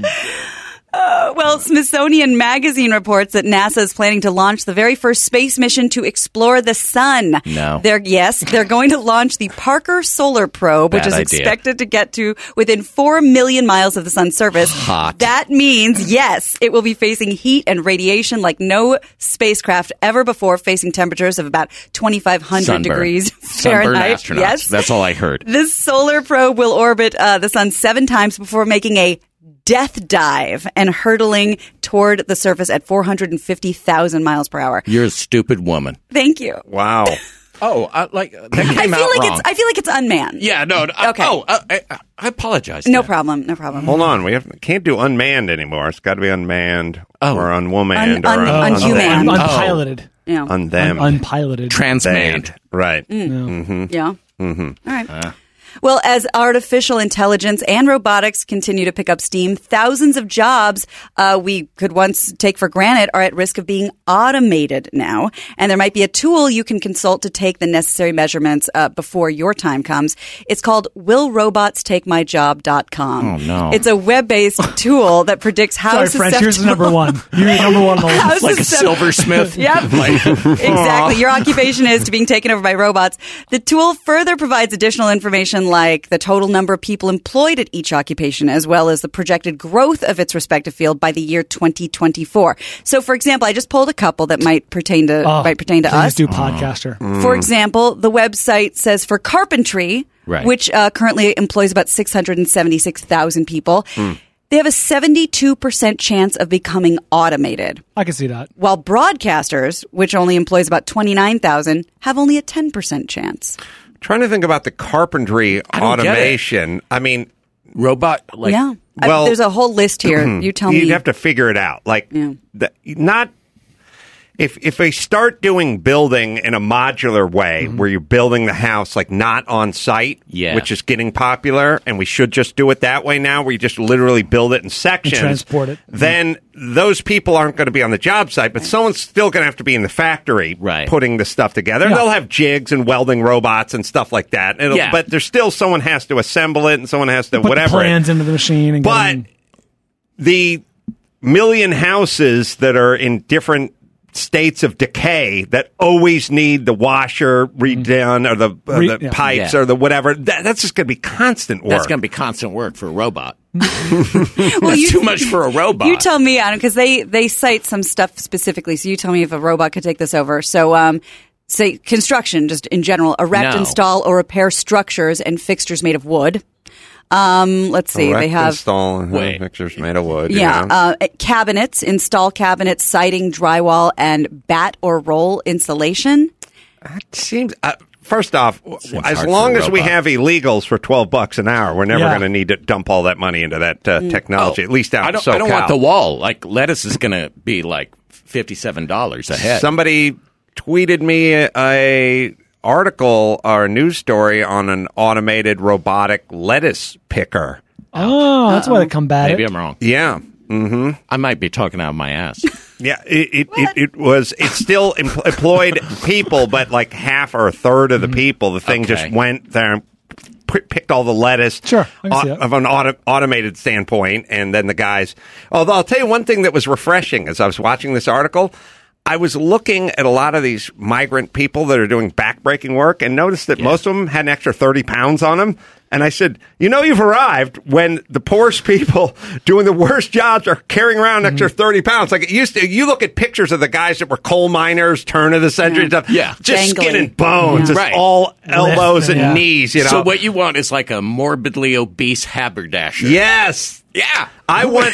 Uh, well, Smithsonian Magazine reports that NASA is planning to launch the very first space mission to explore the sun. No. They're, yes, they're going to launch the Parker Solar Probe, which Bad is idea. expected to get to within four million miles of the sun's surface. Hot. That means, yes, it will be facing heat and radiation like no spacecraft ever before, facing temperatures of about twenty-five hundred Sunburn. degrees Sunburn Fahrenheit. astronauts. Yes. That's all I heard. This solar probe will orbit uh, the sun seven times before making a death dive and hurtling toward the surface at four hundred fifty thousand miles per hour. You're a stupid woman. Thank you. Wow. Oh, uh, like that came I feel out like wrong. it's I feel like it's unmanned. yeah, no. Uh, Okay. Oh, uh, I, I apologize. No Dan. problem. No problem. Hold on, we have, can't do unmanned anymore. It's got to be unmanned Oh. or unwomaned Un- or un- un- unhuman. un- Unpiloted. Yeah. on them. Un- unpiloted. Transmanned. Right. Mm. Yeah. Mm-hmm. All right. Well, as artificial intelligence and robotics continue to pick up steam, thousands of jobs uh, we could once take for granted are at risk of being automated now. And there might be a tool you can consult to take the necessary measurements uh, before your time comes. It's called will robots take my job dot com. Oh, no. It's a web-based tool that predicts how Sorry, French. Here's the number one. You're number one on the How list. Like a susceptible- silversmith. Yep. Like, Exactly. Your occupation is to being taken over by robots. The tool further provides additional information like the total number of people employed at each occupation, as well as the projected growth of its respective field by the year twenty twenty-four. So, for example, I just pulled a couple that might pertain to Oh, might pertain to please us. do podcaster. For example, the website says for carpentry, Right. which uh, currently employs about six hundred seventy-six thousand people. they have a seventy-two percent chance of becoming automated. I can see that. While broadcasters, which only employs about twenty-nine thousand, have only a ten percent chance. Trying to think about the carpentry I don't get it. automation. I mean, robot. Like, yeah. well, I, there's a whole list here. You tell you'd me. You'd have to figure it out. Like, Yeah. the, not if if they start doing building in a modular way, Mm-hmm. where you're building the house like not on site, Yeah. which is getting popular, and we should just do it that way now, where you just literally build it in sections, And transport it. Then those people aren't going to be on the job site, but someone's still going to have to be in the factory Right. putting the stuff together. Yeah. They'll have jigs and welding robots and stuff like that. It'll, Yeah. But there's still someone has to assemble it, and someone has to Put whatever. the plans into the machine. And get But them- the million houses that are in different states of decay that always need the washer redone or the, uh, Re- the yeah. pipes Yeah. or the whatever, that, that's just going to be constant work. That's going to be constant work for a robot. Well, That's you- too much for a robot. You tell me, Adam, because they, they cite some stuff specifically. So you tell me if a robot could take this over. So, um, say construction, just in general, erect, No. install, or repair structures and fixtures made of wood. Um, let's see, Erect, they have install and have Wait. pictures made of wood. you yeah know? uh, cabinets, install cabinets, siding, drywall, and bat or roll insulation. It seems. Uh, First off, Seems as hard long for a as we robot. have illegals for twelve bucks an hour, we're never Yeah. going to need to dump all that money into that uh, technology. At least out I in don't, SoCal. I don't want the wall. Like, lettuce is going to be like fifty-seven dollars a head. Somebody tweeted me a, a article or a news story on an automated robotic lettuce picker. oh, that's why they come back. Maybe I'm wrong. Yeah. Mm-hmm. I might be talking out of my ass. Yeah, it it, it it was it still em- employed people, but like half or a third of the people. The thing Okay. just went there and p- picked all the lettuce Sure, I can see au- that. of an auto- automated standpoint, and then the guys. Although I'll tell you one thing that was refreshing as I was watching this article. I was looking at a lot of these migrant people that are doing backbreaking work and noticed that most of them had an extra thirty pounds on them. And I said, you know, you've arrived when the poorest people doing the worst jobs are carrying around an extra thirty pounds. Like it used to, you look at pictures of the guys that were coal miners, turn of the century stuff. Yeah. Just Dangling. skin and bones. Yeah. It's Right. all elbows and Yeah. knees, you know. So what you want is like a morbidly obese haberdasher. Yes. Yeah. I went.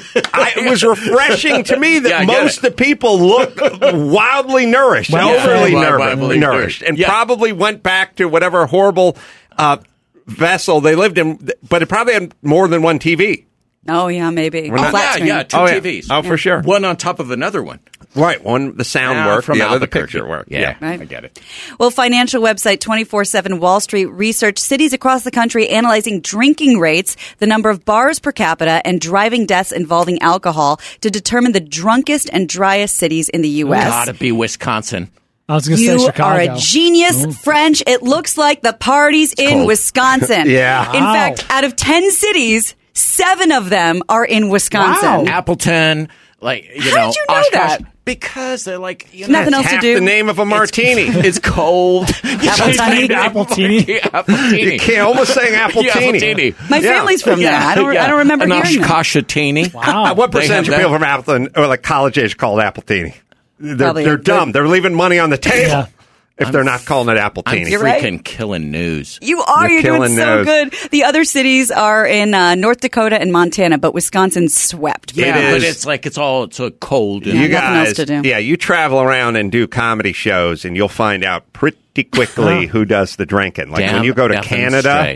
I, it was refreshing to me that Yeah, I get most it. of the people look wildly nourished, Well overly fed. nour- Wildly nourished, nourished. and Yeah. probably went back to whatever horrible uh, vessel they lived in. But it probably had more than one T V. Oh yeah, maybe. We're Oh, not- Flat yeah, screen. yeah, two Oh, yeah. T Vs. Oh, for sure. One on top of another one. Right. One, the sound Ah, work, from the other, the Albuquerque. picture work. Yeah, Right. I get it. Well, financial website twenty-four seven Wall Street researched cities across the country analyzing drinking rates, the number of bars per capita, and driving deaths involving alcohol to determine the drunkest and driest cities in the U S. Gotta be Wisconsin. I was going to You say Chicago. are a genius, French. It looks like the party's in cold. Wisconsin. Yeah. In Wow. fact, out of ten cities, seven of them are in Wisconsin. Appleton, like, you How know. did you know Oshkosh. that? Because they're like, you know. Nothing else to Half do. the name of a martini. It's cold. Appletini. Appletini. Appletini. You can't almost saying appletini. Yeah, Appletini. My Yeah. family's from there. I don't. I don't remember An hearing that. Oshkoshatini. Wow. What They percentage of have people that. from Appleton or like college age called Appletini? They're, Probably they're a good- dumb. They're leaving money on the table Yeah. if they're not calling it I'm Appletini. You're right. freaking killing news. You are. You're You're, doing killing so those. good. The other cities are in uh, North Dakota and Montana, but Wisconsin swept. Yeah, It but is. it's like it's all it's so cold. And you nothing else guys, to do. yeah, you travel around and do comedy shows, and you'll find out pretty quickly who does the drinking. Like Damn when you go to effing Canada, straight.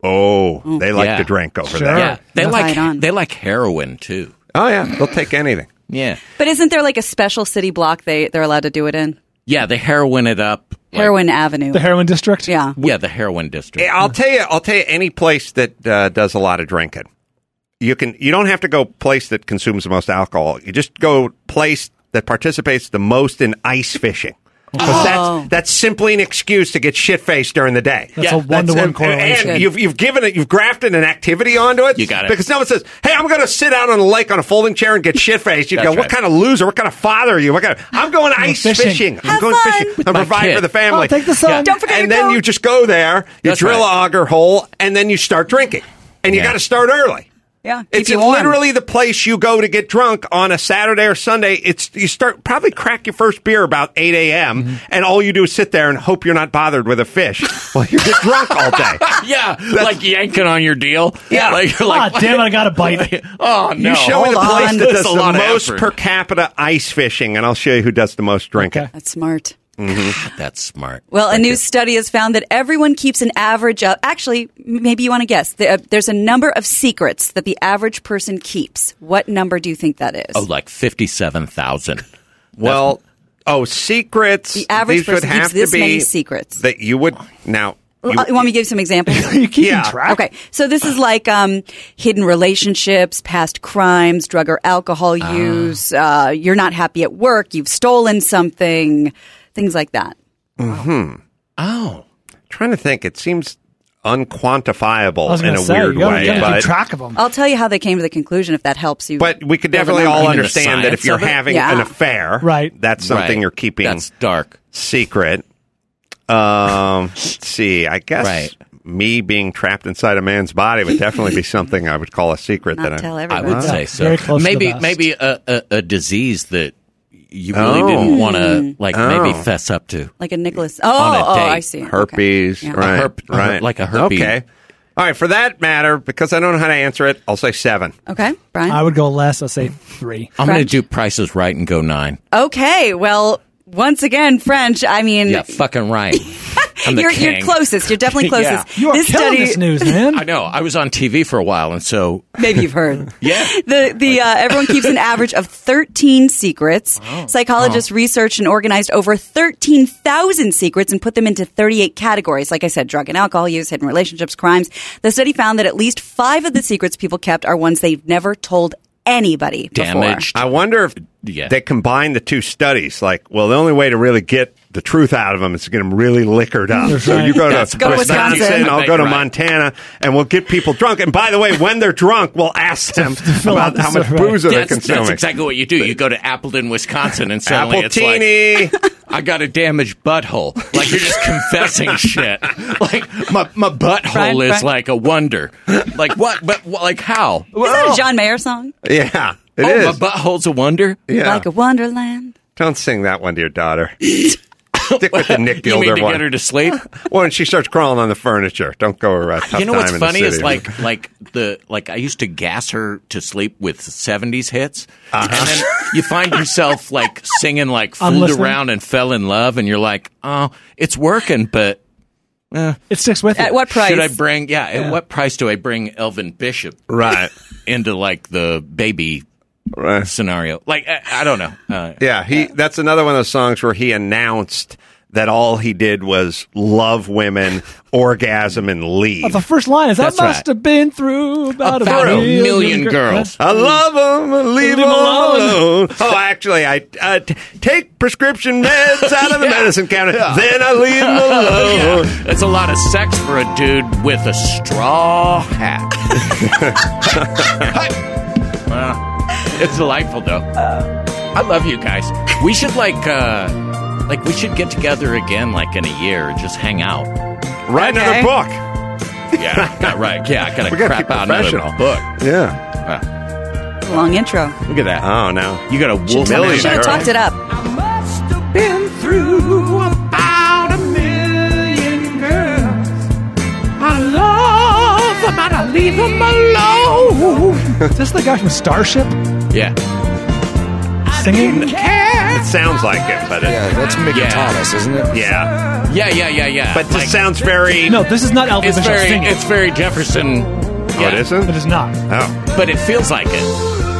oh, they like Yeah. to drink over Sure. there. Yeah, they Right like on. they like heroin too. Oh yeah, they'll take anything. Yeah, But isn't there like a special city block they they're allowed to do it in? yeah, they heroin it up. like- Heroin Avenue. The heroin district? Yeah. Yeah, the heroin district. I'll tell you, I'll tell you, any place that uh, does a lot of drinking, you can. You don't have to go place that consumes the most alcohol. You just go place that participates the most in ice fishing. 'Cause Oh. that's, that's simply an excuse to get shit faced during the day. That's a one-to-one and- correlation. And you've, you've given it, you've grafted an activity onto it. You got it. Because no one says, hey, I'm going to sit out on a lake on a folding chair and get shit faced. You That's go, what right. kind of loser? What kind of father are you? What kind of, I'm going ice fishing. fishing. I'm Have going fun. fishing. I'm my providing kid. for the family. Oh, take the sun. Don't forget And your then coat. you just go there, you That's drill right. a auger hole, and then you start drinking. And you Yeah. got to start early. Yeah, keep It's you warm. literally the place you go to get drunk on a Saturday or Sunday. It's you start probably crack your first beer about eight a.m. Mm-hmm. and all you do is sit there and hope you're not bothered with a fish while you get drunk all day. Yeah, like yanking on your deal. Yeah. like you're like, Ah, damn it, I got a bite. oh no! You show me the Hold place on. that That's does a the lot of most effort. per capita ice fishing, and I'll show you who does the most drinking. That's smart. That's smart. Well, a new study has found that everyone keeps an average of, actually, maybe you want to guess. There- There's a number of secrets that the average person keeps. What number do you think that is? Oh, like fifty-seven thousand. Well, oh, secrets. The average these would person keeps have this to be many secrets. that you would now. You, Uh, you want me to give you some examples? you keeping Yeah. track? Okay, so this is like um, hidden relationships, past crimes, drug or alcohol use. Uh, you're not happy at work. You've stolen something. Things like that. hmm Oh, Trying to think. It seems unquantifiable I was in gonna a say, weird you gotta, way, you gotta but keep track of them. I'll tell you how they came to the conclusion if that helps you. but we could build a definitely number. all I mean, the understand that if science you're of it? having Yeah. an affair, Right. that's something Right. you're keeping That's dark. secret. Um, let's see. I guess Right. me being trapped inside a man's body would definitely be something I would call a secret. Not that tell I, I everybody. would say so. Very close to maybe the best. maybe a, a, a disease that you really Oh. didn't want to like Oh. maybe fess up to. Like a Nicholas. Oh, On a oh, date. I see. Okay. herpes, Yeah. right? A herp- a her- right, like a herpes. Okay. All right. For that matter, because I don't know how to answer it, I'll say seven. Okay, Brian. I would go less. I'll say three. I'm going to French? do prices right and go nine. Okay, well, once again, French. I mean, Yeah, fucking right. I'm the you're, king. you're closest. You're definitely Yeah. closest. You are this killing study, this news, man. I know. I was on T V for a while, and so maybe you've heard. yeah. The the uh, everyone keeps an average of thirteen secrets. Oh. Psychologists researched and organized over thirteen thousand secrets and put them into thirty-eight categories. Like I said, drug and alcohol use, hidden relationships, crimes. The study found that at least five of the secrets people kept are ones they've never told anybody before. Damaged. I wonder if Yeah. they combine the two studies. Like, well, the only way to really get the truth out of them is to get them really liquored up. That's So right. you go to That's Go to Wisconsin, Wisconsin. I'll go to Right. Montana, and we'll get people drunk. And by the way, when they're drunk, we'll ask them fill out about the how much survey. booze are they That's, consuming. that's exactly what you do. You go to Appleton, Wisconsin, and suddenly it's like, Appletini. I got a damaged butthole. Like you're just confessing shit. Like my my butthole Brian, is Brian. like a wonder. Like what? But what, like how? Is that a John Mayer song? Yeah, it oh, is. my butthole's a wonder. Yeah. Like a Wonderland. Don't sing that one to your daughter. Stick with the Nick You Gilder mean to one. get her to sleep? Well, when she starts crawling on the furniture, don't go over a tough You know time what's in the funny is city. like like the like I used to gas her to sleep with seventies hits, and then you find yourself like singing like I'm "Fooled listening. Around" and "Fell in Love," and you're like, oh, it's working, but eh, It sticks with you. At what price? should I bring? Yeah, at what price do I bring Elvin Bishop right. into like the baby Right. scenario? Like I, I don't know. Uh, Yeah, he. That's another one of those songs where he announced that all he did was love women, orgasm, and leave. Oh, the first line is, I That's must right. have been through about, About a a million, million gir- girls. I love them and leave them alone. Oh, actually, I uh, t- take prescription meds out of the Yeah. medicine cabinet, then I leave them alone. yeah, that's a lot of sex for a dude with a straw hat. Well, it's delightful though. I love you guys. We should like, uh, like we should get together again, like in a year, and just hang out. Write Okay. another book. Yeah, yeah, right. Yeah, I gotta We gotta crap be out another professional. book. Yeah. Uh, Long intro. look at that. Oh no. You got a wolf. Million Should have girls. talked it up. Been through about a million girls. I love them and I leave them alone. Is this the guy from Starship Yeah. singing? It sounds like it, but it, Yeah, that's Mickey Yeah. Thomas, isn't it? yeah. Yeah, yeah, yeah, yeah. But Like, this sounds very. No, this is not Elvis it's Bishop very, singing. it's very Jefferson. Oh, Yeah, it isn't. It is not. Oh. but it feels like it.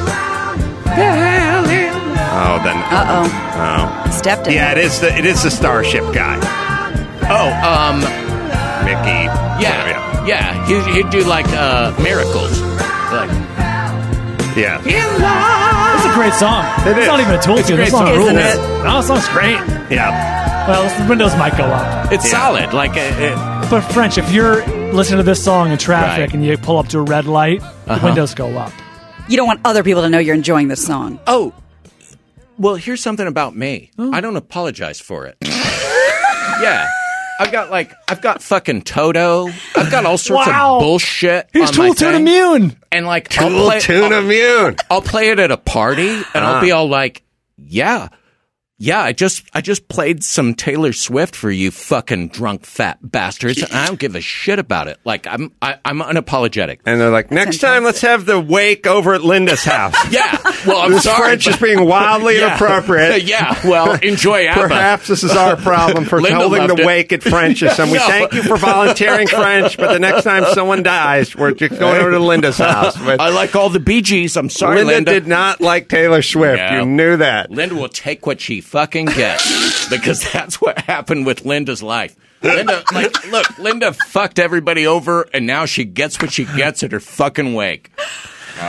Oh, then. Uh Oh. oh. Stepped in. Yeah, it is the it is the Starship guy, Oh, um, Mickey. yeah, whatever, yeah. He'd, he'd do like uh, miracles. Like, yeah. It's a great song. It it's is. not even a tool It's a tune. great This song song. rules. Isn't it? No, the song's great. Yeah. Well, the windows might go up. it's Yeah. solid. Like, it, it, But French, if you're listening to this song in traffic Right. and you pull up to a red light, the Uh-huh. windows go up. You don't want other people to know you're enjoying this song. oh, well, here's something about me. I don't apologize for it. Yeah. I've got like I've got fucking Toto. I've got all sorts Wow. of bullshit. He's on Tool my Tune thing. immune. And like Tool I'll play, Tune I'll, immune. I'll play it at a party, and Ah. I'll be all like, "Yeah, yeah, I just I just played some Taylor Swift for you, fucking drunk fat bastards. And I don't give a shit about it. Like I'm I, I'm unapologetic." And they're like, next time, let's have the wake over at Linda's house. Yeah. Well, I'm this sorry. French is being wildly Yeah. inappropriate. Yeah. Well, enjoy ABBA. Perhaps this is our problem for Linda holding loved the it. wake at French's. And we No. thank you for volunteering French, but the next time someone dies, we're just going over to Linda's house. But I like all the Bee Gees. I'm sorry, Linda, Linda. did not like Taylor Swift. Yeah. You knew that. Linda will take what she fucking gets because that's what happened with Linda's life. Linda, like, look, Linda fucked everybody over, and now she gets what she gets at her fucking wake. Oh,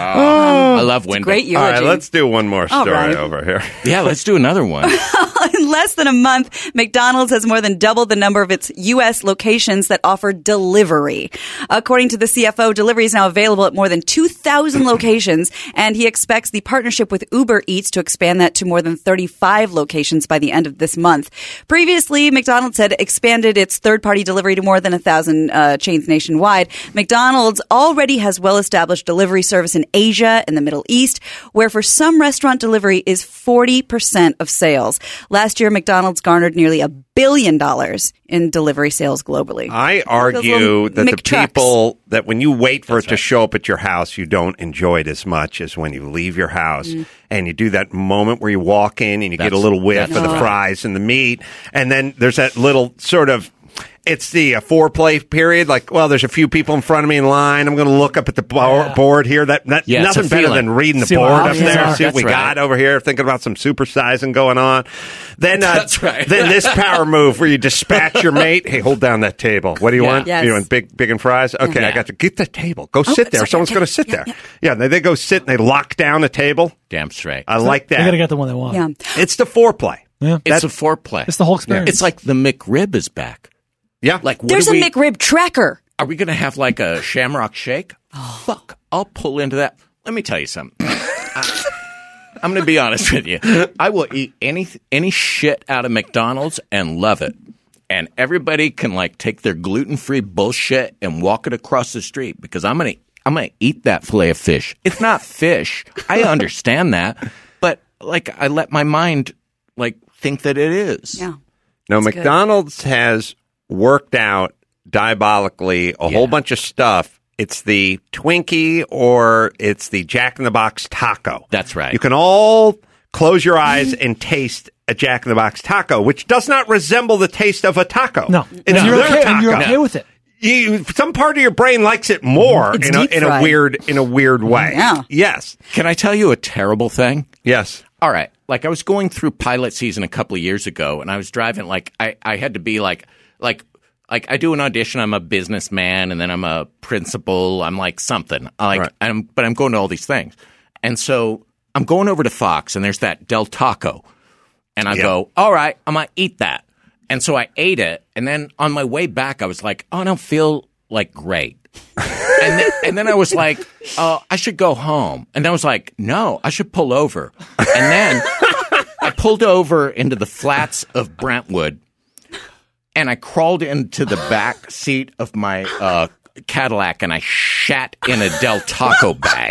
I love Linda. great All right, eulogy. let's do one more All story right. over here. Yeah, let's do another one. In less than a month, McDonald's has more than doubled the number of its U S locations that offer delivery. According to the C F O, delivery is now available at more than two thousand locations, and he expects the partnership with Uber Eats to expand that to more than thirty-five locations by the end of this month. Previously, McDonald's had expanded its third-party delivery to more than one thousand uh, chains nationwide. McDonald's already has well-established delivery service in Asia and the Middle East, where for some restaurant delivery is forty percent of sales. Last year, McDonald's garnered nearly a billion dollars in delivery sales globally. I Those argue little that the McTrucks. people that when you wait for it to show up at your house, you don't enjoy it as much as when you leave your house Mm. and you do that moment where you walk in and you get a That's- little whiff that's of the right. fries and the meat, and then there's that little sort of. It's the uh, foreplay period. Like, well, there's a few people in front of me in line. I'm going to look up at the bo- Yeah. board here. That, that Yeah, it's nothing a better feeling. than reading the See what board up options there. are. See what That's we right. got over here. Thinking about some supersizing going on. Then, uh, That's right. Then this power move where you dispatch your mate. Hey, hold down that table. What do you Yeah. want? Yes. You want big, big and fries? Okay, I Yeah. got you. Get the table. Go sit there. sorry, Someone's okay. going to sit Yeah, there. yeah. Yeah, they, they go sit and they lock down a table. Damn straight. I like They got to that. get the one they want. Yeah. It's the foreplay. Yeah. It's a foreplay. It's the whole experience. It's like the McRib is back. Yeah. Like, what There's do a we, McRib tracker. Are we going to have like a Shamrock Shake? Fuck, I'll pull into that. Let me tell you something. I, I'm going to be honest with you. I will eat any any shit out of McDonald's and love it. And everybody can like take their gluten-free bullshit and walk it across the street because I'm going to I'm going to eat that fillet of fish. It's not fish. I understand that, but like I let my mind like think that it is. Yeah. No, That's good. McDonald's has worked out diabolically a whole bunch of stuff. It's the Twinkie or it's the Jack in the Box taco. That's right. You can all close your eyes and taste a Jack in the Box taco, which does not resemble the taste of a taco. No. It's And you're their okay, and you're taco. okay with it. You, some part of your brain likes it more It's in a, deep in a fried. weird in a weird way. Yeah. Yes. Can I tell you a terrible thing? Yes. All right. Like I was going through pilot season a couple of years ago and I was driving like I, I had to be like like like I do an audition, I'm a businessman and then I'm a principal, I'm like something. I like Right. I'm but I'm going to all these things. And so I'm going over to Fox and there's that Del Taco. And I Yeah. go, all right, I'm gonna eat that. And so I ate it and then on my way back I was like, oh I don't feel like great. and, then, and then I was like, uh, I should go home. And then I was like, no, I should pull over. And then I pulled over into the flats of Brentwood and I crawled into the back seat of my uh, Cadillac and I shat in a Del Taco bag.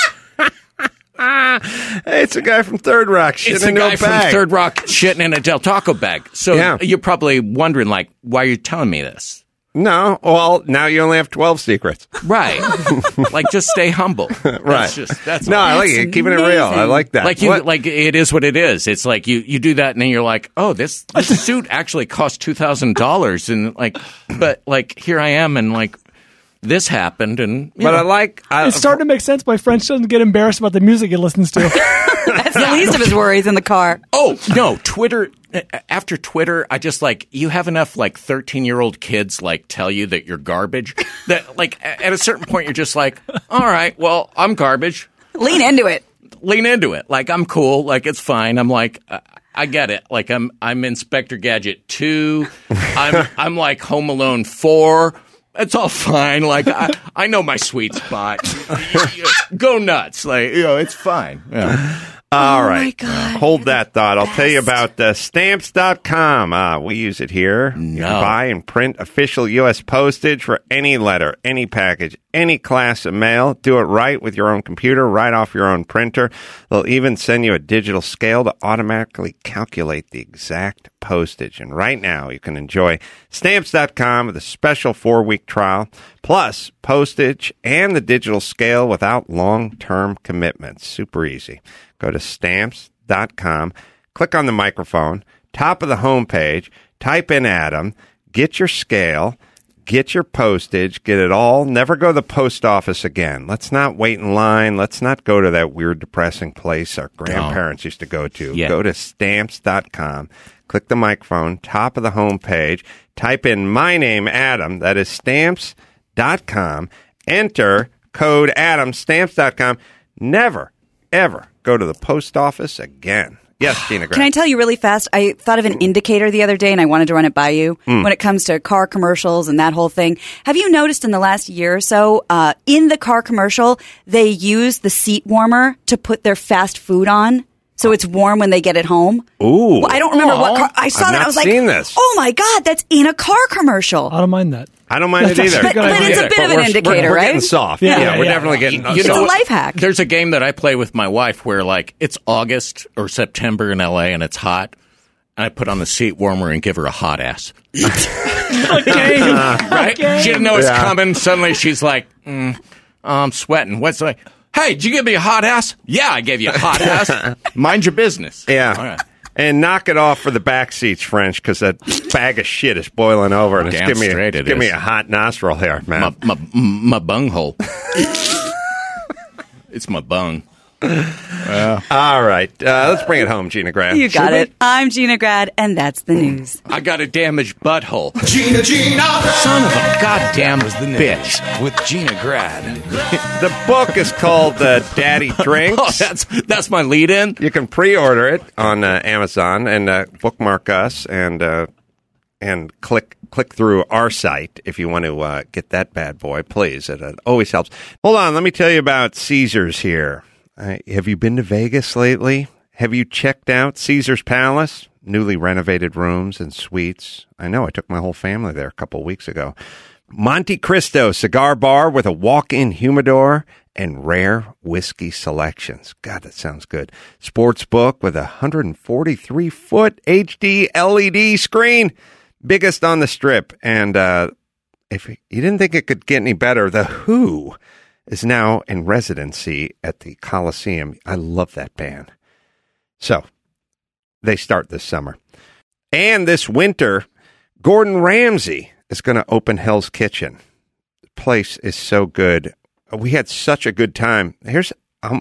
Hey, it's a guy from Third Rock shitting It's a into guy a from bag. Third Rock shitting in a Del Taco bag. So Yeah. you're probably wondering, like, why are you telling me this? No, well, now you only have twelve secrets. Right. Like, just stay humble. Right. That's just, that's no, all. I like it. Keeping it real. I like that. Like you, What- like it is what it is. It's like you, you do that and then you're like, oh, this, this suit actually cost two thousand dollars, and like, but like here I am, and like this happened, and you But know. I like. I, It's starting to make sense why French doesn't get embarrassed about the music he listens to. That's the least of his worries in the car. Oh no, Twitter. After Twitter, I just like you have enough like thirteen year old kids like tell you that you're garbage. That like at a certain point you're just like, all right, well I'm garbage. Lean into it. Lean into it. Like I'm cool. Like it's fine. I'm like. Uh, I get it. Like I'm, I'm Inspector Gadget two. I'm, I'm like Home Alone four. It's all fine. Like I, I know my sweet spot. Go nuts. Like you know, it's fine. Yeah. All Oh, right. my God. Uh, hold that thought. I'll tell you about uh, stamps dot com. Uh, we use it here. You can buy and print official U S postage for any letter, any package, any class of mail. Do it right with your own computer, right off your own printer. They'll even send you a digital scale to automatically calculate the exact postage. And right now, you can enjoy stamps dot com with a special four-week trial, plus postage and the digital scale without long-term commitments. Super easy. Go to stamps dot com, click on the microphone, top of the homepage, type in Adam, get your scale, get your postage, get it all. Never go to the post office again. Let's not wait in line. Let's not go to that weird, depressing place our grandparents used to go to. Yeah. Go to stamps dot com, click the microphone, top of the homepage, type in my name, Adam. That is stamps dot com. Enter code Adam, stamps dot com. Never, ever go to the post office again. Yes, Gina Grant. Can I tell you really fast? I thought of an indicator the other day, and I wanted to run it by you. Mm. When it comes to car commercials and that whole thing, have you noticed in the last year or so, uh, in the car commercial, they use the seat warmer to put their fast food on, so it's warm when they get it home? Ooh. Well, I don't remember what car. I saw I've that. not I was like, seen this. oh my God, that's in a car commercial. I don't mind that. I don't mind it either. But, but it's a bit But of an we're- indicator, we're, we're right? getting soft. Yeah, Yeah, yeah, we're yeah. definitely getting You It's know a what? life hack. There's a game that I play with my wife where, like, it's August or September in L A and it's hot, and I put on the seat warmer and give her a hot ass. Okay. Right? Okay. She didn't know it's Yeah. coming. Suddenly she's like, mm, I'm sweating. What's like? Hey, did you give me a hot ass? Yeah, I gave you a hot ass. Mind your business. Yeah. All right. And knock it off for the back seats, French, because that bag of shit is boiling over. And it's Damn give me, a, straight it give me is. a hot nostril here, man. My, my, my bunghole. It's my bung. All right. Uh, let's bring it home, Gina Grant. You got it. I'm Gina Grad, and that's the news. I got a damaged butthole. Gina, Gina, Son of a goddamn bitch. With Gina Grad. The book is called uh, Daddy Drinks. Oh, that's that's my lead-in. You can pre-order it on uh, Amazon and uh, bookmark us and uh, and click click through our site if you want to uh, get that bad boy. Please, it, it always helps. Hold on, let me tell you about Caesars here. Uh, have you been to Vegas lately? Have you checked out Caesars Palace? Newly renovated rooms and suites. I know, I took my whole family there a couple weeks ago. Monte Cristo Cigar Bar with a walk-in humidor and rare whiskey selections. God, that sounds good. Sports book with a one hundred forty-three foot H D L E D screen. Biggest on the strip. And uh, if you didn't think it could get any better, The Who is now in residency at the Coliseum. I love that band. So, they start this summer. And this winter, Gordon Ramsay is going to open Hell's Kitchen. The place is so good. We had such a good time. Here's um,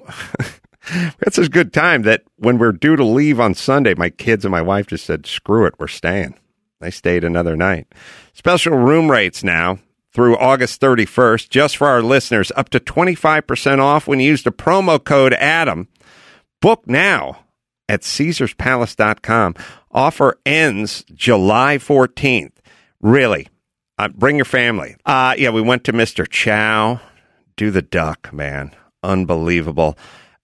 we had such a good time that when we're due to leave on Sunday, my kids and my wife just said, screw it, we're staying. They stayed another night. Special room rates now through August thirty-first, just for our listeners, up to twenty-five percent off when you use the promo code Adam. Book now at Caesars Palace dot com. Offer ends July fourteenth. Really, uh, bring your family. Uh, yeah, we went to Mister Chow. Do the duck, man. Unbelievable.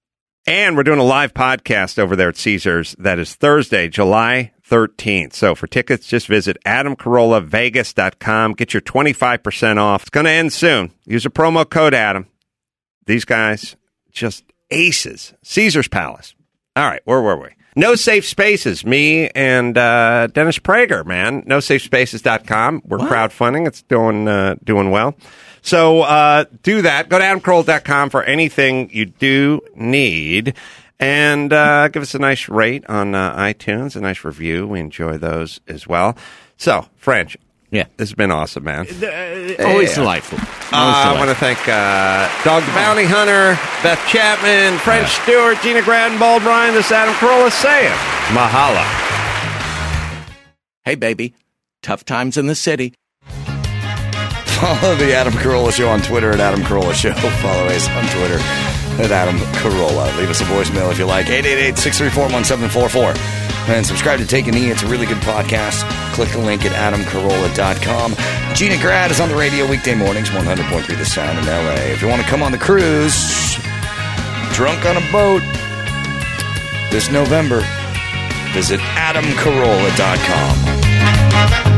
And we're doing a live podcast over there at Caesars. That is Thursday, July thirteenth. So for tickets, just visit Adam Carolla Vegas dot com. Get your twenty-five percent off. It's going to end soon. Use a promo code Adam. These guys, just aces. Caesars Palace. All right, where were we? No Safe Spaces. Me and uh, Dennis Prager, man. no safe spaces dot com. We're what? crowdfunding. It's doing uh, doing well. So uh, do that. Go to adam carolla dot com for anything you do need. And uh, give us a nice rate on uh, iTunes, a nice review. We enjoy those as well. So, French. Yeah. This has been awesome, man. Uh, always yeah. delightful. Always uh, I want to thank uh, Dog the Bounty Hunter, Beth Chapman, French yeah. Stewart, Gina Grad, Bald Bryan. This is Adam Carolla saying Mahala. Hey, baby. Tough times in the city. Follow the Adam Carolla Show on Twitter at Adam Carolla Show. Follow us on Twitter at Adam Carolla. Leave us a voicemail if you like. eight eight eight, six three four, one seven four four. And subscribe to Take a Knee. It's a really good podcast. Click the link at adam carolla dot com. Gina Grad is on the radio weekday mornings, one hundred point three The Sound in L A. If you want to come on the cruise, drunk on a boat, this November. Visit adam carolla dot com.